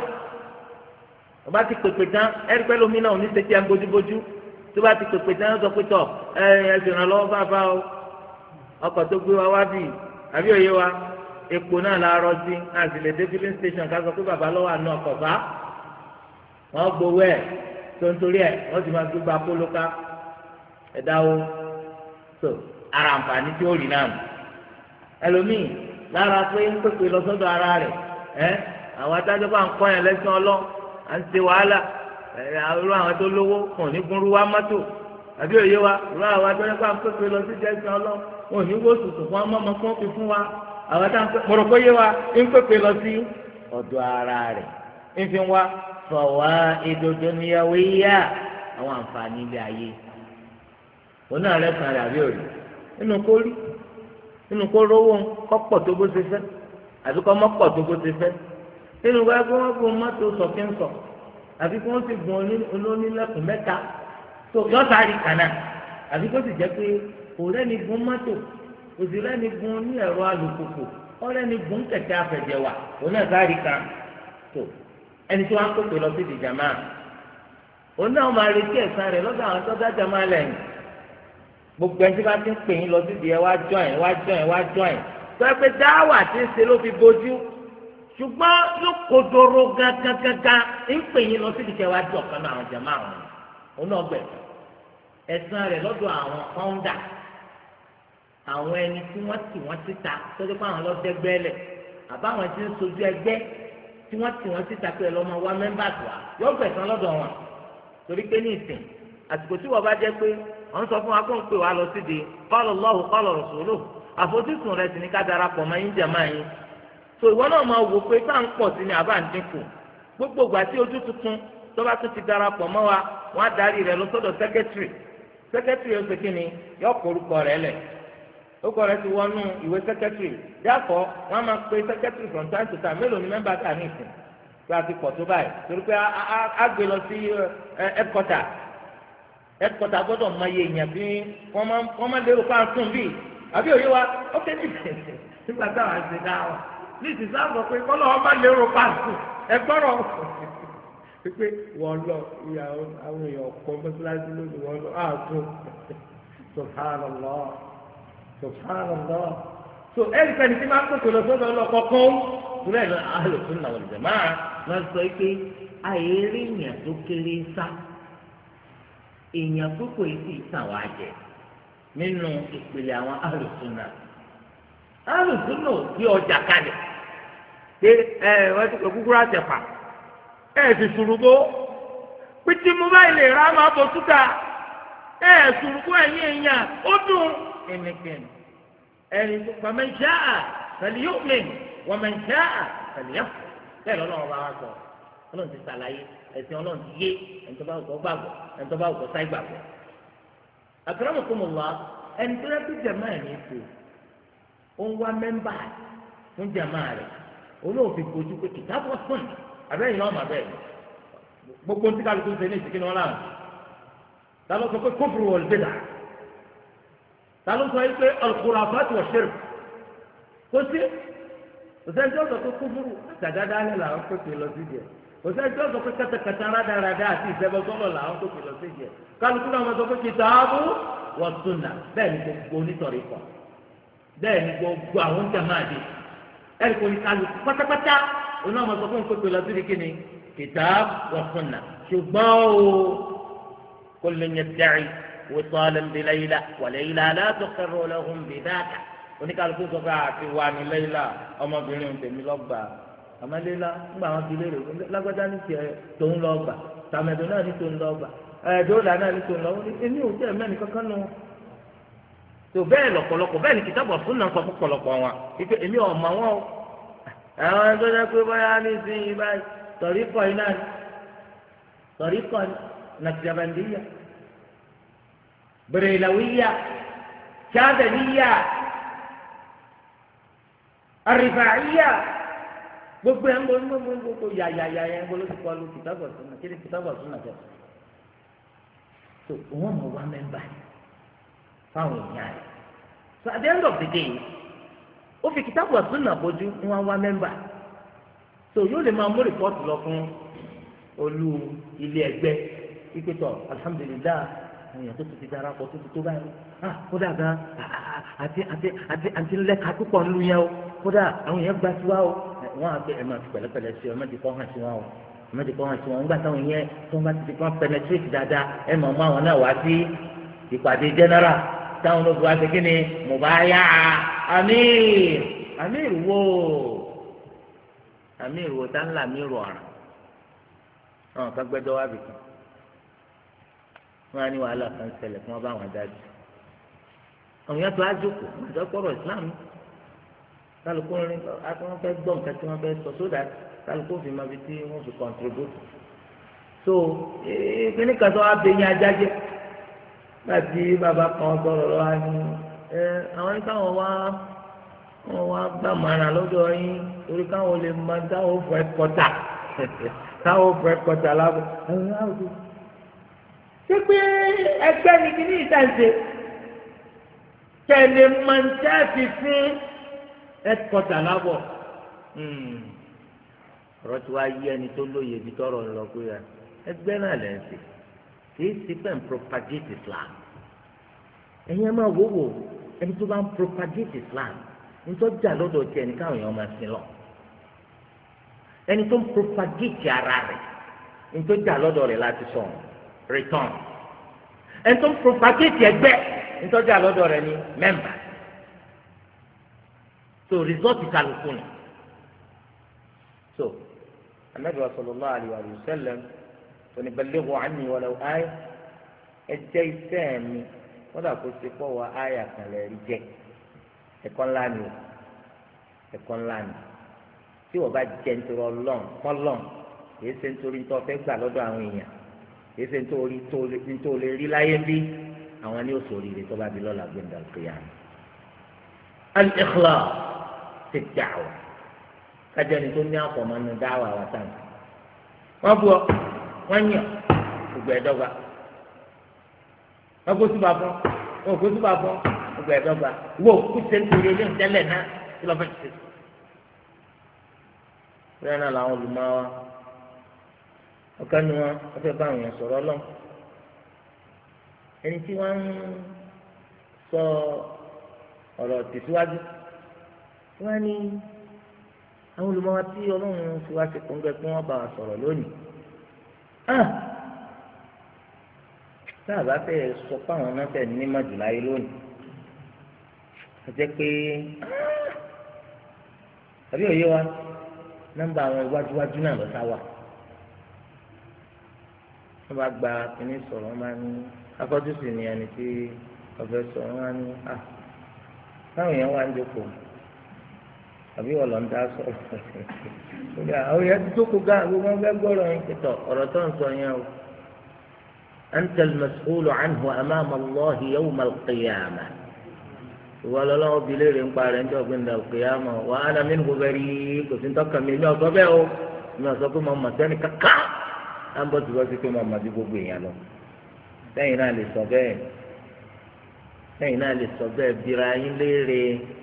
tó bá ti pèpè tán ẹnì pẹ́ lómi náà ò ní ṣe tí a ń bójúbójú tó bá ti pèpè tán sọ pé tọ̀ ẹ ẹ ṣèrànlọ́wọ́ fáfá o ọkọ̀ tó gbé wa wá bì àbí òye wa epo náà la rọ sí àti lè dé filling station ká sọ pé bàbá lọ́wọ́ àná ọkọ̀ fá wọ́n gbowó ẹ̀ tó ń torí ẹ̀ wọ́n ti máa gbégbá póló ká ẹ̀dáwó tó ara àǹfààní tí ó rí náà ẹlòmíì lára pé ń pèpè lọ sọ́dọ̀ ara rẹ̀ ẹ́ àwọn adájọ́ bá ń kọ́ yẹn lẹ́sìn ọlọ́ à ń ṣe wàhálà ẹ̀ àwọn àwọn tó lówó kàn ní gúnrú wá mọ́tò àbí òye wa ìwé àwọn adájọ́ bá ń pèpè lọ sí lẹ́sìn ọlọ́ wọn ò ní wó sùsù fún ọmọ ọmọ fún fi fún wa àwọn adájọ́ pé mọ̀rọ̀ kó yé wa ń pèpè lọ sí ọ̀dọ̀ ara rẹ̀ ń fi wá fọwọ́ ìdodo níyàwó yíyá àwọn àǹfààní ilé ayé òun náà lẹ́sàn rẹ̀ àbí òrì nínú kó rí nínú kó rówó kọ́pọ̀ tó bó ṣe fẹ́ àbí kọ́ mọ́pọ̀ tó bó ṣe fẹ́ nínú kó ẹgbẹ́ wọn gun mọ́tò sọ̀kínsọ̀ àbí kí wọ́n ti gun olónílẹ̀kùn mẹ́ta tó yọ̀ọ́sàárì kànáà àbí kó sì jẹ́ pé kò rẹ́ni gun mọ́tò kò sì rẹ́ni gun ní ẹ̀rọ alùpùpù ọ̀rẹ́ni gun kẹ̀kẹ́ afẹ̀jẹ̀wà òun náà sáré kan tó ẹni tí wọ́n á kókò lọ sí ìdìjàmá òun náà máa retí ẹ̀san rẹ̀ lọ́dọ̀ àwọn tó dájà máa lẹ́yìn gbogbo ẹni tí bá ti ń pè yín lọ sí ìdí ẹ wá join wá join wá join tó ẹ pé dáwà tí ń ṣe ló fi bójú ṣùgbọ́n ló kodoro gángangángan ń pè yín lọ sí ìdí ẹ wá jọ kan náà àwọn jàmá àwọn òun náà gbẹ ẹ̀san rẹ̀ lọ́dọ̀ àwọn founder àwọn ẹni tí wọ́n tì wọ́n síta tó dé pé àwọn lọ́dẹ́gbẹ́ lẹ̀ àbáwọn tí ń sojú ẹgbẹ́ tí wọ́n tì wọ́n síta pé ẹ lọ́mọ wá mẹ́mbà tó wa yọ gbẹ̀san lọ́dọ̀ wọn torí pé ní ìsìn àsìkò tí wọ́n bá jẹ́ pé wọ́n sọ fún wa kó ń pè wá lọ sídi qala Allahu qala rasuluhu àfojúsùn rẹ̀ sì ní ká darapọ̀ mọ́ yín jàmáà yín tó ìwọ náà máa wò pé tá à ń pọ̀ sí ni àbá ń dínkù gbogbo ìgbà tí ojú tuntun tó bá tún ti darapọ̀ mọ́ wa wọ́n á darí rẹ̀ lọ sọ́dọ̀ sẹ́kẹ́tìrì sẹ́kẹ́tìrì ó ṣe kí ni yọ kọ orúkọ rẹ̀ lẹ̀ orúkọ rẹ̀ ti wọnú ìwé sẹ́kẹ́tìrì yàtọ̀ wọ́n á máa pe sẹ́kẹ́tìrì from time to time mélòó ni mẹ́mbà tà ní ìsìn pé a ti pọ̀ tó báyìí torí pé a gbé lọ sí ẹ̀kọ́tà ẹ̀kọ́tà gbọ́dọ̀ mọ iye èèyàn bí wọ́n máa lérò pa tún bí àbí òye wa ó ké ní ìsìn nígbà táwọn àti dá wa ní ìsìn sáà sọ pé kọ́lọ́ wọn máa lérò pa tún ẹgbọ́rọ̀ pípé wọ́n lọ ìyàwó àwọn èèyàn ọ̀pọ̀ mọ́sálásí lónìí wọ́n lọ ààtún subhanallah subhanallah so ẹnìkanì tí máa ń pèsè lọ sọ́dọ̀ ọlọ́kọ̀ọ́kọ́ ìrẹ́ lọ Ahlus Sunnah wal Jamā'ah máa ń sọ pé àìrí èèyàn tó kéré sá èèyàn púpọ̀ yìí sì tàn wá jẹ nínú ìpele àwọn Ahlus Sunnah Ahlus Sunnah ò gbé ọjà kalẹ̀ pé ẹ wọ́n ti pè kúkúrú àtẹ̀pà ẹ ti ṣùrùgbó pété mo báyìí lè ra máa bọ̀ túta ẹ ṣùrùgbó ẹ̀yìn èèyàn ó dùn ẹnìkẹ́ni ẹni tó faman sha'a falyu'min wa man sha'a falyakfur bẹ́ẹ̀ lọ́lọ́run bá wá sọ ọlọ́run ti ṣàlàyé ẹ̀sìn ọlọ́run ti yé ẹni tó bá wù kó gbàgbọ́ ẹni tó bá wù kó sáì gbàgbọ́. akramakumullah ẹni tó yẹ kó jàmáà ẹ̀ ní ipò ó ń wá mẹ́mbà fún jàmáà rẹ̀ olóòfin kojú pé kìtàbọ̀ fún abẹ́yìn náà mà bẹ́ẹ̀ gbogbo ní kálukú ṣe ní ìsìnkú náà láwọn ta ló sọ pé kufru wal bid'ah ta ló sọ yìí pé al-khurafat wa shirk kò sí òsèǹ tí ó sọ pé kúfúrú àtàdáda alẹ́ làwọn pèpè lọ sí díẹ̀ òsèǹ tí ó sọ pé kẹtẹkẹtẹ rádaràdà àti ìfẹ́bọ́sọ́lọ̀ làwọn pèpè lọ sí díẹ̀ kálukú náà wọ́n sọ pé kitabu wa sunnah bẹ́ẹ̀ ni gbogbo onítọ̀rí kọ̀ bẹ́ẹ̀ ni gbogbo àwọn jàmáàdì ẹ̀rí kò ní kálukú pátápátá oní àwọn sọ fún pépè lọ sí ní kíni kitab wa sunna ṣùgbọ́n o kullun yadda'i wisalan bi Layla wa Layla la tuqirru lahum bi dhaka oníkálukú sọ pé àti wà ní Layla ọmọbìnrin tèmi lọ́gbà àmọ́ Layla ńgbà wọn fi léèrè lágbádá ní tiẹ̀ tòun lọ́gbà tàmẹ̀dọ̀ náà ní tòun lọ́gbà ẹ̀ẹ́dọ́là náà ní tòun lọ́gbà èmi ò tẹ̀ mẹ́rin kankan nù tó bẹ́ẹ̀ lọ́pọ̀lọpọ̀ bẹ́ẹ̀ ni kitab wa sunna sọ fún pọ̀lọpọ̀ wọn ìpè èmi ọ̀ mọ̀ wọn o àwọn ẹgbẹ́ jẹ́ pé báyà ní ìsinyìí báyìí tọ̀ríkọ̀ iná ni tọ̀ríkọ̀ nàìjíríà بريلوية شاذلية الرفاعية gbogbo ẹ̀ ń bọ̀ ń bọ̀ ń bọ̀ yà yà yà yà ń bọ̀ ló ti kọ́ lu kìtàbọ̀ súnà kí ni kìtàbọ̀ súnà jẹ́ so wọ́n mọ̀ wá mẹ́mbà fáwọn èèyàn rẹ̀ so at the end of the day ó fi kìtàbọ̀ súnà bójú wọn wá mẹ́mbà so yóò lè máa mú rìpọ́tù lọ fún olú ilé ẹgbẹ́ ìpẹ́tọ̀ alhamdulilayi àwọn èèyàn tó ti darapọ̀ tó ti tó báyìí ah kódà gan àti àti àti àti lẹ́ka púpọ̀ ńlu yẹn o kódà àwọn èèyàn gba tiwa o wọn àti ẹ̀ máa fi pẹ̀lẹ́pẹ̀lẹ́ sí ọ ẹ̀ má ti kọ́ hàn sí wọn o ẹ̀ má ti kọ́ hàn sí wọn nígbà táwọn yẹn tó ń bá ti di kọ́ penetrate dáadáa ẹ̀ máa mú àwọn náà wá sí ìpàdé general táwọn olóògùn wa ṣe kí ni mubaya amir amir wo amir wo tá ńlá amir ọ̀ràn àwọn kan gbẹ́jọ́ wá bìkan wọn á ní wàhálà kan ṣẹlẹ̀ kí wọ́n bá wọn dájú àwọn yẹn tó á jókòó wọn àti ọ̀pọ̀rọ̀ islam kálukú rin àti wọn fẹ́ gbọ́ nǹkan tí wọ́n fẹ́ sọ sódà kálukú fi máa fi tí wọ́n fi contribute so kíní kan tó wá bẹ yín ajá jẹ láti bàbá kan sọ̀rọ̀ lọ́wọ́ á ní ẹ àwọn yìí káwọn wá wọn wá gbà màrà lọ́dọ̀ yín torí káwọn lè máa dáwọ́ fún ẹ kọta káwọn fún ẹ kọta lábẹ́ ṣé pé ẹgbẹ́ ni kí ní ìtànṣe tẹ̀lé mọ̀ntẹ́ẹ̀fì fún ẹ̀kọ́tà lábọ̀ ọ̀rọ̀ tí wàá yí ẹni tó lóye ibi tọ́rọ̀ ń lọ pé ẹgbẹ́ náà lẹ́ ń ṣe kì í sí pẹ́ ń propagate Islam ẹ̀yin ẹ̀ máa wò wò ẹni tó bá ń propagate Islam nítorí jà lọ́dọ̀ tí ẹni káwọn èèyàn máa sin lọ ẹni tó ń propagate ara rẹ̀ nítorí jà lọ́dọ̀ rẹ̀ láti sọ̀rọ̀ return ẹni tó ń propagate ẹgbẹ́ nítorí àlọ́dọ̀ rẹ ní mẹ́mbà so result kálukú ni so anabi wa sallallahu alayhi wa sallam tóní ballighu anni walau aya ẹjẹ́ iṣẹ́ mi wọ́n dà kó ṣe pọ̀ wá àyà kan lè rí jẹ́ ẹ̀kọ́ ńlá ni o ẹ̀kọ́ ńlá ni tí wọ́n bá jẹ́ nítorí ọlọ́run kọ́lọ́n kì í ṣe nítorí nítorí fẹ́ gbà lọ́dọ̀ àwọn èèyàn èsè nítorí nítorí rí láyé bí àwọn ní òṣòrí rẹ tó bá di lọ́la gbẹ̀ndà kéya. al-ikhlas ti da'wa kájọ ni tó ní àpọ̀mọ́nù dáwà wà tán. wọ́n bu ọ wọ́n yàn gbogbo ẹ̀dọ́gba wọ́n kó túbà fún wọ́n kó túbà fún gbogbo ẹ̀dọ́gba wọ́n kú sẹ́ńtúrì ilé ìtẹ́lẹ̀ náà kí lọ́ọ́ fẹ́ ti sè. bẹ́ẹ̀ náà làwọn olùmọ̀ wa ọ̀kan ni wọn wọ́n fẹ́ bá àwọn èèyàn sọ̀rọ̀ lọ ẹni tí wọ́n ń sọ ọ̀rọ̀ tẹ̀síwájú wọ́n ní àwọn olùmọ̀wá tí ọlọ́run fi wá sí kóńgẹ́ pé wọ́n bá wa sọ̀rọ̀ lónìí tá a bá fẹ́ sọ pé àwọn náà fẹ́ ní màjùláyé lónìí ẹ jẹ́ pé àbí òye wa nọ́mbà àwọn iwájúwájú náà lọ sá wà wọ́n bá gba kínní sọ̀rọ̀ wọ́n máa ní afọ́jú sì ni ẹni tí ọ̀fẹ́ sọ̀rọ̀ wọ́n máa ní à táwọn èèyàn wá ń jókòó àbí wọ́n lọ ń dá sọ̀rọ̀ àwọn èèyàn ti jókòó gá gbogbo wọn fẹ́ gbọ́rọ̀ yín kìtọ̀ ọ̀rọ̀ tó ń sọ yẹn o anta al-mas'ulu anhu amama Allah yawm al-qiyamah ìwọ lọ́lọ́wọ́ bi léèrè ń parẹ́ ń jọ́gbìn ní al-qiyamah wa ana minhu bari kò sí ń tọ́ka mi ní ọ̀sọ́ bẹ́ẹ̀ o ní ọ̀sọ́ pé mo mọ̀ sẹ́ni kankan à ń bọ̀ tí wọ́n ti pé mo mọ̀ bí gbogbo èèyàn lọ sẹ́yìn náà lè sọ bẹ́ẹ̀ sẹ́yìn náà lè sọ bẹ́ẹ̀ bira yín léèrè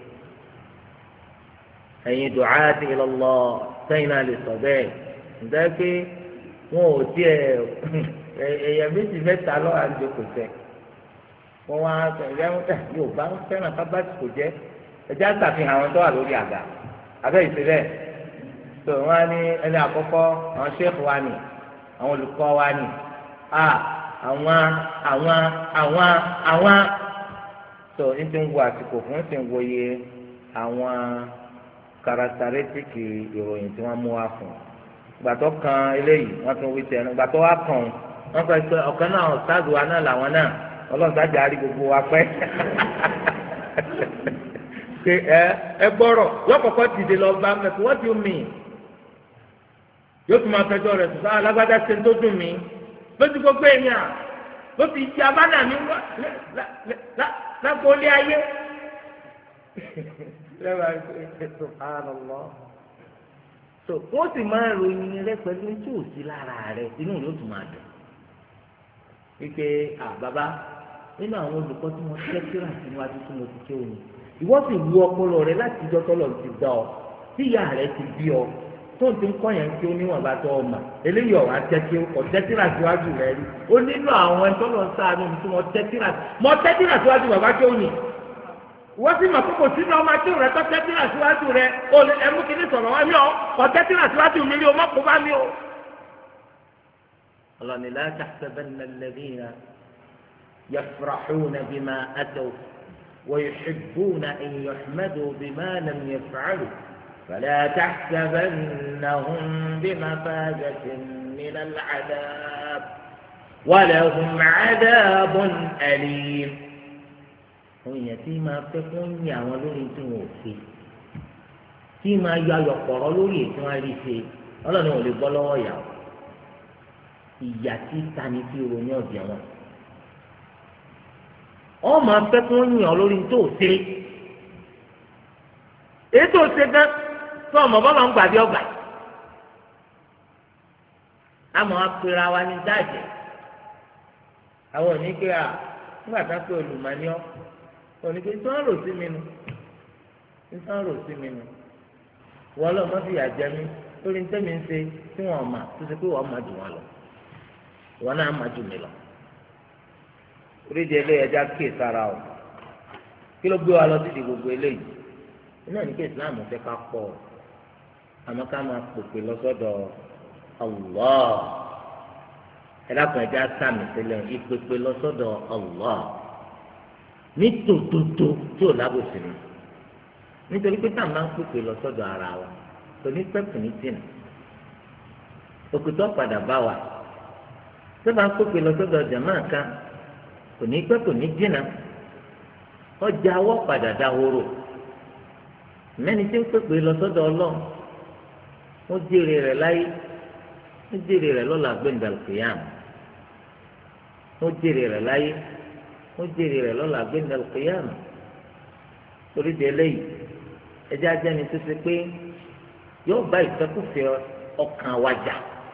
ẹ̀yin du'aati ila Allah sẹ́yìn náà lè sọ bẹ́ẹ̀ ǹjẹ́ pé wọn ò tiẹ̀ èèyàn méjì mẹ́ta lọ́wọ́ àti kò sẹ́ wọ́n wá ẹ̀yà yóò bá ń fẹ́ràn kábàtì kò jẹ́ ẹ̀jẹ̀ àtàfihàn àwọn tó wà lórí àga abẹ́ ìṣẹ̀lẹ̀ tó wọ́n á ní ẹni àkọ́kọ́ àwọn ṣẹ́ẹ̀fù wa ni àwọn olùkọ́ wa ni a àwọn àwọn àwọn àwọn tó ní ti ń wo àsìkò fún ti ń wo iye àwọn karakitarítìkì ìròyìn tí wọ́n mú wá fún gbàtọ́ kan eléyìí wọ́n tún wí tẹnu gbàtọ́ wá kàn wọ́n fẹ́ pé ọ̀kan náà ọ̀sáàdù wa náà làwọn náà ọlọ́sàájà àrí gbogbo wa pẹ́ ṣe ẹ ẹ gbọ́rọ̀ yọ kọ̀kọ́ dìde lọ bá mẹ́kù what do you mean yóò tún máa fẹjọ́ rẹ̀ sùn sáà alágbádá ṣe tó dùn mí lójú gbogbo èèyàn ló fi ti abánà mi wá lápòlé ayé lẹ́wọ̀n àti subhanallah so wọ́n sì máa ròyìn rẹ pẹ̀lú tí ò sí lára rẹ inú yóò tún máa dùn wípé à bàbá nínú àwọn olùkọ́ tí wọ́n tẹ́ kíra síwájú tí mo ti ké òní ìwọ sì lu ọpọlọ rẹ láti ìjọ tọ́lọ̀ ti gbà ọ tí ìyá rẹ ti bí ọ tó ń ti ń kọ́yàn kí ó níwọ̀n bá tọ́ ọmọ eléyìí ọ̀wá tẹ́tí ọ̀ tẹ́tíra síwájú rẹ rí ó nínú àwọn ẹni tọ́lọ̀ sáánú tí wọ́n tẹ́tíra mọ́ tẹ́tíra síwájú bàbá kí ó ní wọ́n sì mọ̀ kókò sínú ọmọ tí rẹ tọ́ tẹ́tíra síwájú rẹ ó lè ẹmú kí ní sọ̀rọ̀ wá mí ọ kọ́ tẹ́tíra síwájú mi rí o mọ́kò bá mi o. ọlọ́ni la tahsabanna alladhina yafrahuna bima ataw wa yuhibbuna an yuhmadu bima lam yaf'alu fala tahsabannahum bimafazatin min al-'adab wa lahum 'adabun alim. àwọn èèyàn tí máa fẹ́ kó ń yin àwọn lórí tí wọn ò ṣe tí máa yọ ayọ̀pọ̀rọ̀ lórí ètò wọn rí ṣe ọlọ́run ò lè bọ́ lọ́wọ́ ìyá o ìyá tí tani tí ronú ọ̀dẹ̀ wọn. ọ máa fẹ́ kó ń yin ọ lórí tó ṣe èyí tó ṣe gan tó ọmọ bọ́lá ń gbàdí ọgbà àmọ́ apẹ̀rẹ̀ wa ní dájẹ́ àwọn òní pé à nígbà tá a pé olùmọ̀ọ́ni ọ́ òní pé tí wọ́n rò sí mi nu tí wọ́n rò sí mi nu wọ́n lọ́ọ́ mọ́ fi àjẹ mi lórí ntẹ́mi ń ṣe tí wọ́n mà tó ṣe pé wọ́n mà jù wọn lọ wọ́n náà mà jù mí lọ. oríṣi eléyìí ẹja kéè sára o kí ló gbé wa lọ sí di gbogbo eléyìí iná ní kí Islam fẹ́ ká pọ̀ àmọ́ ká máa pèpè lọ́sọ́dọ̀ Allah ẹlẹ́kùn ẹja sàmì sílẹ̀ ìpèpè lọ́sọ́dọ̀ Allah ní tòótótó tí ò lábòsí ni nítorí pé táwọn máa ń pèpè lọ́sọ́dọ̀ ara wa kò ní pẹ́pù ní tìǹà òkùtọ́ padà bá wa tó máa ń pèpè lọ́sọ́dọ̀ jàmáà kan kò ní pẹ́pù ní tìǹà ọjà awọ́ padà dáhóró mẹ́ni tí ń pèpè lọ́sọ́dọ̀ Ọlọ́run ó jèrè rẹ̀ láyé ó jèrè rẹ̀ lọ́la gbẹ̀ndàlùkìyàmù ó jèrè rẹ̀ láyé ó jèrè rẹ̀ lọ́la gbẹ̀ndàlùkìyàmù torí di eléyìí ẹjẹ́ ajẹ́ni tó ṣe pé yóò bá ìfẹ́kùfẹ́ ọkàn wa jà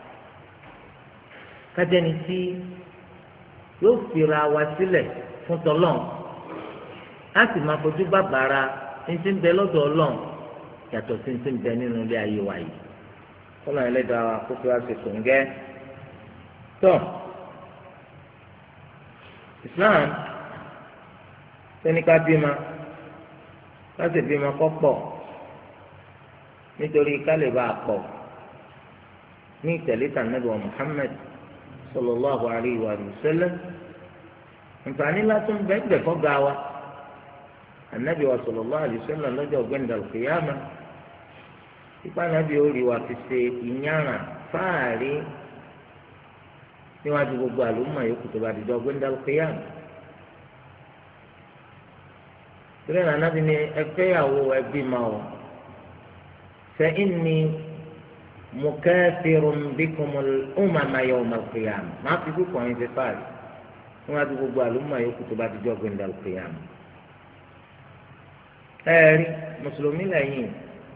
kájẹ́ni tí yóò fira wa sílẹ̀ fún tọ́lọ́n á sì máa fojú bàbàrà ní ti ń bẹ lọ́dọ̀ Ọlọ́run yàtọ̀ sí ti ń bẹ nínú ilé ayé wa yìí kọ́nà ẹlẹ́dàá wa kó fi wá ṣe kòńgẹ́ tó Islam sẹ́níkà bímọ láti bímọ kọ́ pọ̀ nítorí kálí bá a pọ̀ ní ìtẹ̀lé tànàbí wa Muhammad sallallahu alayhi wa sallam nfààní látún bẹ́ẹ̀ bẹ́ẹ̀ fọ́gà wa anabi wa sallallahu alayhi wa sallam lọ́jọ́ ọ̀gbẹ́ni dàlùkìyàmà ipa nàbí orí wa fi ṣe ìyára fáàrí níwájú gbogbo àlùmọ̀ yòókù tó bá di dọ́ ọ̀gbẹ́ni dàlùkìyàmà. ìrẹ́ nànábi ni ẹgbẹ́yàwó ẹbí ma ọ fa inni mukathirun bikumul umama yawmal qiyamah máa fi kúkọ̀ yín fi fáàrí níwájú gbogbo àlùmọ̀ yòókù tó bá di dọ́ ọ̀gbẹ́ni dàlùkìyàmà. ẹ̀rí mùsùlùmí lẹ́yìn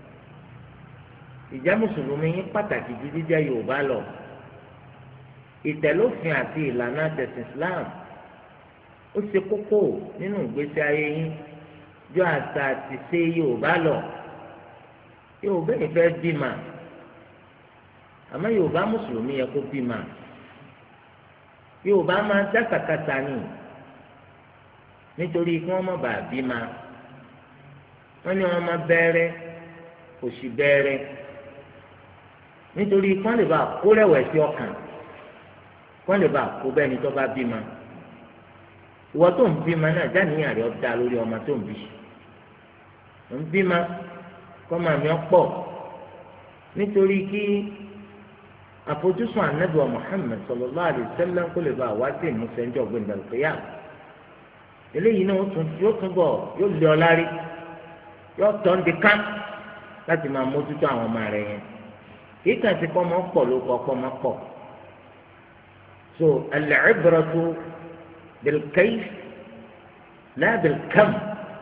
ìjẹ́ mùsùlùmí yín pàtàkì ju jíjẹ́ Yorùbá lọ ìtẹ̀lófin àti ìlànà tẹ̀sìn Islam ó ṣe kókó nínú ìgbésí ayé yín ju àṣà àti ṣe Yorùbá lọ Yorùbá yìí fẹ́ bímọ àmọ́ Yorùbá mùsùlùmí yẹ kó bímọ Yorùbá máa dá kàkàtà ni nítorí kí wọ́n má bàa bímọ wọ́n ní wọ́n máa bẹ̀rẹ̀ òṣì bẹ̀rẹ̀ nítorí kán lè bá kó rẹ̀wẹ̀sì ọkàn kán lè bá kó bẹ́ẹ̀ ni tó bá bímọ ìwọ tó ń bímọ náà jáníyàn rẹ̀ dá lórí ọmọ tó ń bí ń bímọ kọ́ máa mi pọ̀ nítorí kí àfojúsùn Ànábì wa Muhammad sallallahu alaihi wasallam kó lè bá wá sí ìmúṣẹ ńjọ́ gbẹndàlùkìyà eléyìí náà yóò túbọ̀ yóò lé ọ lárí yóò tọ́ ń di ká láti máa mójútó àwọn ọmọ rẹ̀ yẹn kì í kàn sí kọ́ ọmọ pọ̀ ló kọ́ ọkọ́ ọmọ pọ̀ so al-ibratu bil-kayf la bil-kam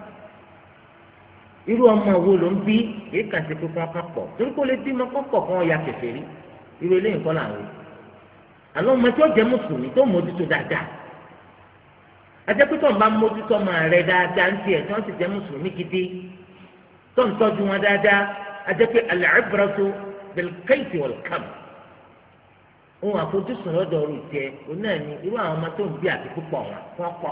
irú ọmọ wo ló ń bí kì í kàn sí pé kí wọ́n kàn pọ̀ torí kó lè bí ọmọ kàn pọ̀ kí wọ́n ya kèfèrí irú eléyìí kọ́ làwọn àlọ́ ọmọ tí ó jẹ́ mùsùlùmí tó mójútó dáadáa ajẹ́pẹ́tọ̀ ń bá mójútó ọmọ rẹ̀ dáadáa ń tiẹ̀ tí wọ́n sì jẹ́ mùsùlùmí gidi tó ń tọ́jú wọn dáadáa ajẹ́pẹ́ al-ibratu bil-kayfi wal-kam ohun àfojúsùn lọ́dọ̀ ọ̀rọ̀ ìtẹ́ òun náà ni irú àwọn ọmọ tó ń bí àti púpọ̀ wọn wọ́n pọ̀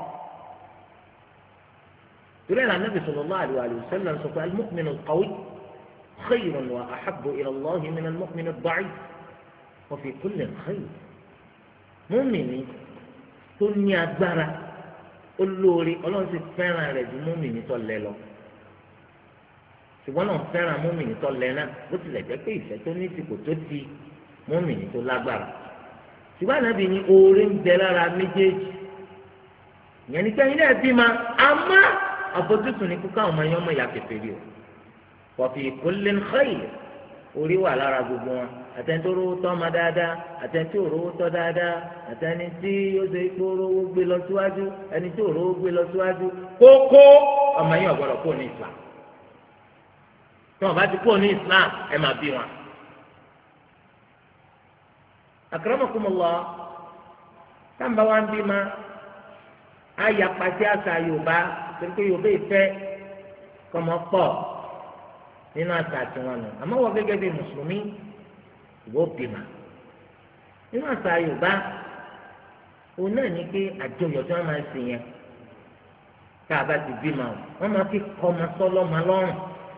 torí ẹ̀ Ànábì sallallahu alaihi wa sallam sọ pé al-mu'minu al-qawi khayrun wa ahabbu ila Allahi min al-mu'min ad-da'if wa fi kullin khayr mùmínì tó ní agbára olóore ọlọ́run sì fẹ́ràn rẹ̀ ju mùmínì tó lẹ lọ ṣùgbọ́n náà fẹ́ràn mùmínì tó lẹ náà bó tilẹ̀ jẹ́ pé ìfẹ́ tó ní tìkò tó ti mùmínì tó lágbára ṣùgbọ́n Ànábì ní oore ń bẹ lára méjèèjì ìyẹn ní kẹ́yìn náà bí ma àmọ́ àfojúsùn ní kúkọ́ àwọn ọmọ yẹn ọmọ ìyá kẹfẹ́rì o wa fi kullin khayr orí wà lára gbogbo wọn àtẹni tó rówó tọ́ ma dáadáa àtẹni tí ò rówó tọ́ dáadáa àtẹni tí ó ṣe pé ó rówó gbé lọ síwájú ẹni tí ò rówó gbé lọ síwájú kókó ọmọ yẹn ọ̀gbọ́dọ̀ kó ní Islam tí wọn bá ti kó ní Islam ẹ máa bí wọn. akramakumullah táǹbà wa ń bí ma àyà pàṣẹ àṣà Yorùbá torí pé Yorùbá ìfẹ́ kọ́mọ pọ̀ nínú àṣà tiwọn nù àmọ́ wọ́n gẹ́gẹ́ bí mùsùlùmí ìwọ bímọ nínú àṣà Yorùbá òun náà ní pé àjọyọ̀ tí wọ́n máa ń ṣe yẹn tá a bá ti bímọ wọ́n máa fi kọ́ ọmọ sọ́lọ́ ọmọ lọ́rùn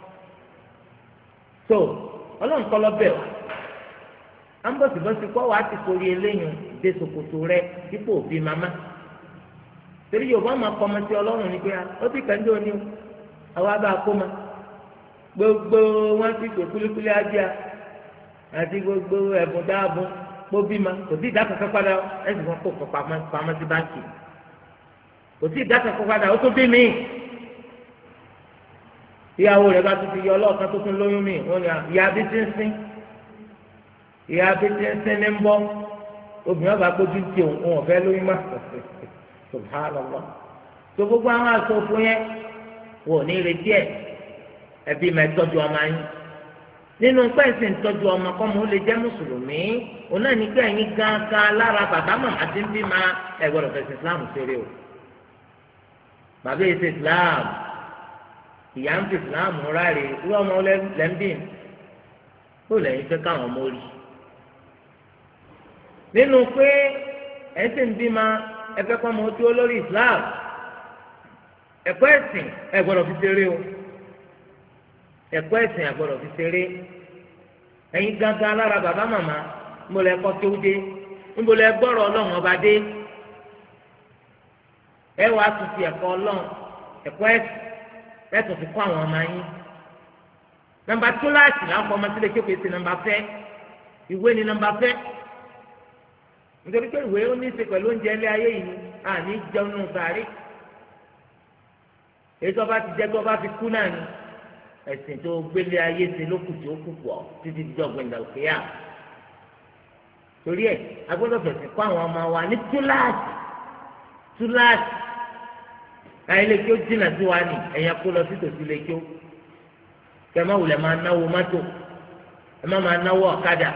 tó ọlọ́run kọ́ lọ bẹ̀ wá à ń bọ̀sibọ́sí kọ́ wàá ti forí eléyìn dé ṣòkòtò rẹ dípò òbí màmá torí Yorùbá máa kọ́ ọmọ sí ọlọ́run ní pé ó ti kẹ́ńdé òní o àwa bá a kó ma gbogbo wọn ti gbé kulikuli ajá àti gbogbo ẹ̀bùn dáàbò kó bímọ kò sí ìdá kankan padà ẹ̀sìn wọn kó pamọ́ sí báńkì kò sí ìdá kankan padà ó tún bí mi ìyàwó rẹ̀ bá tún ti yọ ọlọ́ọ̀kan tó tún lóyún mi wọn ni ìyá bí ti ń sin ìyá bí ti ń sin ní ń bọ́ obìnrin ọba gbójú ti òun òun ọ̀fẹ́ lóyún má subhanallah tó gbogbo àwọn àsòfò yẹn wò ní retí ẹ̀ ẹbí máa tọ́jú ọmọ yín nínú pẹ́ǹsì ń tọ́jú ọmọ kọ́ mọ́ ó lè jẹ́ mùsùlùmí òun náà ní kí ẹ̀yin gángan lára bàbá màmá ti ń bí ma ẹ̀ gbọ́dọ̀ fẹsẹ̀ islam ṣeré o bàbá yìí ṣe islam ìyá ń fi islam ráre irú ọmọ lẹ́ńbìn kó lẹ́yìn fẹ́ káwọn ọmọ rí nínú pé ẹ̀ sì ń bí ma ẹ fẹ́ kọ́ ọmọ ó dúró lórí islam ẹ̀kọ́ ẹ̀sìn ẹ̀ gbọ́dọ̀ fi ṣeré o ẹ̀kọ́ ẹ̀sìn àgbọ́dọ̀ fi ṣeré ẹ̀yin gángan lára bàbá màmá níbo lẹ kọ́ tó dé níbo lẹ gbọ́rọ̀ ọlọ́run ọba dé ẹ wà á tún fi ẹ̀kọ́ ọlọ́run ẹ̀kọ́ ẹ̀sìn ẹ̀ tún fi kọ́ àwọn ọmọ yín nàmbà túláàsì láǹkọ́ ọmọ sílẹ̀ kí o kò ṣe nàmbà fẹ́ ìwé ni nàmbà fẹ́ nítorí pé ìwé ó ní í ṣe pẹ̀lú oúnjẹ ilé ayé yìí àní jẹun nù sàárè èyí tó bá ti jẹ́ tó bá fi kú náà ni ẹ̀sìn tó gbélé ayé ṣe lókùn tí ó kù pọ̀ títí di ọgbìn ìdàlùkìyà torí ẹ̀ agbọ́dọ̀ fẹ̀sìn kọ́ àwọn ọmọ wa ní túláàsì túláàsì káyé lè kí ó jìnnà sí wa ní ẹ̀yìn kó lọ sí tòsí lè kí ó kẹ́ ẹ má wulẹ̀ máa náwó mọ́tò ẹ má máa náwó ọ̀kadà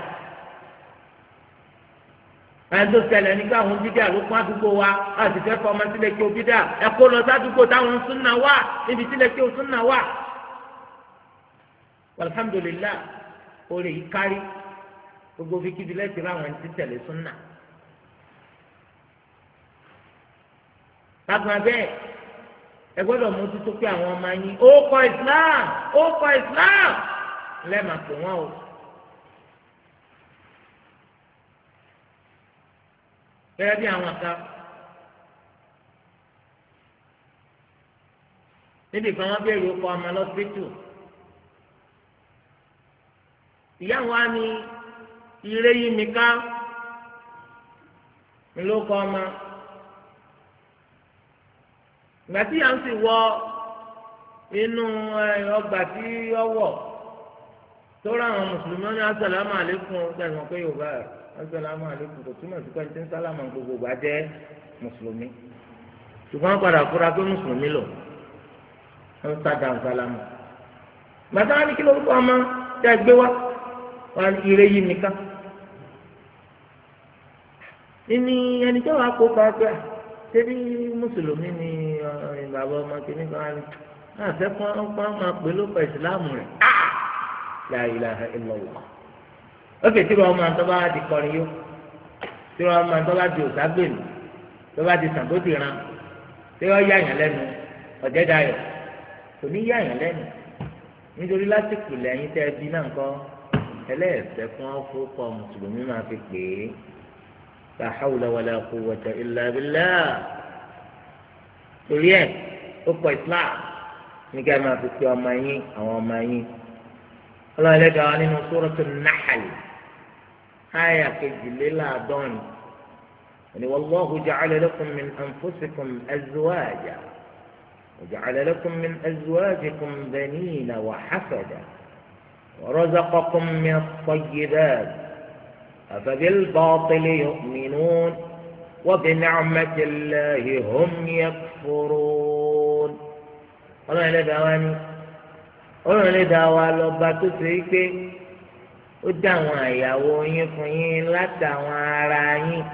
ẹ̀ tó ṣẹlẹ̀ ní káwọn bídà ló kún àdúgbò wa àti fẹ́ fọ ọmọ sílẹ̀ kí ó bídà ẹ kó lọ sádùúgbò táwọn súnà wà níbi sílẹ̀ kí ó súnà wà alhamdulilah orí yìí kárí gbogbo fíkìdí lẹ́sìn láwọn ẹni tí tẹ̀lé súnà. lágbọn abẹ́ ẹ gbọ́dọ̀ mójútó pé àwọn ọmọ yín ó kọ islam ó kọ islam lẹ́ẹ̀ma pè wọ́n o. gẹ́gẹ́ bí àwọn kan níbi kan wọ́n bẹ̀rù ọkọ̀ ọmọ lọ́sítù. ìyá wa ni ire yìí mi ká ló kọ ọmọ ìgbà tí yà ń sì wọ inú ọgbà tí ó wọ tó rà àwọn mùsùlùmí ní asàlámù àlékún gbẹ̀gbọ́n pé yorùbá asàlámù àlékún kò túmọ̀ sí pé ní sálámù gbogbo gbà jẹ́ mùsùlùmí ṣùgbọ́n padà fúra pé mùsùlùmí lò wọ́n sá dáhùn sálámù gbàtà wọn ní kí lórúkọ ọmọ tẹ ẹ gbé wá wọn ire yìí mi ká ní ẹni tó wàá kó pa pé ṣébí mùsùlùmí ni bàbá ọmọ kìíní kan ní àfẹ́ fún ọmọ máa pè ló pa ìsìláàmù rẹ̀ la ilaha illallah ókè tí wọn máa tọ́ bá di kọrin yó tí wọn máa tọ́ bá di òságbèmí tó bá di sàbódì ran tí wọn yá yàn lẹ́nu ọ̀jẹ̀ dayọ̀ kò ní yá yàn lẹ́nu nítorí lásìkò lẹ́yìn tẹ́ ẹ bí náà kọ́ ẹlẹ́ẹ̀fẹ́ fún ọkọ̀ mùsùlùmí máa fi pè é la hawla wala quwwata illa billah torí ẹ̀ ó kọ islam ní ká máa fi pè ọmọ yín àwọn ọmọ yín ọlọ́run ẹlẹ́dàá wa nínú suratul nahl áyà kejìléláàádọ́rin ni wallahu ja'ala lakum min anfusikum azwaja وجعل لكم من أزواجكم بنين وحفدا ورزقكم من الطيبات أفبالباطل يؤمنون وبنعمة الله هم يكفرون ọlọ́run ẹlẹ́dàá wa ni ọlọ́run ẹlẹ́dàá wa lọ́ba tó ṣe é pé ó dá àwọn àyàwó yín fún yín látàwọn ara yín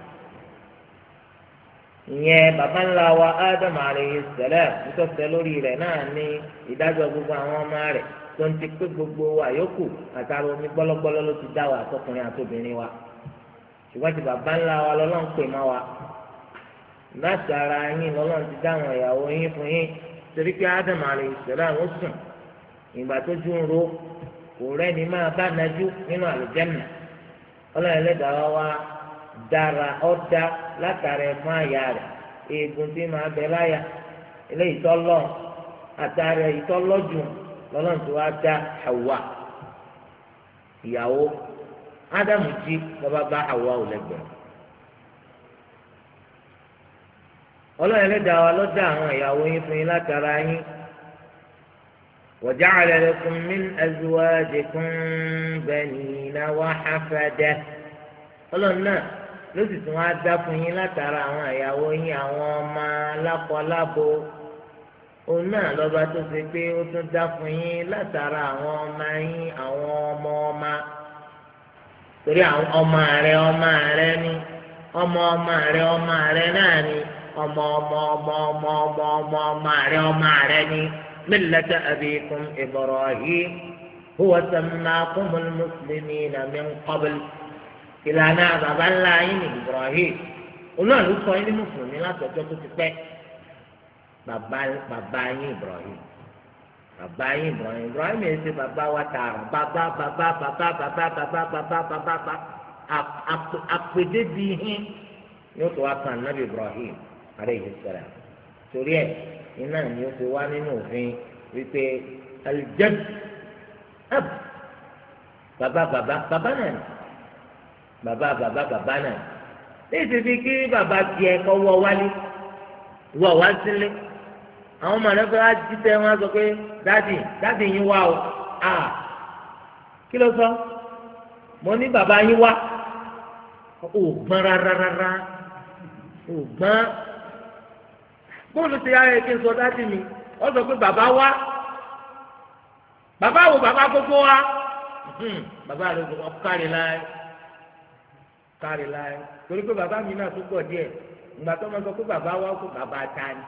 ìyẹn baba ńlá wa Ádámù alayhi salam nítòsí lórí rẹ̀ náà ní ìdájọ́ gbogbo àwọn ọmọ rẹ̀ tó ń ti pé gbogbo wa yòókù àtàrà omi gbọ́lọ́gbọ́lọ́ ló ti dá wa àtọkùnrin àtobìnrin wa ṣùgbọ́n ti baba ńlá wa lọ́lọ́run pè má wa láti ara yín lọ́lọ́run ti dá àwọn ìyàwó yín fún yín torí pé Ádámù alayhi salam ó sùn ìgbà tó ju ń ro kò rẹ́ni máa bá nájú nínú àlùjánnà ọlọ́run ẹlẹ́dàá wa dára ọ̀dá látara ẹ̀fọn àyà rẹ̀ eegun tí máa bẹ láyà eléyìí tọ́lọ́ àtàrà ìtọ́lọ́jù lọ́nà tó wá dá Hawa ìyàwó Ádámù jí lọ́ba bá Hawa ò lẹ́gbẹ̀ẹ́ ọlọ́run ẹlẹ́dàá wa ló dá àwọn ìyàwó yín fún yín látara yín wa ja'ala lakum min azwajikum banina wa hafada ọlọ́run náà ló sì tún wá dá fún yín látara àwọn àyàwó yín àwọn ọmọ alákọ̀ọ́lábo òun náà lọ́ba tó ṣe pé ó tún dá fún yín látara àwọn ọmọ yín àwọn ọmọ ọmọ torí àwọn ọmọ rẹ ọmọ rẹ ní ọmọ ọmọ rẹ ọmọ rẹ náà ní ọmọ ọmọ ọmọ ọmọ ọmọ ọmọ ọmọ rẹ ọmọ rẹ ní millata abikum Ibrahim huwa sammakumul muslimina min qabl ìlànà bàbá ńlá yín ní Ibrahim olóòlù ló sọ yín ní mùsùlùmí láti ọjọ́ tó ti pẹ́ bàbá bàbá yín Ibrahim bàbá yín Ibrahim Ibrahim yẹn ṣe bàbá wa tààrà bàbá bàbá bàbá bàbá bàbá bàbá bàbá bàbá àpèdé bí hín yóò tó wá kan nábì Ibrahim alayhi salam torí ẹ iná ni ó ti wá nínú òfin wípé al-jadd ab bàbá bàbá bàbá náà bàbá bàbá bàbá náà léèsì fi kí bàbá tiẹ̀ kọ́ wọ́ wálé wọ́ wá sílé àwọn ọmọ rẹ fẹ́ wá jíṣẹ́ wọn sọ pé dáàdì dáàdì yín wá o à kí ló sọ mo ní bàbá yín wá ò gbọ́n rárá rárá ò gbọ́n bóòlù ti yára kí n sọ dáàdì mi ó sọ pé bàbá wá bàbá wo bàbá gbogbo wa bàbá rẹ kò kárí láyé kárí láyé torí pé bàbá mi náà tó pọ̀ díẹ̀ ìgbà tó máa sọ pé bàbá wa kó bàbá ta ni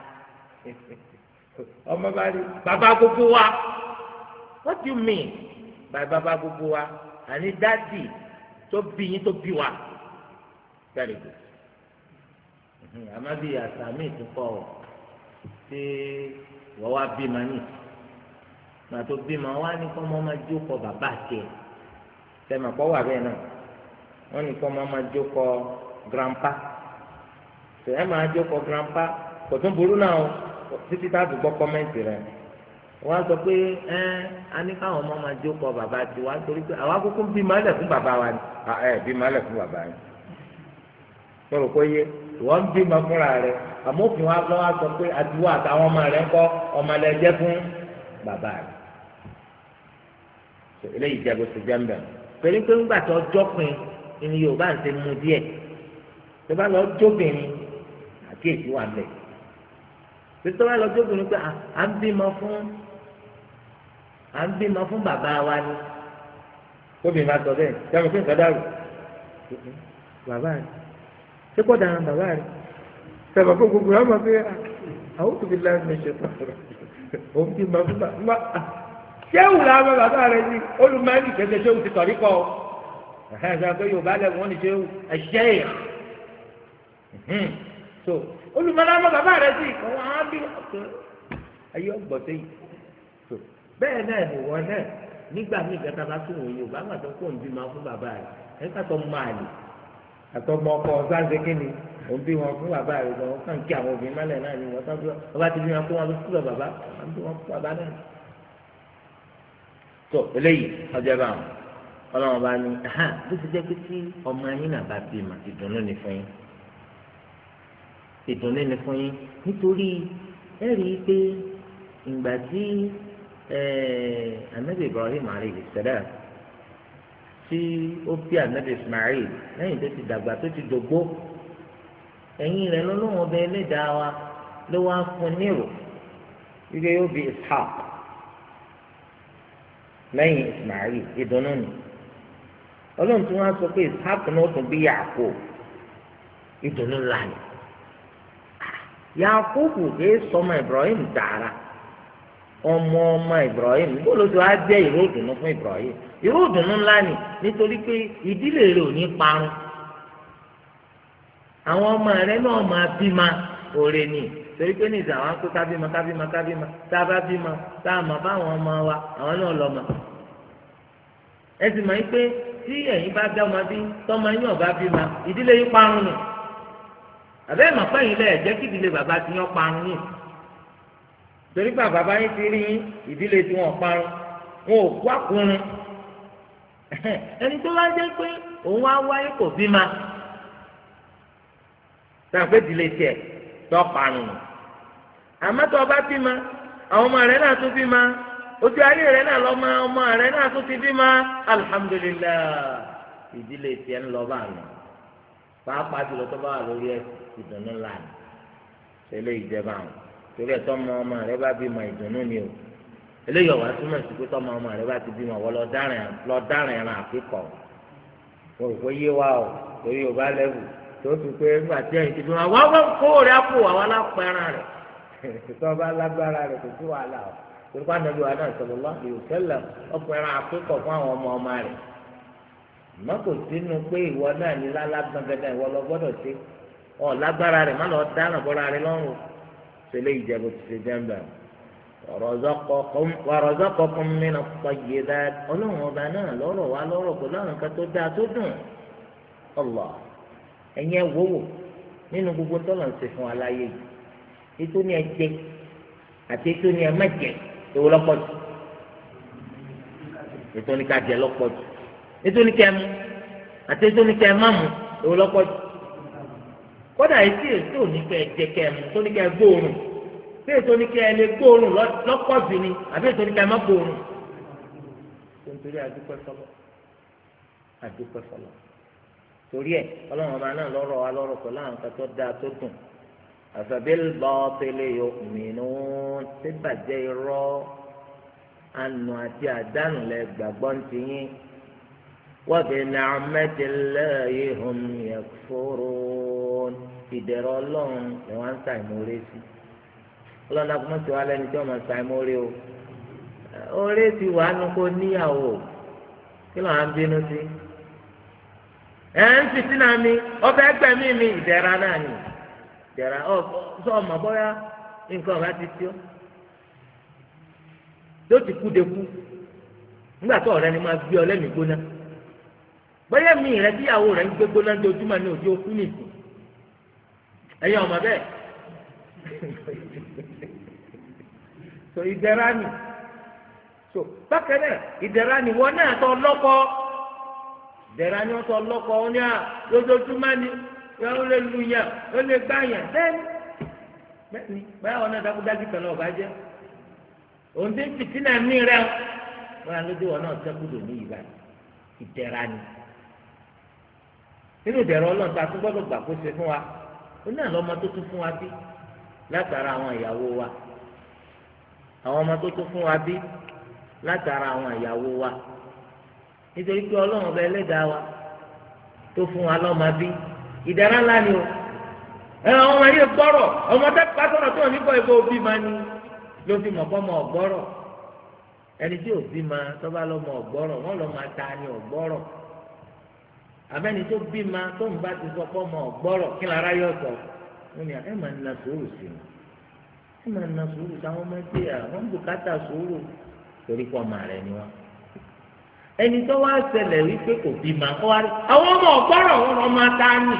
ọmọ bá rí bàbá gbogbo wa what do you mean by bàbá gbogbo wa àní dáàdì tó bí yín tó bí wa very good àmọ́ bí àṣà mi tún kọ́ ọ tí wọ́n wá bí ma ní màá tó bí ma wá ní kọ́ mọ́ máa jókòó bàbá tiẹ̀ tẹ̀mọ̀ kọ́ wà bẹ́ẹ̀ náà wọ́n ní kọ́ mọ́ máa jókòó grandpa tẹ̀ ẹ́ máa jókòó grandpa kò tún burú náà o títí tá a fi gbọ́ kọ́mẹ́ǹtì rẹ̀ wọ́n á sọ pé ẹ́ a ní káwọn ọmọ máa jókòó bàbá tiwa torí pé àwa kúkú bí ma lẹ̀ fún bàbá wa ni ẹ̀ bí ma lẹ̀ fún bàbá yẹn sọ̀rọ̀ kó yé wọ́n ń bímọ fúnra rẹ̀ àmófin wa lọ́wọ́ sọ pé àtiwọ́ àtàwọn ọmọ rẹ̀ ń kọ́ ọmọ rẹ̀ jẹ́ fún bàbá rẹ̀ eléyìí jẹ́ bó ti jẹ́ ń bẹ̀rẹ̀ pẹ̀lú pé ńgbà tó jọ́pin ni Yorùbá ń ṣe mú díẹ̀ tó bá lọ jóbìnrin àkíyèsí wà lẹ̀ pété wá lọ́jọ́ obìnrin pé à ń bímọ fún à ń bímọ fún bàbá wa ni tóbi máa sọ bẹ́ẹ̀ sẹ́mi fún nǹkan dàrú bàbá rẹ̀ ṣé kò dára bàbá rẹ̀ sẹ́mi fún gbogbo ọmọ pé àwọn tóbi láti ní ṣe pàṣẹ òun bímọ fún bàbá ṣéwù làwọn bàbá rẹ̀ ní olùmọ̀ẹ́nì kẹsẹ̀ ṣéwù ti tọ̀rí kọ́ ẹ̀hẹ́n sọ pé yorùbá lẹ́wọ̀n wọn ní ṣéwù ẹ̀ṣẹ́ yẹn so olùmọ̀lá bàbá rẹ̀ sí ọ̀hún àwọn bí ayé ọgbọ̀tẹ́ yìí so bẹ́ẹ̀ náà ni wọ́n náà nígbà míì kẹta bá tún wòye òbá àgbà tó kó ń bímọ fún bàbá rẹ̀ ẹ̀ka tó máa lè àtọmọ ọkọ ọ̀sáǹsẹ̀ kínni òun bí wọn fún bàbá rẹ̀ lọ kàn kí àwọn obìnrin mọ́lẹ̀ náà ni wọ́n tán bí wọ́n bá ti bí wọn fún wọn fún bàbá wọn bí wọn fún bàbá náà so eléyìí ọjọ́ bá wọn ọlọ́run bá ní bó ti jẹ́ pé tí ọmọ yín náà bá bímọ ìdùnnú ni fún yín ìdùnnú ni fún yín nítorí ẹ rí i pé ìgbà tí anabi Ibrahim alayhi salam tí ó bí anabi Ismail lẹ́yìn tó ti dàgbà tó ti dògbó ẹ̀yìn rẹ̀ lọ́lọ́wọ́n ọbẹ̀ ẹlẹ́dàá wa ló wá fún nírò wípé yóò bí Ishaq lẹ́yìn Ismail ìdùnnú ni ọlọ́run tí wọ́n sọ pé Ishaq náà tún bí Yaqub ìdùnnú lánàá. Yakubu kìí sọmọ Ibrahim dára ọmọ ọmọ Ibrahim bó ló ti wá jẹ ìró ìdùnnú fún Ibrahim ìró ìdùnnú ńlá ni nítorí pé ìdílé rẹ̀ ò ní parun àwọn ọmọ rẹ̀ náà máa bímọ òre ni torí pé ní ìsìn àwọn akó kábímọ kábímọ kábímọ tá a bá bímọ tá a mọ báwọn ọmọ wa àwọn náà lọ mọ ẹ sì mọ̀ pé tí ẹ̀yin bá dá ọmọ bí tọ́mọ yín ọba bímọ ìdílé yín parun ni àbẹ́ ìmọ̀pẹ́ yìí lẹ̀ jẹ́ kí ìdílé bàbá ti yàn parun yìí torí pé bàbá yín ti rí ìdílé tí wọ́n parun wọn ò kú àkúrun ẹni tó bá jẹ́ pé òun wá wáyé kò bí ma sàn pé ìdílé tiẹ̀ tó parun nù àmọ́ tó o bá bí ma àwọn ọmọ rẹ̀ náà tún bí ma ojú ayé rẹ̀ náà lọ́mọ ọmọ rẹ̀ náà tún ti bí ma alihamudulilayi ìdílé tiẹ̀ ń lọ bá a lọ pàápàá jùlọ tó bá wà lórí ẹ ìdùnnú lánàá ṣẹlẹ̀ ìjẹba àwọn torí ẹ tọmọ ọmọ rẹ bá bímọ ìdùnnú ni o eléyìí ọwọ túmọ̀ sí pé tọmọ ọmọ rẹ bá ti bímọ wọ́n lọ dáràn ẹran àfikọ̀ o rò pé yé wa o torí o bá lẹ́wù tó fi pé nígbà tí ẹ̀yìn ti bímọ wọ́n wọ́n kó rẹ̀ àpò àwọn alápẹ̀ràn rẹ̀ tó bá lágbára rẹ̀ kò sí wàhálà o torí pé ànábi wa náà sallallahu alaihi wasallam ọpẹ̀ràn àfikọ̀ fún àwọn ọmọ ọmọ rẹ̀ mọ kò sínú pé ìwọ náà ní lálágbọn gẹ́gẹ́ ìwọ lọ gbọ́dọ̀ ṣe ọ lágbára rẹ̀ má lọ dáná bọra rẹ̀ lọ́rùn ṣẹlẹ ìjẹbù ti ṣe jẹmbẹ warazaqakum min at-tayyibat Ọlọ́run ọba náà lọ́rọ̀ wá lọ́rọ̀ pẹ̀lú àwọn nǹkan tó dáa tó dùn Allah ẹ̀yin ẹ wòwò nínú gbogbo tọ́lọ̀ ń ṣe fún aláyé yìí ètò ní ẹ jẹ àti ètò ní ẹ má jẹ èwo lọ́pọ̀ jù ètò ní ká jẹ lọ́pọ̀ jù ètò ní kẹ́ mú àti ètò ní kẹ́ má mú èwo lọ́pọ̀ jù kódà etí ètò ní kẹ́ jẹ kẹ́ mú tó ní kẹ́ gbóòórùn tí ètò ní kẹ́ lè gbóòórùn lọ́pọ̀ jù ni àbí ètò ní kẹ́ má gbóòórùn. nítorí àdúpẹ́ sọlọ àdúpẹ́ sọlọ torí ẹ ọlọ́run ọba náà lọ́rọ̀ wa lọ́rọ̀ pẹ̀lú àwọn kan tó dáa tó dùn àfẹ́bíl bọ́ọ̀tẹ́lẹ̀ yu'minun tí bàjẹ́ irọ́ ànú àti àdánù lẹ gbàgbọ́ ń tiyín wa bi ni'matillahi hum yakfurun ìdẹ̀rọ̀ ọlọ́run ni wọ́n ń ta ìmúre sí ọlọ́run náà kò mọ̀ sí wa lẹ́ni tí wọ́n máa ta ìmúre o oore ti wà nù kó níyàwó kí ló ń bínú sí ẹ ń fìtí náà mi ọbẹ̀ ẹgbẹ̀mí mi ìdẹ̀ra náà ni ìdẹ̀ra ọ sọ ọmọ bọ́yá nǹkan ọ̀gá ti tí ó tó ti kú de kú nígbà tó ọ̀rẹ́ ni máa gbé ọ lẹ́mìí gbóná bọ́yá mi rẹ tíyàwó rẹ ń gbé gbóná ní ojúmọ́ ní ojú okú nìsín ẹ̀yin ọmọ bẹ́ẹ̀ so ìdẹ̀ra ni so bákan náà ìdẹ̀ra ni wọn náà tọ́ lọ́kọ́ dẹ̀ra ni wọ́n sọ lọ́kọ̀ ọ́ ní à lójoojúmọ́ ni wọ́n lè lu yàn wọ́n lè gbá yàn bẹ́ẹ̀ni bẹ́ẹ̀ni báyà wọn náà dákúdájú kan náà ọba jẹ́ òun ti ń fìtí náà ní rẹ wọn àlójú wọn náà sẹ́kúdò ní ìgbà ìdẹ̀ra ni nínú ìdẹ̀ra ọlọ́run tá a tún gbọ́dọ̀ gbà kó ṣe fún wa ó náà lọ́mọ tó tún fún wa bí látara àwọn ìyàwó wa àwọn ọmọ tó tó fún wa bí látara àwọn ìyàwó wa nítorí pé ọlọ́run ọba ẹlẹ́dàá wa tó fún wa lọ́mọ bí ìdára ńlá ni o ẹ àwọn ọmọ yìí gbọ́rọ̀ ọmọ tẹ́ pásọ̀rọ̀ tó ní kọ́ ẹgbẹ́ òbí ma ni ló fi mọ̀ fọ́mọ ọ̀gbọ́rọ̀ ẹni tí òbí ma tó bá lọ́mọ ọ̀gbọ́rọ̀ wọ́n lọ́ máa ta ni ọ̀gbọ́rọ̀ àbẹ́ni tó bí ma tó ń bá ti sọ fọ́mọ ọ̀gbọ́rọ̀ kí lára yọ sọ wọ́n ní ẹ máa ń na sùúrù sí i ẹ máa ń na sùúrù sí àwọn ọmọdé à wọ́n bùkátà sùúrù torí pọ̀ ọmọ rẹ̀ ni wọ́n ẹni tó wá ṣẹlẹ̀ wípé kò bí ma kọ́ wá rí àwọn ọmọ ọ̀gbọ́rọ̀ wọn lọ́ máa ta ni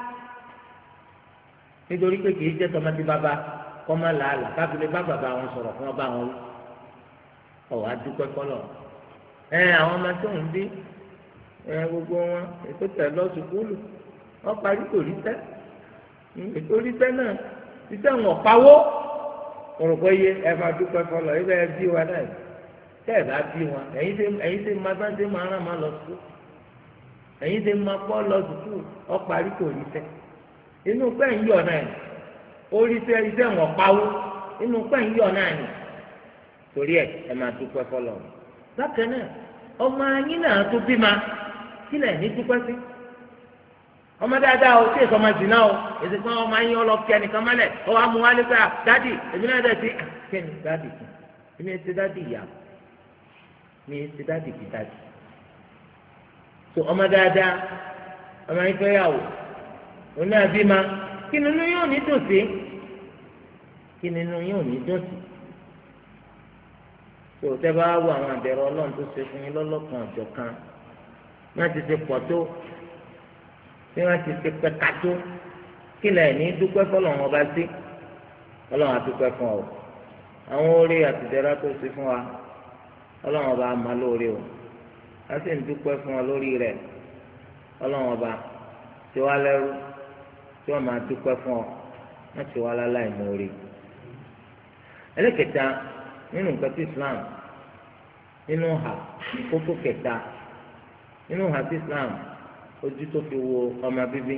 nítorí pé kì í jẹ́ tọmọdé bàbá kọ́ máa làálà káfílẹ̀ bá bàbá wọn sọ̀rọ̀ fún ọba wọn ọ̀ wá dúpẹ́ kọ́lọ̀ ẹ àwọn ọmọ tó ń bí ẹ gbogbo wọn ètò tẹ̀ lọ sùkúlù wọ́n parí kò rí tẹ́ ètò rí tẹ́ náà títẹ̀ wọn pawó òrùkọ́ yé ẹ máa dúpẹ́ kọ́lọ̀ ẹ bẹ́ẹ̀ bí wa náà tẹ́ ẹ bá bí wọn ẹ̀yin tẹ́ ẹ̀yin tẹ́ máa bá tẹ́ máa rán máa lọ sùkúlù ẹ̀yin tẹ́ máa pọ́ lọ sùkúlù ọ parí kò rí tẹ́ inú pẹ́ ń yọ̀ náà orí tẹ́ iṣẹ́ wọn pawó inú pẹ́ ń yọ̀ náà ni torí ẹ ẹ máa dúpẹ́ fọlọ́ bákan náà ọmọ yín náà tó bímọ kílẹ̀ ní dúpẹ́ sí ọmọ dáadáa o tí èso ọmọ zìnnà o èsì kan ọmọ yín ọlọ́ọ̀kẹ́ ẹnìkan mọ́lẹ̀ ọ wá mú wá nípa dádì èmi náà dẹ̀ sí kẹ́ni dádì kì èmi ti dádì ìyá mi ti dádì kì dádì so ọmọ dáadáa ọmọ yín fẹ́ yàwó oní àbímọ kí nínú yóò ní dùn sí kí nínú yóò ní dùn sí tó tẹ́ bá wọ àwọn àbẹ̀rẹ̀ ọlọ́run tó ṣe fún yín lọ́lọ́kan ọ̀jọ̀ kan wọ́n ti ṣe pọ̀ tó bí wọ́n ti ṣe pẹ́ka tó kí lẹ̀ ní dúpẹ́ fọlọ́run ọba sí ọlọ́run àdúpẹ́ fún ọ àwọn oore àtìdẹ́rẹ́ tó ṣe fún wa ọlọ́run ọba àmà lóore o a sì ń dúpẹ́ fún ọ lórí rẹ̀ ọlọ́run ọba tí wàá lẹ́rú tí wọ́n máa dúpẹ́ fún ọ wọ́n ti wá láláì mọ́ orí ẹlẹ́kẹta nínú nǹkan tí Islam nínú ha kókó kẹta nínú ha tí Islam ojú tó fi wo ọmọ bíbí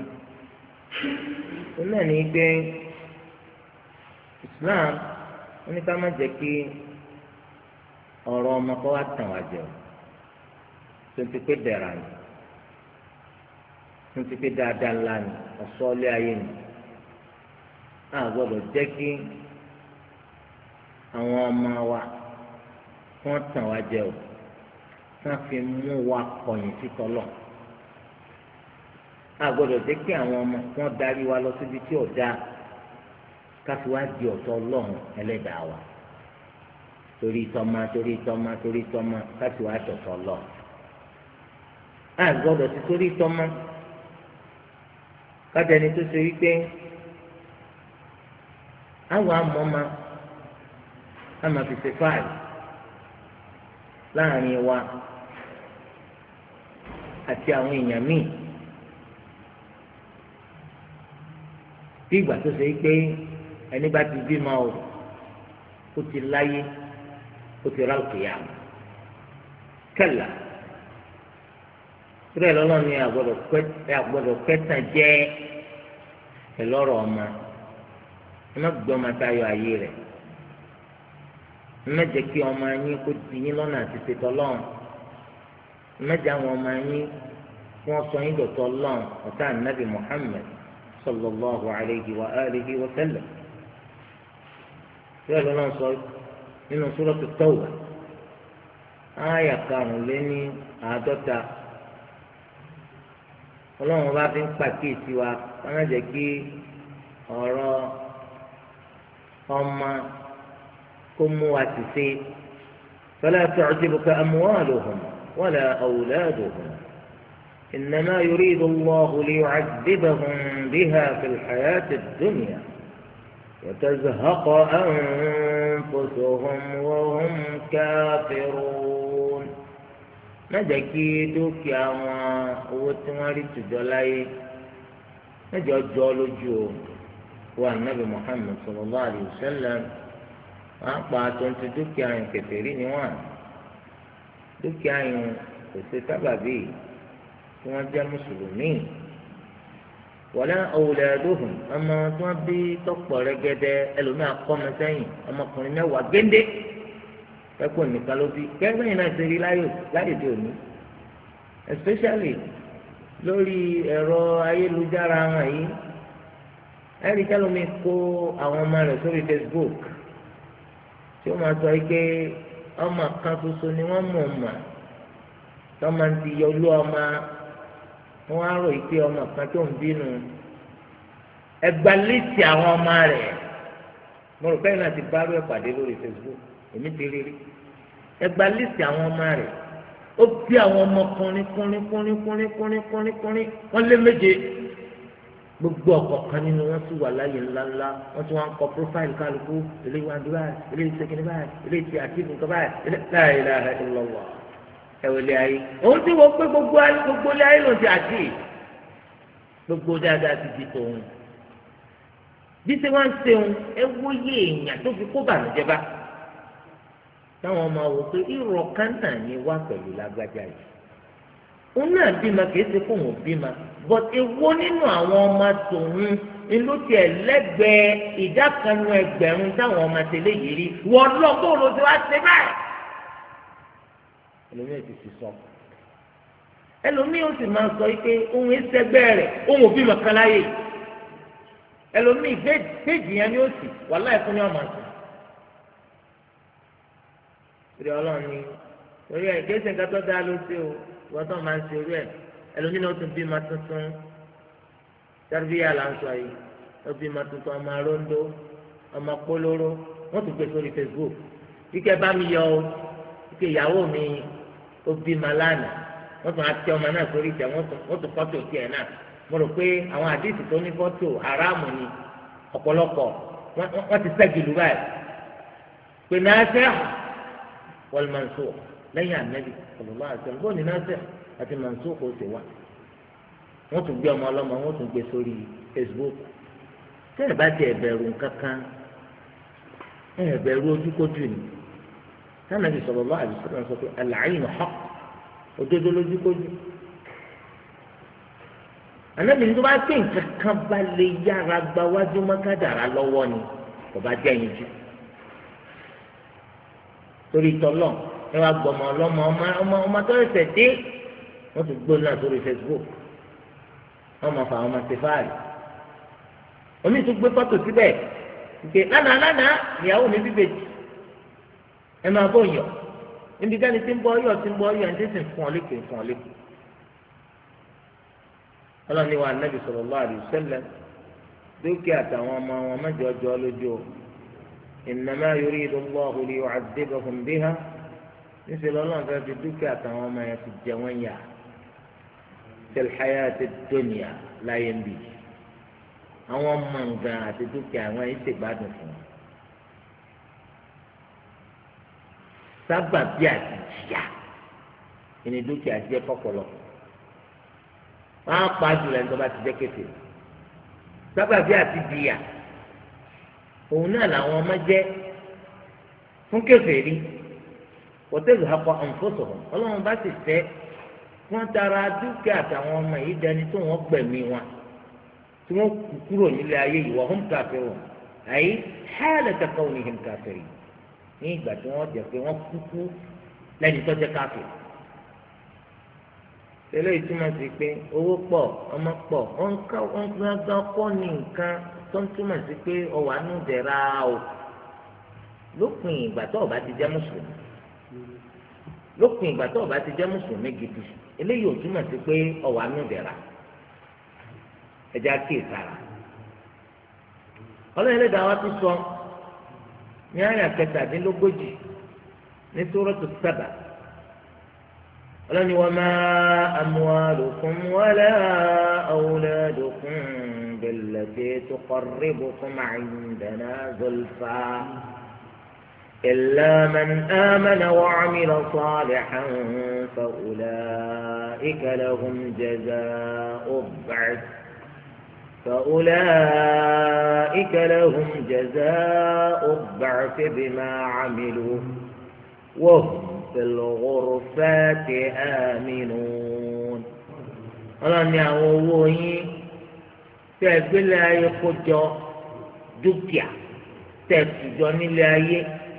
ó náà ní pé Islam wọ́n ní ká má jẹ́ kí ọ̀rọ̀ ọmọ kọ́ wá tàn wá jẹ tó ti pé dẹ̀ra ni tó ti pé dáadáa ńlá ni ọ̀ṣọ́ ilé ayé ni a gbọ́dọ̀ jẹ́ kí àwọn ọmọ wa wọ́n tàn wá jẹ o wọ́n fi mú wa kọ̀yìn sí tọ́lọ̀ a gbọ́dọ̀ jẹ́ kí àwọn ọmọ wọ́n darí wa lọ síbi tí ò dáa káfí wá di ọ̀tọ̀ ọlọ́run ẹlẹ́dàá wa torí tọ́mọ torí tọ́mọ torí tọ́mọ káfí wá dọ̀tọ̀ lọ a gbọ́dọ̀ ti torí tọ́mọ kájẹni tó ṣe wípé àwọn amọ́ma a máa fi ṣe fáàlì láàrin wa àti àwọn èèyàn míì bí ìgbà tó ṣe wípé ẹni bá ti bímọ o ó ti láyé ó ti rà òkè yá kẹlà rẹ lọ́lọ́run ni àgbọ́dọ̀ kẹtàn jẹ́ ẹlọ́rọ̀ ọmọ ẹ má gbé ọmọ táyọ̀ ayé rẹ̀ ẹ má jẹ́ kí ọmọ yín kó di yín lọ́nà àti ṣètò ọlọ́run ẹ má jẹ́ àwọn ọmọ yín kí wọ́n sọ yín dọ̀tọ̀ ọlọ́run ọ̀tá ànábì Muhammad sallallahu alayhi wa alihi wa sallam rẹ lọ́lọ́run sọ nínú Suratu Tawbah ááyà karùnléní àádọ́ta ọlọ́run bá fi ń pàkíyèsí wa wọn á jẹ́ kí ọ̀rọ̀ ọmọ kó mú wa ti ṣe fala tu'jibuka amwaluhum wala awladuhum innama yuridu Allahu liyu'adhibahum biha fil hayati ad-dunya wa tazhaqa anfusuhum wa hum kafirun. má jẹ́ kí dúkìá wọn owó tí wọ́n rí tùjọ́ láyé má jẹ́ ọjọ́ lójú o wa Nabi Muhammad sallallahu alayhi wa sallam wọ́n á pa àtúntò dúkìá yẹn kèfèrí ni wọ́n dúkìá yẹn kò ṣe sábàbí tí wọ́n jẹ́ mùsùlùmí wala awladuhum ọmọ tí wọ́n bí tọ́pọ̀ rẹ́gẹ́dẹ́ ẹlòmíà kọ́mọ sẹ́yìn ọmọkùnrin mẹ́wàá géńdé ẹ̀kọ́ nìkan ló bí kẹ́gbẹ́yìn náà ṣe rí láyè dé òní especially lórí ẹ̀rọ ayélujára wọn yìí ẹ̀rí kẹ́lómi kó àwọn ọmọ rẹ̀ sórí Facebook tí ó máa sọ pé ọmọ kan ṣoṣo ni wọ́n mọ̀ mọ̀ tọ́mọ ti yọ olú ọmọ wọn á rò yìí pé ọmọ kan tó ń bínú ẹgbà létí àwọn ọmọ rẹ̀ mo rò pé náà ti bá rú ẹ̀ pàdé lórí Facebook èmi ti rí rí ẹgbà létí àwọn ọmọ rẹ̀ ó bí àwọn ọmọkùnrin kùnrin kùnrin kùnrin kùnrin kùnrin kùnrin wọ́n lé méje gbogbo ọ̀kọ̀ọ̀kan nínú wọn sì wà láyé ńláńlá wọ́n tún wá ń kọ profile kálukú eléyìí wá ń dúró báyìí eléyìí ṣèkìní báyìí eléyìí ti àtìkù nǹkan báyìí la ilaha illallah ẹ̀wẹ̀lẹ̀ ayé òun tí wọ́n pé gbogbo ayé gbogbo ilé ayé ló ti àti gbogbo dáadáa ti di tòun bí ṣe wá ń ṣeun ẹ wóye èèyàn tó fi kó bànújẹ́ bá táwọn ọmọ wò pé irọ́ kánà ni wá pẹ̀lú lágbájá yìí òun náà bímọ kìí ṣe fún òun bímọ but èwo nínú àwọn ọmọ tòun ló tiẹ̀ lẹ́gbẹ̀ẹ́ ìdá kan nínú ẹgbẹ̀rún táwọn ọmọ tẹ́lẹ̀ yìí rí wọ́n lọ bó ló ti wá ṣe báyìí ẹlòmíì ti fi sọ ẹlòmíì ó sì máa sọ pé òun ẹsẹgbẹ́ rẹ̀ òun òbí mọ̀káláyè ẹlòmíì péjì yẹn ni ó sì wàhálà ẹ̀fọn ni wọ́n máa sọ. ìrẹ̀ ọlọ́run ni torí ẹ̀ kí ẹsẹ̀ nǹkan tó dáa ló ṣe o wọ́n tó máa ń ṣe orí ẹ̀ ẹlòmíì náà ó tún bí ma tuntun tẹ́rẹ́bíyà là ń sọ yìí ó bí ma tuntun ọmọ aróńdó ọmọ kólóró wọ́n tún gbé sórí Facebook kíkẹ́ bá mi yọ o kíkẹ́ ìyàwó mi ó bí ma lánàá wọ́n tún àti ọmọ náà sórí ìtẹ̀ wọ́n tún fọ́tò tiẹ̀ náà mo rò pé àwọn àdìsí tó ní fọ́tò aráàmù ni ọ̀pọ̀lọpọ̀ wọ́n ti sẹ́gi lù báyìí pé Nasikh wal Mansukh lẹ́yìn ànábì sallallahu alaihi wasallam bóun ní Nasikh àti Mansukh kò sí wa wọ́n tún gbé ọmọ ọlọ́mọ wọ́n tún gbé sórí Facebook tẹ́lẹ̀ bá ti ẹ̀bẹ̀rù kankan ẹ̀bẹ̀rù ojúkójú ni sanabi sallallahu alaihi wasallam sọ pé al-aynu haqq òdodo lójúkójú ànábì ní tó bá pé nǹkan kan bá lè yára gba wájú mọ́kádàrá lọ́wọ́ ni kò bá jẹ́ yín jù torí tọ́lọ̀ ẹ wá gbọmọ ọlọ́mọ ọmọ ọmọ tó ẹsẹ̀ dé wọ́n tún gbóná sórí Facebook wọ́n mọ̀ fà wọ́n máa ṣe fáàlì omi tún gbé fọ́tò síbẹ̀ nke lánàá lánàá ìyàwó mi bíbèjì ẹ máa bọ̀ yọ̀ níbi káni tí ń bọ̀ yọ̀ tí ń bọ̀ yọ̀ ẹni tí ń fún ọ lékè fún ọ lékè ọlọ́ni wa Nabi sallallahu alaihi wasallam dúkìá àtàwọn ọmọ wọn mẹ́jọ ọjọ́ lójú o innama yuridu Allahu liyu'adhibahum biha níṣẹ́ lọ́lọ́run fẹ́ẹ́ fi dúkìá àtàwọn ọmọ yẹn fi jẹ wọ́n yà fil hayati dunya láyé ń bì àwọn ọmọ nǹkan àti dúkìá wọn yìí ṣègbádùn fún wọn sábàbí àti jìyà ìní dúkìá jẹ pọpọlọpọ wọn á pa jùlọ ẹni tó bá ti jẹ kété sábàbí àti jìyà òun náà làwọn ọmọ jẹ fún kèfèrí wọ́tẹ́lù akọ ànfọ́sọ̀rọ̀ ọlọ́run bá sì fẹ́ wọ́n tara dúkìá àtàwọn ọmọ yìí dẹni tó wọ́n gbẹ̀mí wọn tí wọ́n kú kúrò nílé ayé yìí wọ́n hum kafirun àyè halata kawnihim kafirin ní ìgbà tí wọ́n jẹ́ pé wọ́n kúkú lẹ́ni tó jẹ́ káfíìn. tẹ́lẹ̀ ìtumọ̀ sí pé owó pọ̀ ọmọ pọ̀ wọ́n gángan kọ́ ní nǹkan tó ń túmọ̀ sí pé ọwọ́ àánú dẹ̀ra o lópin ìgbà tó o bá ti jẹ́ mùsùlùmí lópin ìgbà tó o bá ti jẹ́ mùsùlùmí gidi eléyìí ò túmọ̀ sí pé ọwọ́ àánú dẹ̀ra ẹja kí ìsara ọlọ́run ẹlẹ́dàá wa tún sọ ní àyà kẹtàdínlógójì ní Suratu Saba ọlọ́run wa ma amwalukum wala awladukum billati tuqarribukum indana zulfa illa man amana wa amila salihan fa ulaika lahum jazaa'u ad-'adl فأولئك لهم جزاء الضعف بما عملوا وهم في الغرفات آمنون ọlọ́ni àwọn owó yín tẹ́ ẹ gbélé ayé kó jọ dúkìá tẹ́ ẹ tùjọ nílé ayé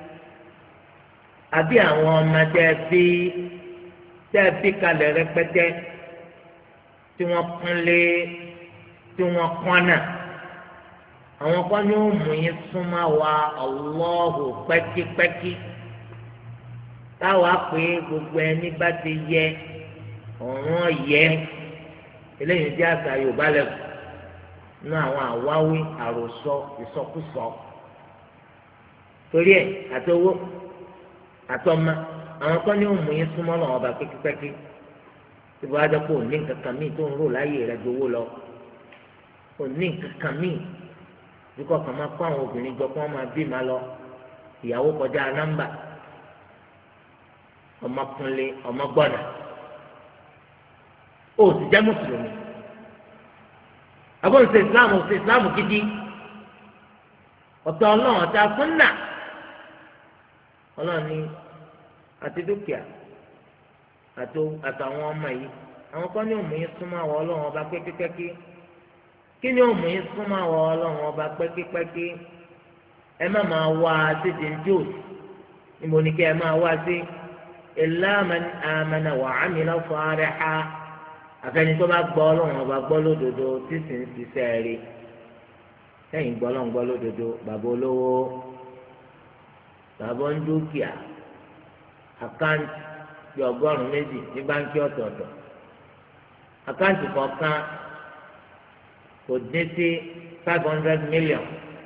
àbí àwọn ọmọ tẹ́ ẹ bí tẹ́ ẹ bí kalẹ̀ rẹpẹtẹ tí wọ́n kúnlé tí wọ́n kọ́nà àwọn kan ní ó mú yín súnmọ́ wa Allahu pẹ́kípẹ́kí táwa pé gbogbo ẹni bá ti yẹ ọ̀ràn yẹ eléyìí jẹ́ àṣà Yorùbá lẹ́kọ̀ọ́ nínú àwọn àwáwí àròsọ ìsọkúsọ torí ẹ̀ àtọwó àtọmọ àwọn kan ní ó mú yín súnmọ́ lọ́wọ́ ọba pẹ́kípẹ́kí tí bá dẹ́ kó ní nǹkan kan míì tó ń rò láyé rẹ̀ gbowó lọ kò ní nǹkan kan míì dúkọ̀ kan máa kó àwọn obìnrin jọ kó wọ́n máa bí máa lọ ìyàwó kọjá nọ́mbà ọmọkùnrin ọmọgbọ́nà ó sì jẹ́ mùsùlùmí àbọ̀ ṣe ìsìláàmù ṣe ìsìláàmù gidi ọ̀tọ̀ ọlọ́run ọ̀tá súnnà ọlọ́run ní àti dúkìá àtàwọn ọmọ yìí àwọn kan ní òmùyín súnmọ́ àwọn ọlọ́run ọba pẹ́kípẹ́kí kí ni òmùyín súnmọ́ àwọn ọlọ́run ọba pẹ́kípẹ́kí ẹ má máa wá sí dèndó níbo ni kí ẹ máa wá sí illa man amana wa amila salihan àfẹni tó bá gbọ́ ọlọ́run ọba gbọ́ lódodo tí sì ń ṣiṣẹ́ rí lẹ́yìn gbọ́ ọlọ́run gbọ́ lódodo bàbá olówó bàbá ń dúkìá àkáǹtì bí ọgọ́rùn-ún méjì ní báńkì ọ̀tọ̀ọ̀tọ̀ àkáǹtì kọ̀ọ̀kan kò dín sí five hundred million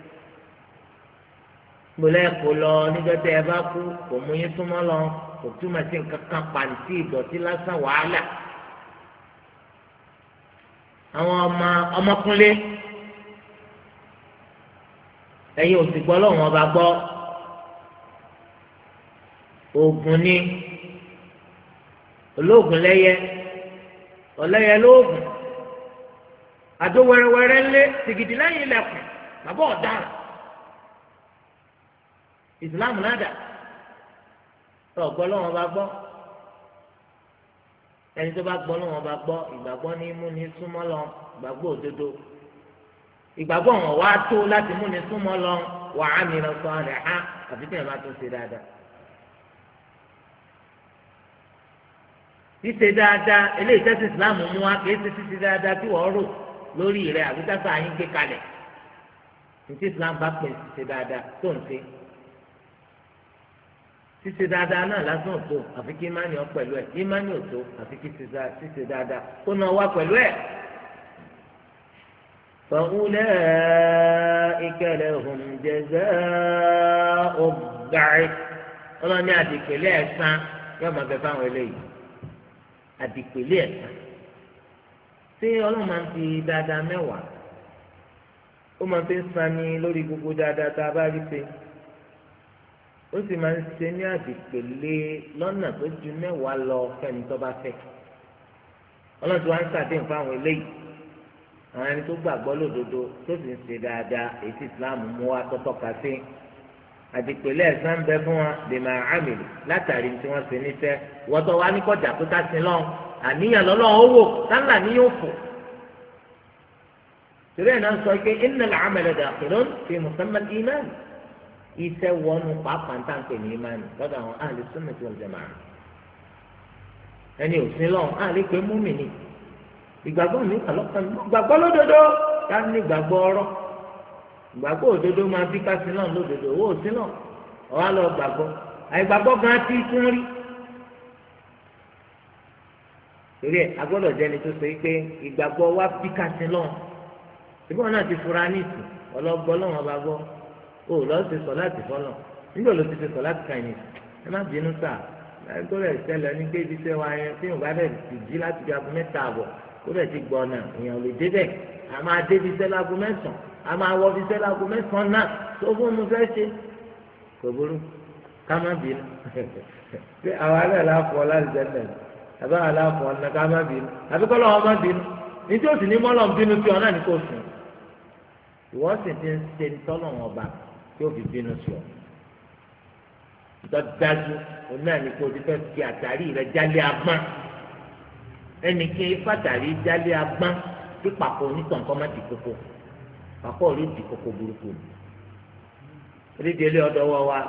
gbọ́dọ̀ kó lọ níjọ́ tẹ́ ẹ bá kú kò mú yín súnmọ́ lọ kò túmọ̀ sí nǹkan kan pàǹtí ìdọ̀tí lásán wàhálà àwọn ọmọ ọmọkúnlé ẹ̀yin ò sì gbọ́ lọ́wọ́n ọba gbọ́ oògùn ni olóògùn lẹ́yẹ ọlẹ́yẹ lóògùn àdó wẹ́rẹ́wẹ́rẹ́ ńlé sìgìdì lẹ́yìn ilẹ̀kùn bàbá ọ̀daràn ìsìláàmù náà dà ọ̀gbọ́ lọ́wọ́n ọba gbọ́ ẹni tó bá gbọ́ lọ́wọ́n bá gbọ́ ìgbàgbọ́ ní mú ní súnmọ́ lọ ìgbàgbọ́ òdodo ìgbàgbọ́ wọn wá tó láti mú ní súnmọ́ lọ wà á mi lọ sọ rẹ̀ há àfi tí yẹn bá tó ṣe dáadáa. ṣíṣe dáadáa eléyìí tẹ́sí ìsìláàmù mú wa kì í ṣe ṣíṣe dáadáa tí wọ́n rò lórí rẹ̀ àbí tásà yín gbé kalẹ̀ ní tí ìsìláàmù bá pè ṣíṣe dáadáa tó ń ṣe ṣíṣe dáadáa náà lásán ò tó àfi kí imáni ọ pẹ̀lú ẹ̀ imáni ò tó àfi kí ṣíṣe dáadáa kó náà wá pẹ̀lú ẹ̀. فأولئك لهم جزاء الضعف ọlọ́ni àdìpẹ̀lẹ́ ẹ̀san yóò máa bẹ fáwọn eléyìí àdìpẹ̀lẹ́ ẹ̀san ṣé ọlọ́run máa ń fi dáadáa mẹ́wàá ó máa fi ń sani lórí gbogbo dáadáa tá a bá rí ṣe ó sì máa ń ṣe ní àdìpẹ̀lẹ́ lọ́nà tó ju mẹ́wàá lọ fẹ́ni tó bá fẹ́ ọlọ́run tí wọ́n ń ṣàdéhùn fáwọn eléyìí àwọn ẹni tó gbàgbọ́ lódodo tó sì ń ṣe dáadáa èyí tí Islam mú wa tọ́tọ́ ka sí àdìpẹ̀lẹ́ ẹ̀san bẹ fún wa lè máa àmìlì látàrí tí wọ́n ṣe níṣẹ́ wọ́tọ̀ wá ní kọjá tó ká sí lọ́n àníyàn lọ́lọ́ owó sálà ní yóò fò torí ẹ̀ náà sọ pé innal amala dakhilun fi musamma al-iman iṣẹ́ wọnú pàápàá ń tàn pé ní ìmánì lọ́dọ̀ àwọn ahli sunnah wal jama'ah ẹni òsín lọ́n àlè pé mùmínì ìgbàgbọ́ mi àlọ́kàn mi gbàgbọ́ lódodo ká ní ìgbàgbọ́ ọ̀rọ̀ ìgbàgbọ́ òdodo máa bí kásí náà lódodo owó òsín náà ọ̀há lọ gbàgbọ́ àìgbàgbọ́ gan ti tún rí torí ẹ̀ agbọ́dọ̀ jẹ́ni tó sọ pé ìgbàgbọ́ wa bí kásí náà ìbọn náà ti fura ní ìsìn ọlọ́gbọ́ lọ́wọ́ bá gbọ́ ó lọ́ọ́ ti sọ láti fọ́lọ̀ nígbà ló ti ti sọ láti kàn yín ẹ má bínú sáà ẹgbẹ́ rẹ̀ ṣẹlẹ̀ ní pé ibi iṣẹ́ wa yẹn tí yorùbá rẹ̀ ti jí láti fi aago mẹ́ta àbọ̀ ó rẹ̀ ti gbọ́ ọ̀nà èèyàn lè débẹ̀ a máa dé ibi iṣẹ́ láago mẹ́sàn-án a máa wọ ibi iṣẹ́ láago mẹ́sàn-án náà tó fún mi fẹ́ ṣe kò burú ká má bínú pé àwa náà láàfọ̀ láti tẹ́lẹ̀ àbá wa láàfọ̀ ọ̀nà ká má bínú àbí kọ́ lọ́wọ́ má bínú ní tí ó sì ní mọ́lọ̀ bínú sí ọ náà ní kò sùn ìwọ sì ti ń ṣe tọ́lọ̀ ọba tí ó fi bínú sí ọ dọ́dájú òun náà ní kó o ti fẹ́ fi àtàrí rẹ jálé agbọ́n ẹnì kí fàtàrí jálé agbọ́n kí pàpọ̀ onítàn kọ́ má di kókó pàpọ̀ rí di kókó burúkú ni oríṣi ilé ọ̀dọ̀ wọ wa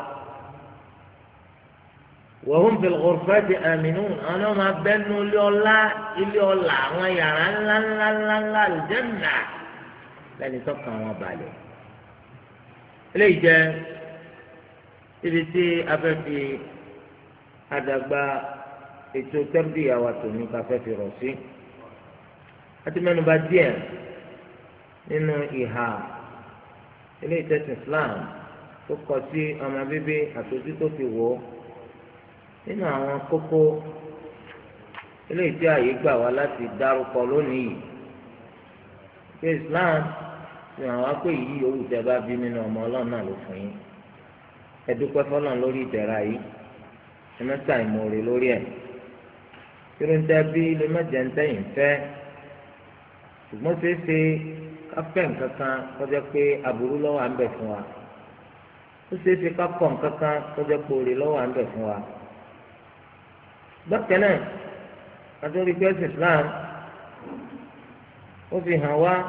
wọ́n fi lọ́kọ̀ọ́fẹ́ ti àmínú àwọn ọmọ abẹ́nu ilé ọlá ilé ọlá àwọn yàrá ńláńláńláńlá àlùjànnà lẹ́ni tọ́ka wọn balẹ̀ eléyìí jẹ́ ibi tí afẹ́fi àdàgbà ètò tẹ́rbíyà wa tòní káfẹ́ fi rọ̀ sí àti mẹ́nubà díẹ̀ nínú ìhà eléyìí tẹ̀sán Islam tó kọ sí ọmọ bíbí àtòjú tó fi wò ó nínú àwọn kókó eléyìí tí àyè gbà wá láti dárúkọ lónìí yìí pé Islam fi hàn wá pé yìí yòówù tẹ́ bá bí nínú ọmọ Ọlọ́run náà ló fún yín ẹ dúpẹ́ fọ́lọ́run lórí ìdẹ̀ra yìí ẹ mẹ́ta ìmoore lórí ẹ̀ irúntẹ́ bí lè má jẹ́ ntẹ́yìn fẹ́ ṣùgbọ́n ṣeéṣe káfẹ́ nǹkan kan kọjá pé aburú lọ́wọ́ à ń bẹ̀ fún wa ó ṣeéṣe kápọ̀ nǹkan kan kọjá pé oore lọ́wọ́ à ń bẹ̀ fún wa bákan náà àtúndì pẹ́sì Islam ó fi hàn wá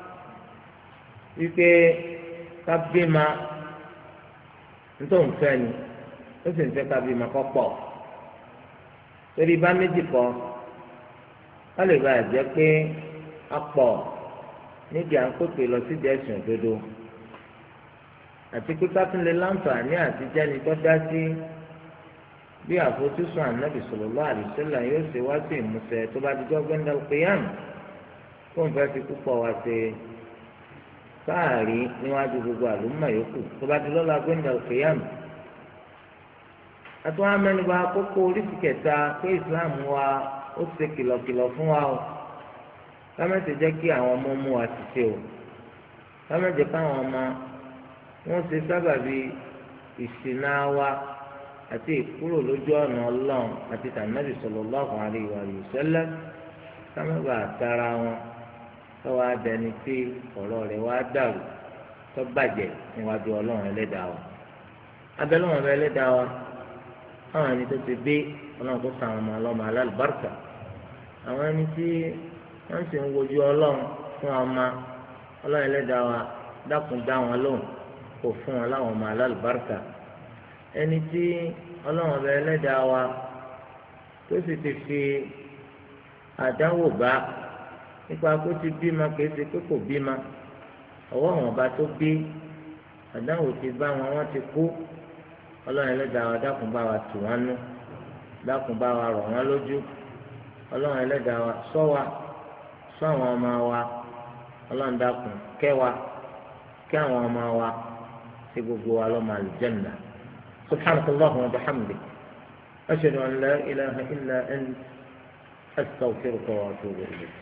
wípé ká bímọ nítorí òun fẹ́ ni ó sì ń fẹ́ ká bímọ kọ́ pọ̀ torí bá méjì kọ́ ká lè bá jẹ́ pé a pọ̀ nídìí à ń pèpè lọ sí ẹ̀sìn òdodo àti pé ká tún lè láǹfààní àti jẹ́ni tó dá sí bí àfojúsùn ànábì sallallahu alaihi wasallam yóò ṣe wá sí ìmúṣẹ tó bá dijọ́ gbẹ́ndà qiyam tó ń fẹ́ fi púpọ̀ wá ṣe fáàrí níwájú gbogbo àlùmọ̀ yòókù tó bá di lọ́la gbẹ́ndà qiyam. àtúwọ́n amẹ́nubà kókó oríṣi kẹta pé Islam wa ó ṣe kìlọ̀kìlọ̀ fún wa o kámẹ́tì jẹ́ kí àwọn ọmọ mú wa ti ṣe o kámẹ́tì káwọn ọmọ wọn ṣe sábàbí ìṣìnà wa àti ìkúrò lójú ọ̀nà ọlọ́run àti tànàbì sallallahu alaihi wa sallam kámẹ́bà tara wọn tọ́wọ́ adẹni tí ọ̀rọ̀ rẹ̀ wá dàrú tó bàjẹ́ níwájú ọlọ́run ẹlẹ́dàá wa abẹ́lẹ́ wọn bẹ ẹlẹ́dàá wa àwọn ẹni tó ti bí ọlọ́run tó sàn àwọn ọmọ ọlọ́mọ alálùbáríkà àwọn ẹni tí wọ́n sì ń wojú ọlọ́run fún ọmọ ọlọ́run ẹlẹ́dàá wa dákun dá wọn lóhùn kò fún wọn láwọn ọmọ alálùbáríkà ẹni tí ọlọ́run ọba ẹlẹ́dàá wa tó sì ti fi àdánwò bá nípa kó ti bímọ kìí ṣe pé kò bímọ ọwọ́ àwọn ọba tó bí àdánwò ti bá wọn wọ́n ti kú ọlọ́run ẹlẹ́dàá wa dákun bá wa tù wọ́n nú dákun bá wa rọ̀ wọ́n lójú ọlọ́run ẹlẹ́dàá wa ṣọ́ wa ṣọ́ àwọn ọmọ wa ọlọ́run dákun kẹ́ wa kẹ́ àwọn ọmọ wa ṣe gbogbo wa lọ́mọ àlùjànnà. سبحانك اللهم وبحمدك أشهد أن لا إله إلا أنت أستغفرك وأتوب إليك.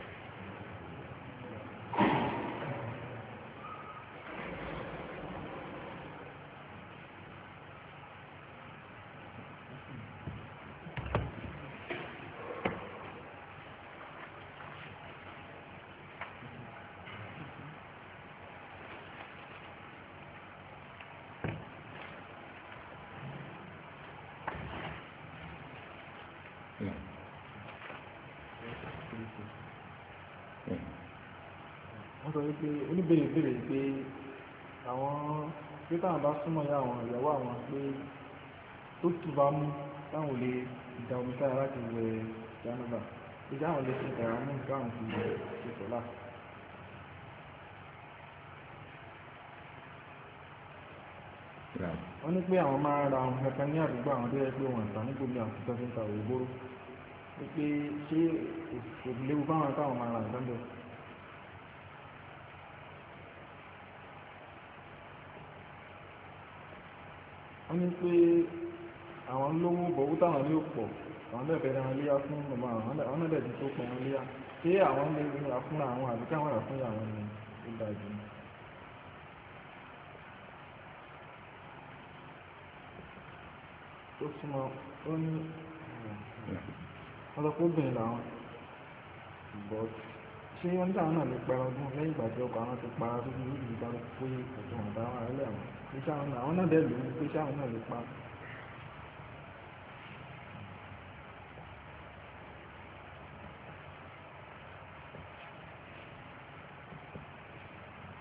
wọ́n sọ wípé oníbèrè bèrè pé àwọn pé táwọn bá súnmọ́ ya àwọn ìyàwó àwọn pé tó tù bá mú táwọn lè da omi sára láti wẹ jánábà pé táwọn lè ṣe tàrà mú káwọn fi ṣe sọ́lá. wọ́n ní pé àwọn máa ń ra àwọn kankan ní àdúgbò àwọn tó yẹ pé wọ́n ń tà nígbòmí àwọn tó ń ta òwúrò pé ṣé kò léwu fáwọn táwọn máa ra nǹkan bẹ́ẹ̀. wọ́n ní pé àwọn lówó bọ̀wú táwọn ní òpọ̀ àwọn náà fẹ́ẹ́ ran léyà fún ọmọ àwọn náà dẹ̀ ti tó pọ̀ wọn léyà ṣé àwọn lè ra fúnra àwọn àbí káwọn rà fúnra àwọn ni ó dáa jù. tó súnmọ́ ó ní wọ́n lọ pé obìnrin làwọn bọ́ ṣé wọ́n ní táwọn náà lè para ọdún lẹ́yìn ìgbà tí ọkọ̀ àwọn ti para tó fi lóògì ìgbà pé ẹ̀sùn àtàwọn àrẹ́lẹ̀ àwọn pé sáwọn náà àwọn náà dẹ̀ lò ó pé sáwọn náà lè pa.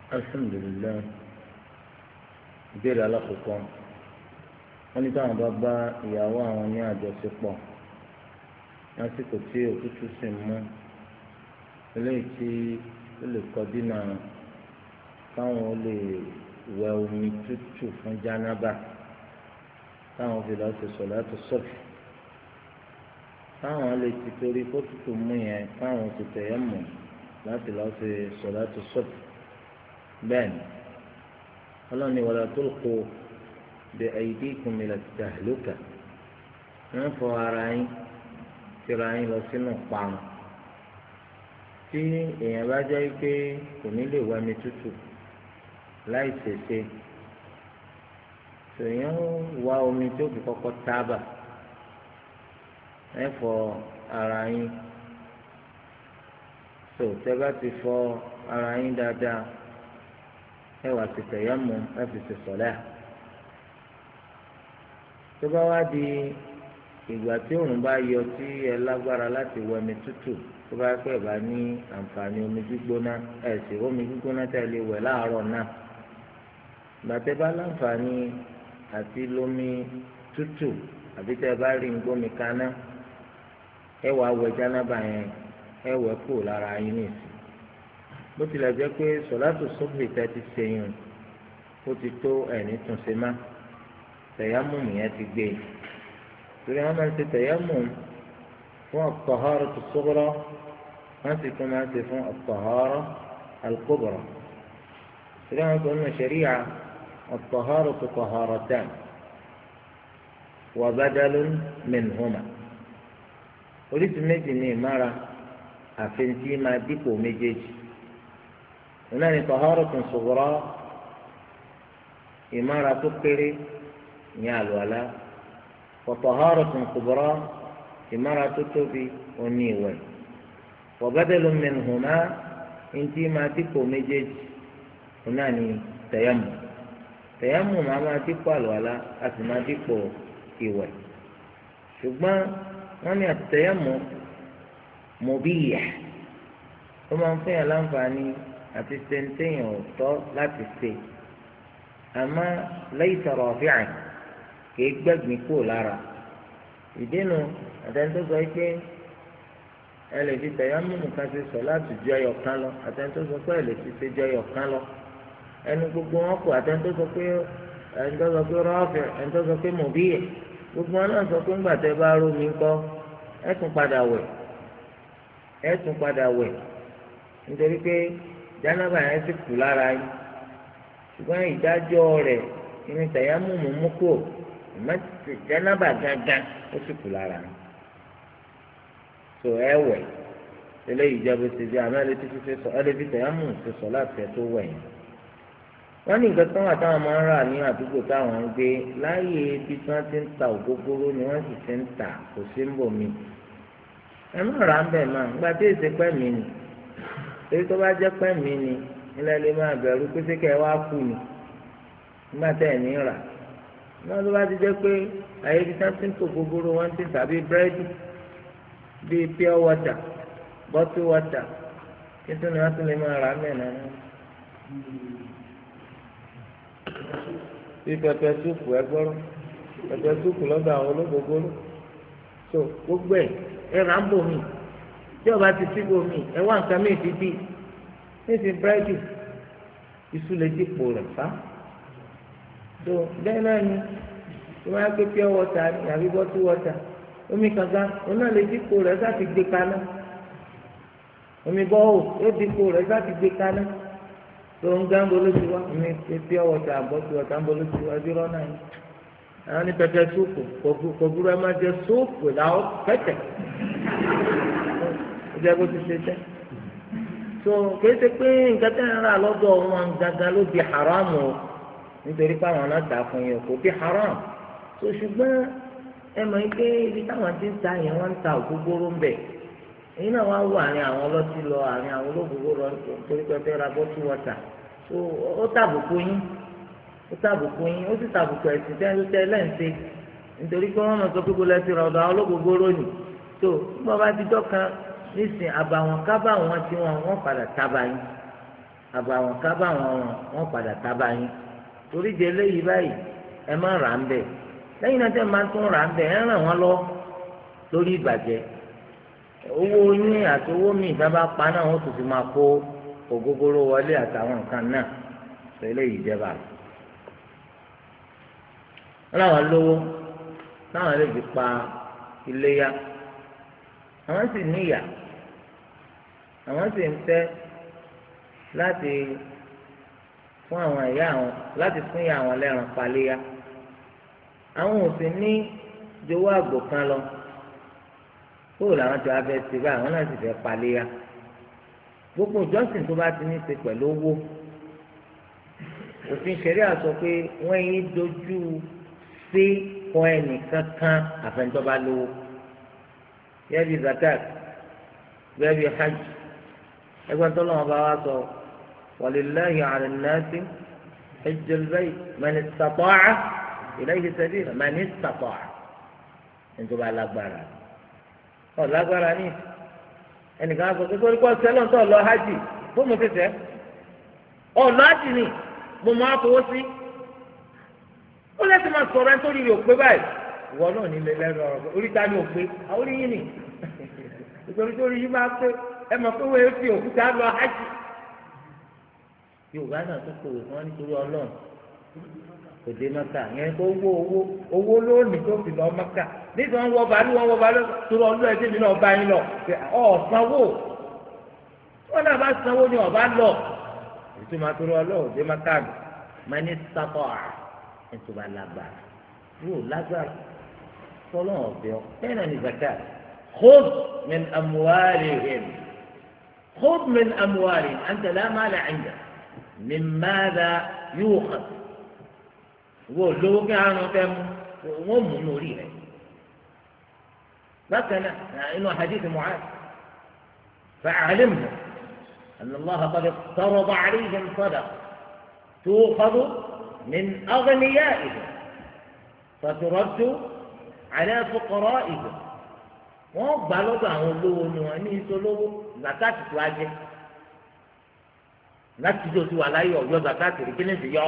alhamdulilayi ìbéèrè alákòókò wọn ní táwọn bá bá ìyàwó àwọn ní àjọṣepọ̀ lásìkò tí òtútù sì mú eléyìí tí ó lè kọjú náà káwọn ó lè wẹ omi tútù fún jánábà táwọn fi lọ́ọ́ ṣe sọ̀láàtù sọ̀fì táwọn lè ti torí kó tútù mú yẹn káwọn ti tẹ̀yẹ́ mọ̀ láti lọ́ọ́ ṣe sọ̀láàtù sọ̀fì bẹ́ẹ̀ ni ọlọ́run ní wala tulqu bi aydikum ila tahluka wọ́n fọ ara yín tìra yín lọ sínú parun tí èèyàn bá jẹ́ pé kò ní lè wẹmi tútù láì ṣèṣe tòyàn wá omi tó fi kọ́kọ́ tábà ẹ fọ ara yín tó tẹ́ bá ti fọ ara yín dáadáa ẹ wá ti tẹ̀yẹ́mù ẹ fi ṣe sọ̀lá tó bá wá di ìgbà tí òòrùn bá yọ tí ẹ lágbára láti wẹmi tútù tó bá pẹ́ bá ní àǹfààní omi gbígbóná ẹ sì omi gbígbóná tẹ́ lè wẹ̀ láàárọ̀ náà gbàtẹ́ bá láǹfààní àti lómi tútù àbí tẹ́ bá rí ngbómi kaná ẹ wàá wẹ̀ jánábà yẹn ẹ wẹ̀ kúrò lára yín nìsí bó tilẹ̀ jẹ́ pé sọ̀látù sọ́bì tẹ́ ti ṣèyún ó ti tó ẹ̀ní túnṣe má tẹ̀yámùmù yẹn ti gbé torí wọn máa ń ṣe tẹ̀yámùmù fún at-taharatu as-sughra wọn sì tún máa ń ṣe fún at-tahara al-kubra torí wọn sọ nínú ṣẹ̀ríà at-taharatu taharatan wa badalun minhuma oríṣi méjì ní ìmára àfẹnjí máa dípò méjèèjì wọn náà ní taharatun sughra ìmára tó kéré ní àlùwàlá wa taharatun kubra ìmára tó tóbi òní ìwẹ̀ wa badalun minhuma ntí máa dípò méjèèjì wọn náà ní tayammum tayammum máa máa dípò àlùwàlá a sì máa dípò ìwẹ̀ ṣùgbọ́n wọ́n ní at-tayammum mubih ó máa ń fún yàn láǹfààní àti sèǹtẹ̀yìn ọ̀tọ̀ láti ṣe àmọ́ laysa rafi'an kìí gbẹ́gbìn kúrò lára ìdínú àtẹnudọ́ sọ pé ẹ lè fi tayammum kan ṣe sọ láti ju ẹyọ kan lọ àtẹnudọ́ sọ pé ẹ lè fi ṣe ju ẹyọ kan lọ ẹnu gbogbo wọn kù àtẹnudọ́ sọ pé ẹnudọ́ sọ pé rafi' ẹnudọ́ sọ pé mubih gbogbo wọn náà sọ pé ńgbà tẹ́ bá rómi ńkọ́ ẹ tún padà wẹ̀ ẹ tún padà wẹ̀ nítorí pé jánábà yẹn sì kù lára yín ṣùgbọ́n ìdájọ́ rẹ̀ inú tàyámùmù mú kó jánábà gángan ó sì kù lára yín tó ẹ wẹ̀ eléyìí jẹ́ bó ṣe jẹ́ àmọ́ ẹlẹ́tí fífẹ́ sọ ẹlẹ́tí tàyámùmù ti sọ láti ẹ̀ tó wẹ̀ yẹn. wọ́n ní nǹkan tó wà táwọn máa ń rà ní àdúgbò táwọn ń gbé láàyè ibi tí wọ́n ti ń ta ògógóró ni wọ́n sì ti ń tà kò sí ń bò mí. ẹ má rà ń bẹ̀ máa gba tí èsì pẹ́ mi nì torí tó bá jẹ́ pẹ́ mi nì ilẹ̀ lè máa bẹ̀rù pé ṣé kẹ́ ẹ wá kú ni nígbà tẹ́ ẹ̀ ní rà. wọ́n tó bá ti jẹ́ pé àyè ibi tí wọ́n ti ń ta ògógóró wọ́n ti ń tà bíi búrẹ́dì bíi pure water bottle water kí tó ni wọ́n tún lè máa rà mẹ́ náà. bí pẹpẹ súpù ẹgbọrọ pẹpẹ súpù lọ́dọ̀ àwọn olóògbogbo so gbogbo ẹ ẹ rà ń bò mí tí ọba ti sí bò mí ẹ wá nǹkan mí ti bí níbi búrẹ́dì iṣu lè dípò rẹ̀ fá so bẹ́ẹ̀ náà ni tí wọ́n á gbé pure water ní àbí bottle water omi kankan òun náà lè dípò rẹ̀ sáà ti gbé kaná omi bọ́ọ̀ yóò dípò rẹ̀ sáà ti gbé kaná tó ń gán bolo ti wá ní pure water àbọ̀tù water ń bolo ti wá ẹbí rọ́nà yìí àwọn ní pẹpẹ súpù kò burú ẹ máa jẹ súpù làwọn pẹtẹ ó jẹ bó ti ṣe jẹ tó kìí ṣe pé nǹkan tẹ́ ń rà lọ́dọ̀ wọn gangan ló di haram o nítorí pé àwọn náà tà fún yẹn kò di haram tó ṣùgbọ́n ẹ mọ̀ ike ibi táwọn ti ń ta yẹn wọ́n ń ta ògógóró ń bẹ̀ èyí náà wá wà ní àwọn ọlọ́tí lọ àní àwọn olóògbé lọ torí pé fẹ́ ra bọ́tú wọ́tà tó ó tàbùkù yín ó tàbùkù yín ó sì tàbùkù ẹ̀sìn tẹ́ lẹ́ǹsẹ̀ nítorí pé wọ́n mọ̀ sọ pé bọ́lá ti rà ọ̀dọ̀ àwọn olóògbé lónìí tó nígbà bá ti dọ́kan nísìn àbàwọ̀n kábàwọ̀n tí wọn wọ́n padà tábà yín àbàwọn kábàwọn wọn padà tábà yín torí di eléyìí báyìí ẹ má rà ń bẹ̀ lẹ́yìn náà tẹ́ ẹ máa tún rà ń bẹ̀ ẹ ràn wọ́n lọ lórí ìbàjẹ́ owó yín àti owó míì sábà pa náà wọ́n tún fi máa kó ògógóró wọlé àtàwọn nǹkan náà sọ eléyìí jẹba wọn làwọn lówó táwọn lè fi pa iléyá àwọn sì níyà àwọn sì ń fẹ́ láti fún àwọn ìyá àwọn láti fún ìyá àwọn lẹ́ran paléyá àwọn ò sì ní jowó àgbò kan lọ kóò làwọn tí wàá fẹ́ ṣe báyìí àwọn náà sì fẹ́ paléyá gbogbo ìjọsìn tó bá ti ní í ṣe pẹ̀lú owó òfin ṣẹ̀ríà sọ pé wọ́n yín dojú sí kọ ẹnì kankan àfẹnjọba lówó yẹ bí zakat yẹ bí hajj ẹgbẹ́ tó lọ́wọ́ bá wá sọ walillahi ala nnasi hajjul bayt man istata'a ilayhi sabila man istata'a ẹnjọba lágbára ọ lágbára ní ẹnìkan sọ pé kó kó sẹlọ̀ tó lọ hajj fún mi tẹ̀sẹ̀ ọ lọ hajj ni mo máa fowó sí ó lẹ́sìn máa sọ̀rọ̀ ẹni tó rí rí òpé báyìí ìwọ náà nílé lẹ́nu ọ̀rọ̀ orí ta ni òpé àwọn orí yín ni ìgbèrú tó rí yín máa pé ẹ mọ̀ pé wọ́n fi òkúta lọ hajj yorùbá náà tó kọ̀wé fún wọn nítorí ọlọ́run kò dé mọ́kà yẹn kó owó owó owó lónìí tó fi lọ mọ́kà nígbà wọn wọ bàálù wọn wọ bàálù torí ọlọ́run ẹ̀jẹ̀ mi náà bá yín lọ ọ̀ sanwó wọn náà bá sanwó ni ọba lọ ìtumọ̀ torí ọlọ́run dé mọ́kà mi máa ní sábọ̀ à ẹ̀tùbà lágbára yóò lágbára fọlọ́n ọ̀bẹ ọ bẹ́ẹ̀ náà ní zakat khudh min amwalihim khudh min amwalihim anta la mala 'indak min madha yu'khadh wo lówó kí àrùn fẹ́ mu wọ́n mú lórí rẹ̀ bákan náà inú hadith Mu'adh fa'alimhum anna Allah qad iftarada 'alayhim sadaqa tu'khadhu من أغنيائهم فترد على فقرائهم wọ́n gbà lọ́dọ̀ àwọn olówó ni wọ́n ní ìṣòlówó zakati tó ajẹ láti tó ti wà láyé ọ̀yọ́ zakati rí kíni fi yọ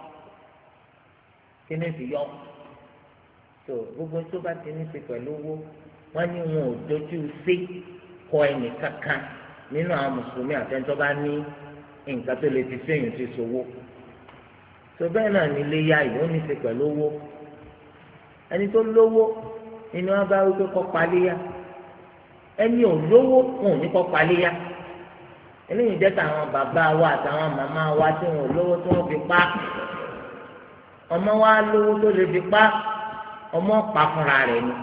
kíni fi yọ tó gbogbo tó bá ti ní ṣe pẹ̀lú owó wọ́n ní wọn ò dojú sí kọ ẹnì kankan nínú àwọn mùsùlùmí àtẹnudọ́ bá ní nǹkan tó lè fi sẹ́yìn ti ṣòwò tó bẹ́ẹ̀ náà ní ilé yá ìwọ́n ní í ṣe pẹ̀lú owó ẹni tó lówó inú wọn bá wípé kọ́ paléyà ẹni ò lówó wọn ò ní kọ́ paléyà eléyìí jẹ́ tàwọn bàbá wa àtàwọn màmá wa tí wọn ò lówó tí wọ́n fi pa ọmọ wa lówó tó lè fi pa ọmọ pa fúnra rẹ̀ ni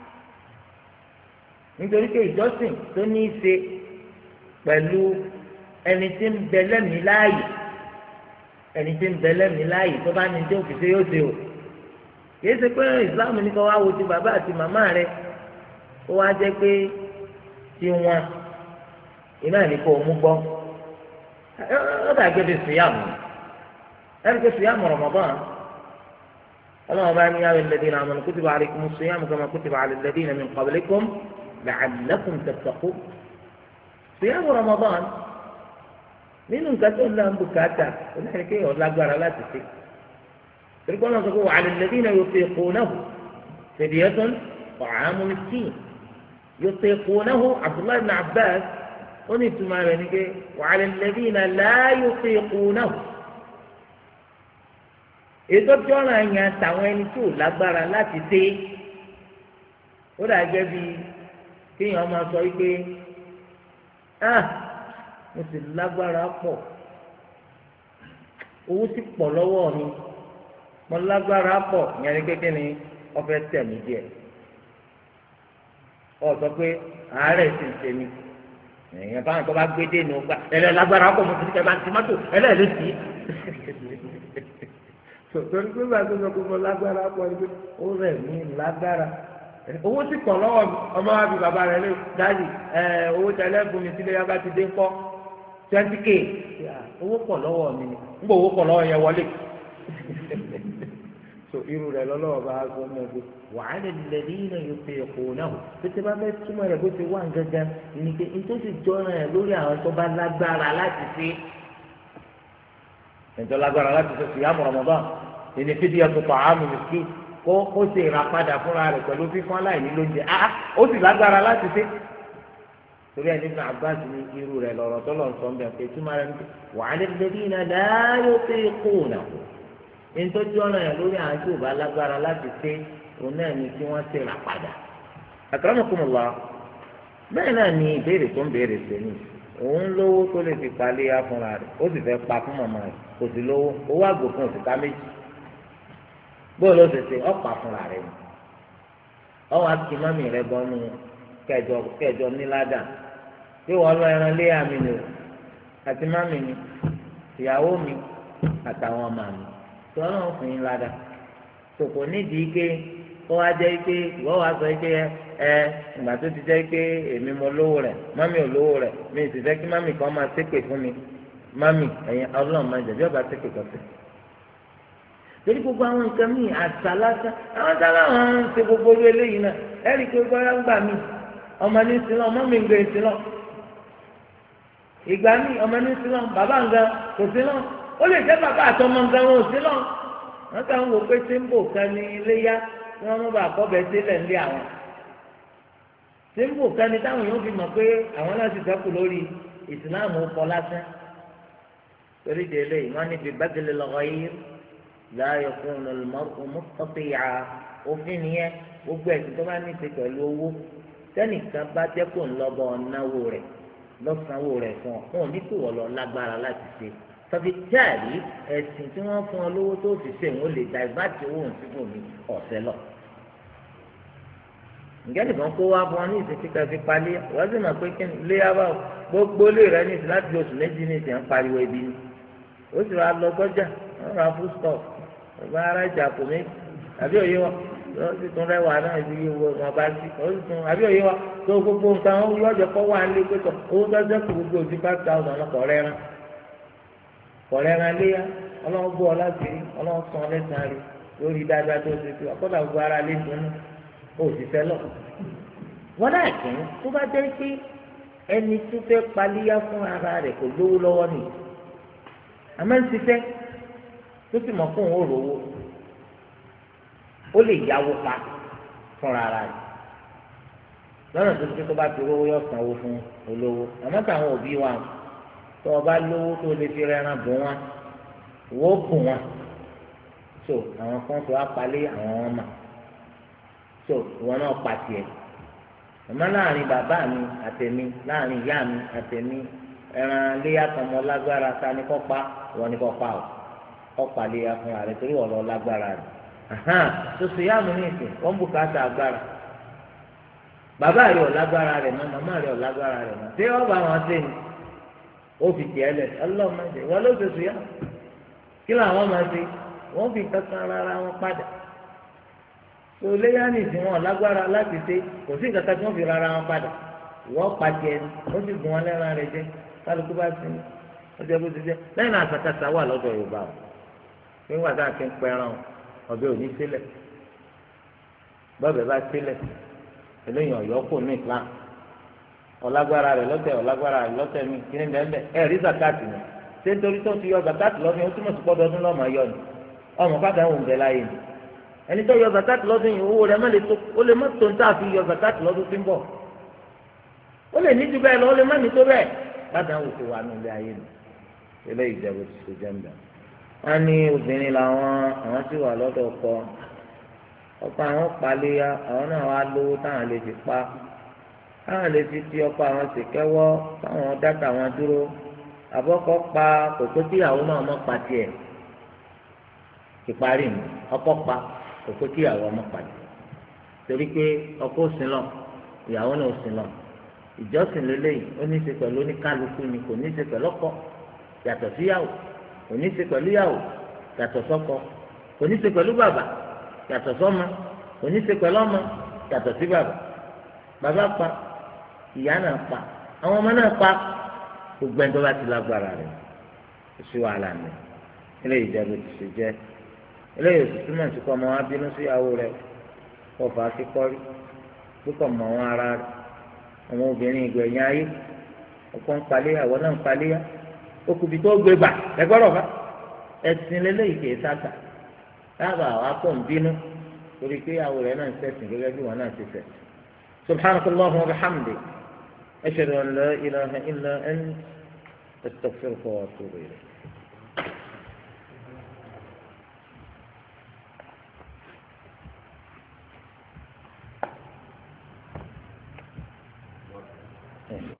nítorí pé ìjọsìn tó ní í ṣe pẹ̀lú ẹni tí ń bẹ lẹ́mìí láàyè ẹni tí ń bẹ lẹ́mìí láàyè tó bá ní tí ó fi ṣe yóò ṣe o kìí ṣe pé ìsìláàmù ní kó wá wo ti bàbá àti màmá rẹ kó wá jẹ́ pé tí wọn iná ní kó mú gbọ́ ó dàgbé bí sùyàmù ẹni pé sùyàmù Ramadan ọlọ́run bá ní yā ayyuhalladhīna āmanū kutiba ʿalaykumus ṣiyāmu kamā kutiba ʿalal ladhīna min qablikum la'allakum tattaqūn sùyàmù Ramadan nínú nǹkan tó ń lọ bùkátà onáyẹ kéèyàn lágbára láti ṣe tẹ̀lifọ́ náà sọ pé wa 'ala alladhina yutiqunahu fidyatun ta'amu miskin yutiqunahu Abdullahi ibn Abbas ó ní ìtumọ̀ rẹ̀ ní pé wa 'ala alladhina la yutiqunahu ètò tí ọ̀ràn ẹ̀yàn àtàwọn ẹni tó lágbára láti ṣe ó dà gẹ́gẹ́ bí kéèyàn máa sọ wípé ah mo sì lágbára pọ̀ owó sì pọ̀ lọ́wọ́ mi mo lágbára pọ̀ ìyẹn ní kékeré ni wọ́n fẹ́ tẹ̀ mí díẹ̀ ọ sọ pé àárẹ̀ sì ń ṣe mí èèyàn báwọn tó bá gbé dé ní ọgbà ẹlẹ́ lágbára pọ̀ mo ti ní kẹ́ bá ń ti mọ́tò ẹlẹ́ lè sí torí pé bá a tó sọ pé mo lágbára pọ̀ ni pé ó rẹ̀ mí lágbára owó sì pọ̀ lọ́wọ́ mi ọmọ wa bí bàbá rẹ̀ lé dáàdì owó tẹ́lẹ̀ fún mi sílé yá bá ti dé ńkọ́ twenty k owó pọ̀ lọ́wọ́ mi ni ń bọ̀ owó pọ̀ lọ́wọ́ yẹn wọlé so irú rẹ̀ lọ́lọ́wọ́ bá a gbọ́ mọ́ pé wàhálà alladhina yutiqunahu pété bá fẹ́ túmọ̀ rẹ̀ bó ti wà gángan ní pé nítorí jọ́ra ẹ̀ lórí àwọn tó bá lágbára láti ṣe ẹ̀ńtọ́ lágbára láti sọ síyàmù Ramadan ìní fídíò tó tọ̀ àmì mìsíkì kó kó ṣe ìràpadà fúnra rẹ̀ pẹ̀lú fífún aláìní lóúnjẹ á ó sì lágbára láti ṣe torí ẹni fún Abbas ní irú rẹ̀ lọ́rọ̀ tó lọ sọ bẹ́ẹ̀ pé túmọ̀ rẹ̀ ní wàhálà lẹ́dínà láàyò tó kó nà ní tó tí ọ̀nà yẹn lórí àwọn tí ò bá lágbára láti ṣe òun náà ní kí wọ́n ṣe ìràpadà. Akramakumullah bẹ́ẹ̀ náà ni ìbéèrè tó ń béèrè sẹ́yìn òun lówó tó lè fi palẹ̀ ya fúnra rẹ̀ ó sì fẹ́ pa fún màmá rẹ̀ kò sí lówó owó àgbò fún òsìká méjì bóòlù ó sì ṣe ọ̀pá fúnra rẹ̀ ni ọwọ́ àti mọ́mì rẹ̀ bọ́nú kẹjọ kẹjọ níládà pé wọ́n lọ ẹran lé àmì ni o àti mọ́mì mi ìyàwó mi àtàwọn ọmọ mi tí wọ́n náà fún yín ládà tòkò nídìí ké kó wá jẹ́ pé ìwọ́ wa sọ pé ẹ ìgbà tó ti jẹ́ pé èmi mo lówó rẹ̀ mọ́mì ò lówó rẹ̀ mi sì fẹ́ kí mọ́mì kan máa ṣépè fún mi mọ́mì ẹ̀yin ọlọ́run máa jẹ̀bi ọba ṣépè kọ́sẹ̀. torí gbogbo àwọn nǹkan míì àṣà lásán àwọn sábà wọn ń ṣe gbogbo orí eléyìí náà ẹ̀rí pé gbọ́dọ̀ ń gbà mí ọmọ ní sílọ̀ mọ́mì ń gbé sílọ̀ ìgbà mí ọmọ ní sílọ̀ bàbá ń gan kò sílọ̀ ó lè jẹ́ bàbá àtọmọ ń gan wọn ò sílọ̀ wọn kàn ń wò pé símbò kan ní iléyá tí wọn mú bàa kọ́ bẹ́ẹ̀ sílẹ̀ ńlé àwọn símbò kan ní táwọn yóò fi mọ̀ pé àwọn náà ti sẹ́kù lórí ìsìláàmù kọ lásán torí de eléyìí wọn ní fi badil al-ghayr la yakunu al-mar'u mustati'a òfin nìyẹn gbogbo ẹ̀sìn tó bá ní ti pẹ̀lú owó tẹ́nìkan bá jẹ́ kó ń lọ́bọ̀ náwó rẹ̀ lọ́sànwó rẹ̀ fún ọ wọn ò ní kó wọ́n lọ lágbára láti ṣe tọ́bi jáàrí ẹ̀sìn tí wọ́n fún ọ lówó tó fi ṣe wọn lè dàgbàtì owó ń síbò ní ọ̀sẹ̀ lọ. ǹjẹ́ nìkan kó wá bọ́ ní ìsìn kíkà fi palẹ́ wọ́n sì mọ̀ pé kí ni ilé yàrá gbogbo lè rẹ ní ìsìn láti oṣù méjì ní ìsìn ń pariwo ebi ni ó sì rà lọ sọ́jà wọ́n ra food stock ọba ara ìjà kò mí àbí òye wọn ó sì tún rẹwà náà ibi owó wọn bá sí ó sì tún àbí òye wa tó gbogbo nǹkan wọn yọ ọjọ́ kọ́ wà nílé pé tọ owó tó ṣẹ́kù gbogbo òsì five thousand ọkọ̀ rẹ̀ rán kọ̀rẹ́ ẹran léyà ọlọ́run bọ́ ọ láti rí ọlọ́run san lẹ́sàn-án rí lórí dáadáa tó ṣe pé ọ̀kọ́dà gbogbo ara lé dùnú ó sì fẹ́ lọ. wọ́n náà kí n tó bá jẹ́ pé ẹni tó fẹ́ paléyà fún ara rẹ̀ kò lówó lọ́wọ́ nì àmọ́ ń ṣiṣẹ́ tó sì mọ̀ fún òun òrówó ó lè yáwó pa fúnra ara rẹ̀ lọ́nà tó ṣe tó bá ti rówó yọ sanwó fún olówó àmọ́ táwọn òbí wa tó o bá lówó tó o lè fi rẹran bùn wọn wò ó bùn wọn so àwọn kan tó wá palẹ̀ àwọn wọn mà so ìwọ náà pa tiẹ̀ àmọ́ láàrin bàbá mi àtẹ̀mí láàrin ìyá mi àtẹ̀mí ẹran léyà tọmọ lágbára ta ni kò pa ìwọ ni kò pa o kò pa léyà fúnra rẹ̀ torí wọ́n lọ lágbára rẹ̀ tó so yá mi ní ìsìn wọ́n bùkátà agbára bàbá rẹ̀ ò lágbára rẹ̀ mọ́ màmá rẹ̀ ò lágbára rẹ̀ mọ́ ṣé wọ́n bá wọn ṣe ni ó fi tiẹ̀ lẹ̀ ọlọ́run máa ń ṣe wọ́n ló ṣe sùn yá kí làwọn máa ṣe wọ́n fi kankan rárá wọn padà tó léyà nìsín wọn lágbára láti ṣe kò sí kankan tí wọ́n fi rárá wọn padà wọ́n pa tiẹ̀ ni ó sì gùn wọn lẹ́ran rẹ̀ jẹ́ kálukú bá sí ọjọ́ bó ti jẹ́ lẹ́yìn náà àṣàkáṣà wà lọ́dọ̀ Yorùbá o nígbà tá a ti ń pẹran ọbẹ̀ òní sílẹ̀ bọ́ọ̀bẹ̀ bá sílẹ̀ eléyìí ọ̀yọ́ kò ní ìlànà ọlágbára rẹ lọ́tẹ̀ ọlágbára rẹ lọ́tẹ̀ mi kí ni bẹ́ẹ̀ ẹ rí zakati ni ṣé nítorí tó ti yọ zakati lọ́dún yìí ó túmọ̀ sí pọ́dọ̀ ọdún lọ́mọ yọ ni ọmọ fàdà ń bẹ láyé ni ẹni tó yọ zakati lọ́dún yìí owó rẹ má lè tó ó lè má tó ń tà fi yọ zakati lọ́dún tí ń bọ̀ ó lè ní ju bẹ́ẹ̀ lọ ó lè má ní tó bẹ́ẹ̀ fàdà ń ti wà ní ilé ayé ni eléyìí jẹ́ bó ti ṣe jẹ́ ń bẹ̀. wọ́n ní obìnrin làwọn àwọn sì wà lọ́dọ̀ ọkọ ọkọ àwọn paléya àwọn náà wá lówó táwọn lè fi pa àwọn lè fi ti ọkọ àwọn ṣèkẹ́wọ́ káwọn dáta àwọn dúró àbọ̀kọ́ pa kòtò tíyàwó náà mọ́ pa tiẹ̀ ìparí mi ọkọ pa kòtò tíyàwó mọ́ pa tiẹ̀ torí pé ọkọ òsín lọ ìyàwó náà òsín lọ ìjọsìn lélẹ́yìn ó ní í ṣe pẹ̀lú oníkálukú ni kò ní í ṣe pẹ̀lú ọkọ yàtọ̀ síyàwó kò ní í ṣe pẹ̀lú yàwó yàtọ̀ sọ́kọ kò ní í ṣe pẹ̀lú bàbá yàtọ̀ sọ́mọ kò ní í ṣe pẹ̀lú ọmọ yàtọ̀ sí bàbá bàbá pa ìyá náà pa àwọn ọmọ náà pa gbogbo ẹni tó bá ti lágbára rẹ̀ kò sí wàhálà mi eléyìí jẹ́ bó ti ṣe jẹ́ eléyìí oṣù túmọ̀ sí kọ́ ọmọ wa bínú sí ìyàwó rẹ̀ kọ́ fà á sí kọ́rí púpọ̀ mọ́ àwọn ara rẹ̀ àwọn obìnrin ìgbẹ̀yìn ayé ọkọ ń palẹ́ àwọn náà ń palẹ́ yá okùnbi tó gbé gbà ẹgbọ́rọ̀ bá ẹ̀sìn lélẹ́yìí kìí sáta dábàá wa pọ̀ ń bínú torí pé ìyàwó rẹ̀ náà ń ṣẹ̀sìn gẹ́gẹ́ bí wọn náà ti ṣẹ̀sìn. subhanakallahu wa bihamdik ashhadu an la ilaha illa ant astaghfiruka wa atubu ilayk. Thank you.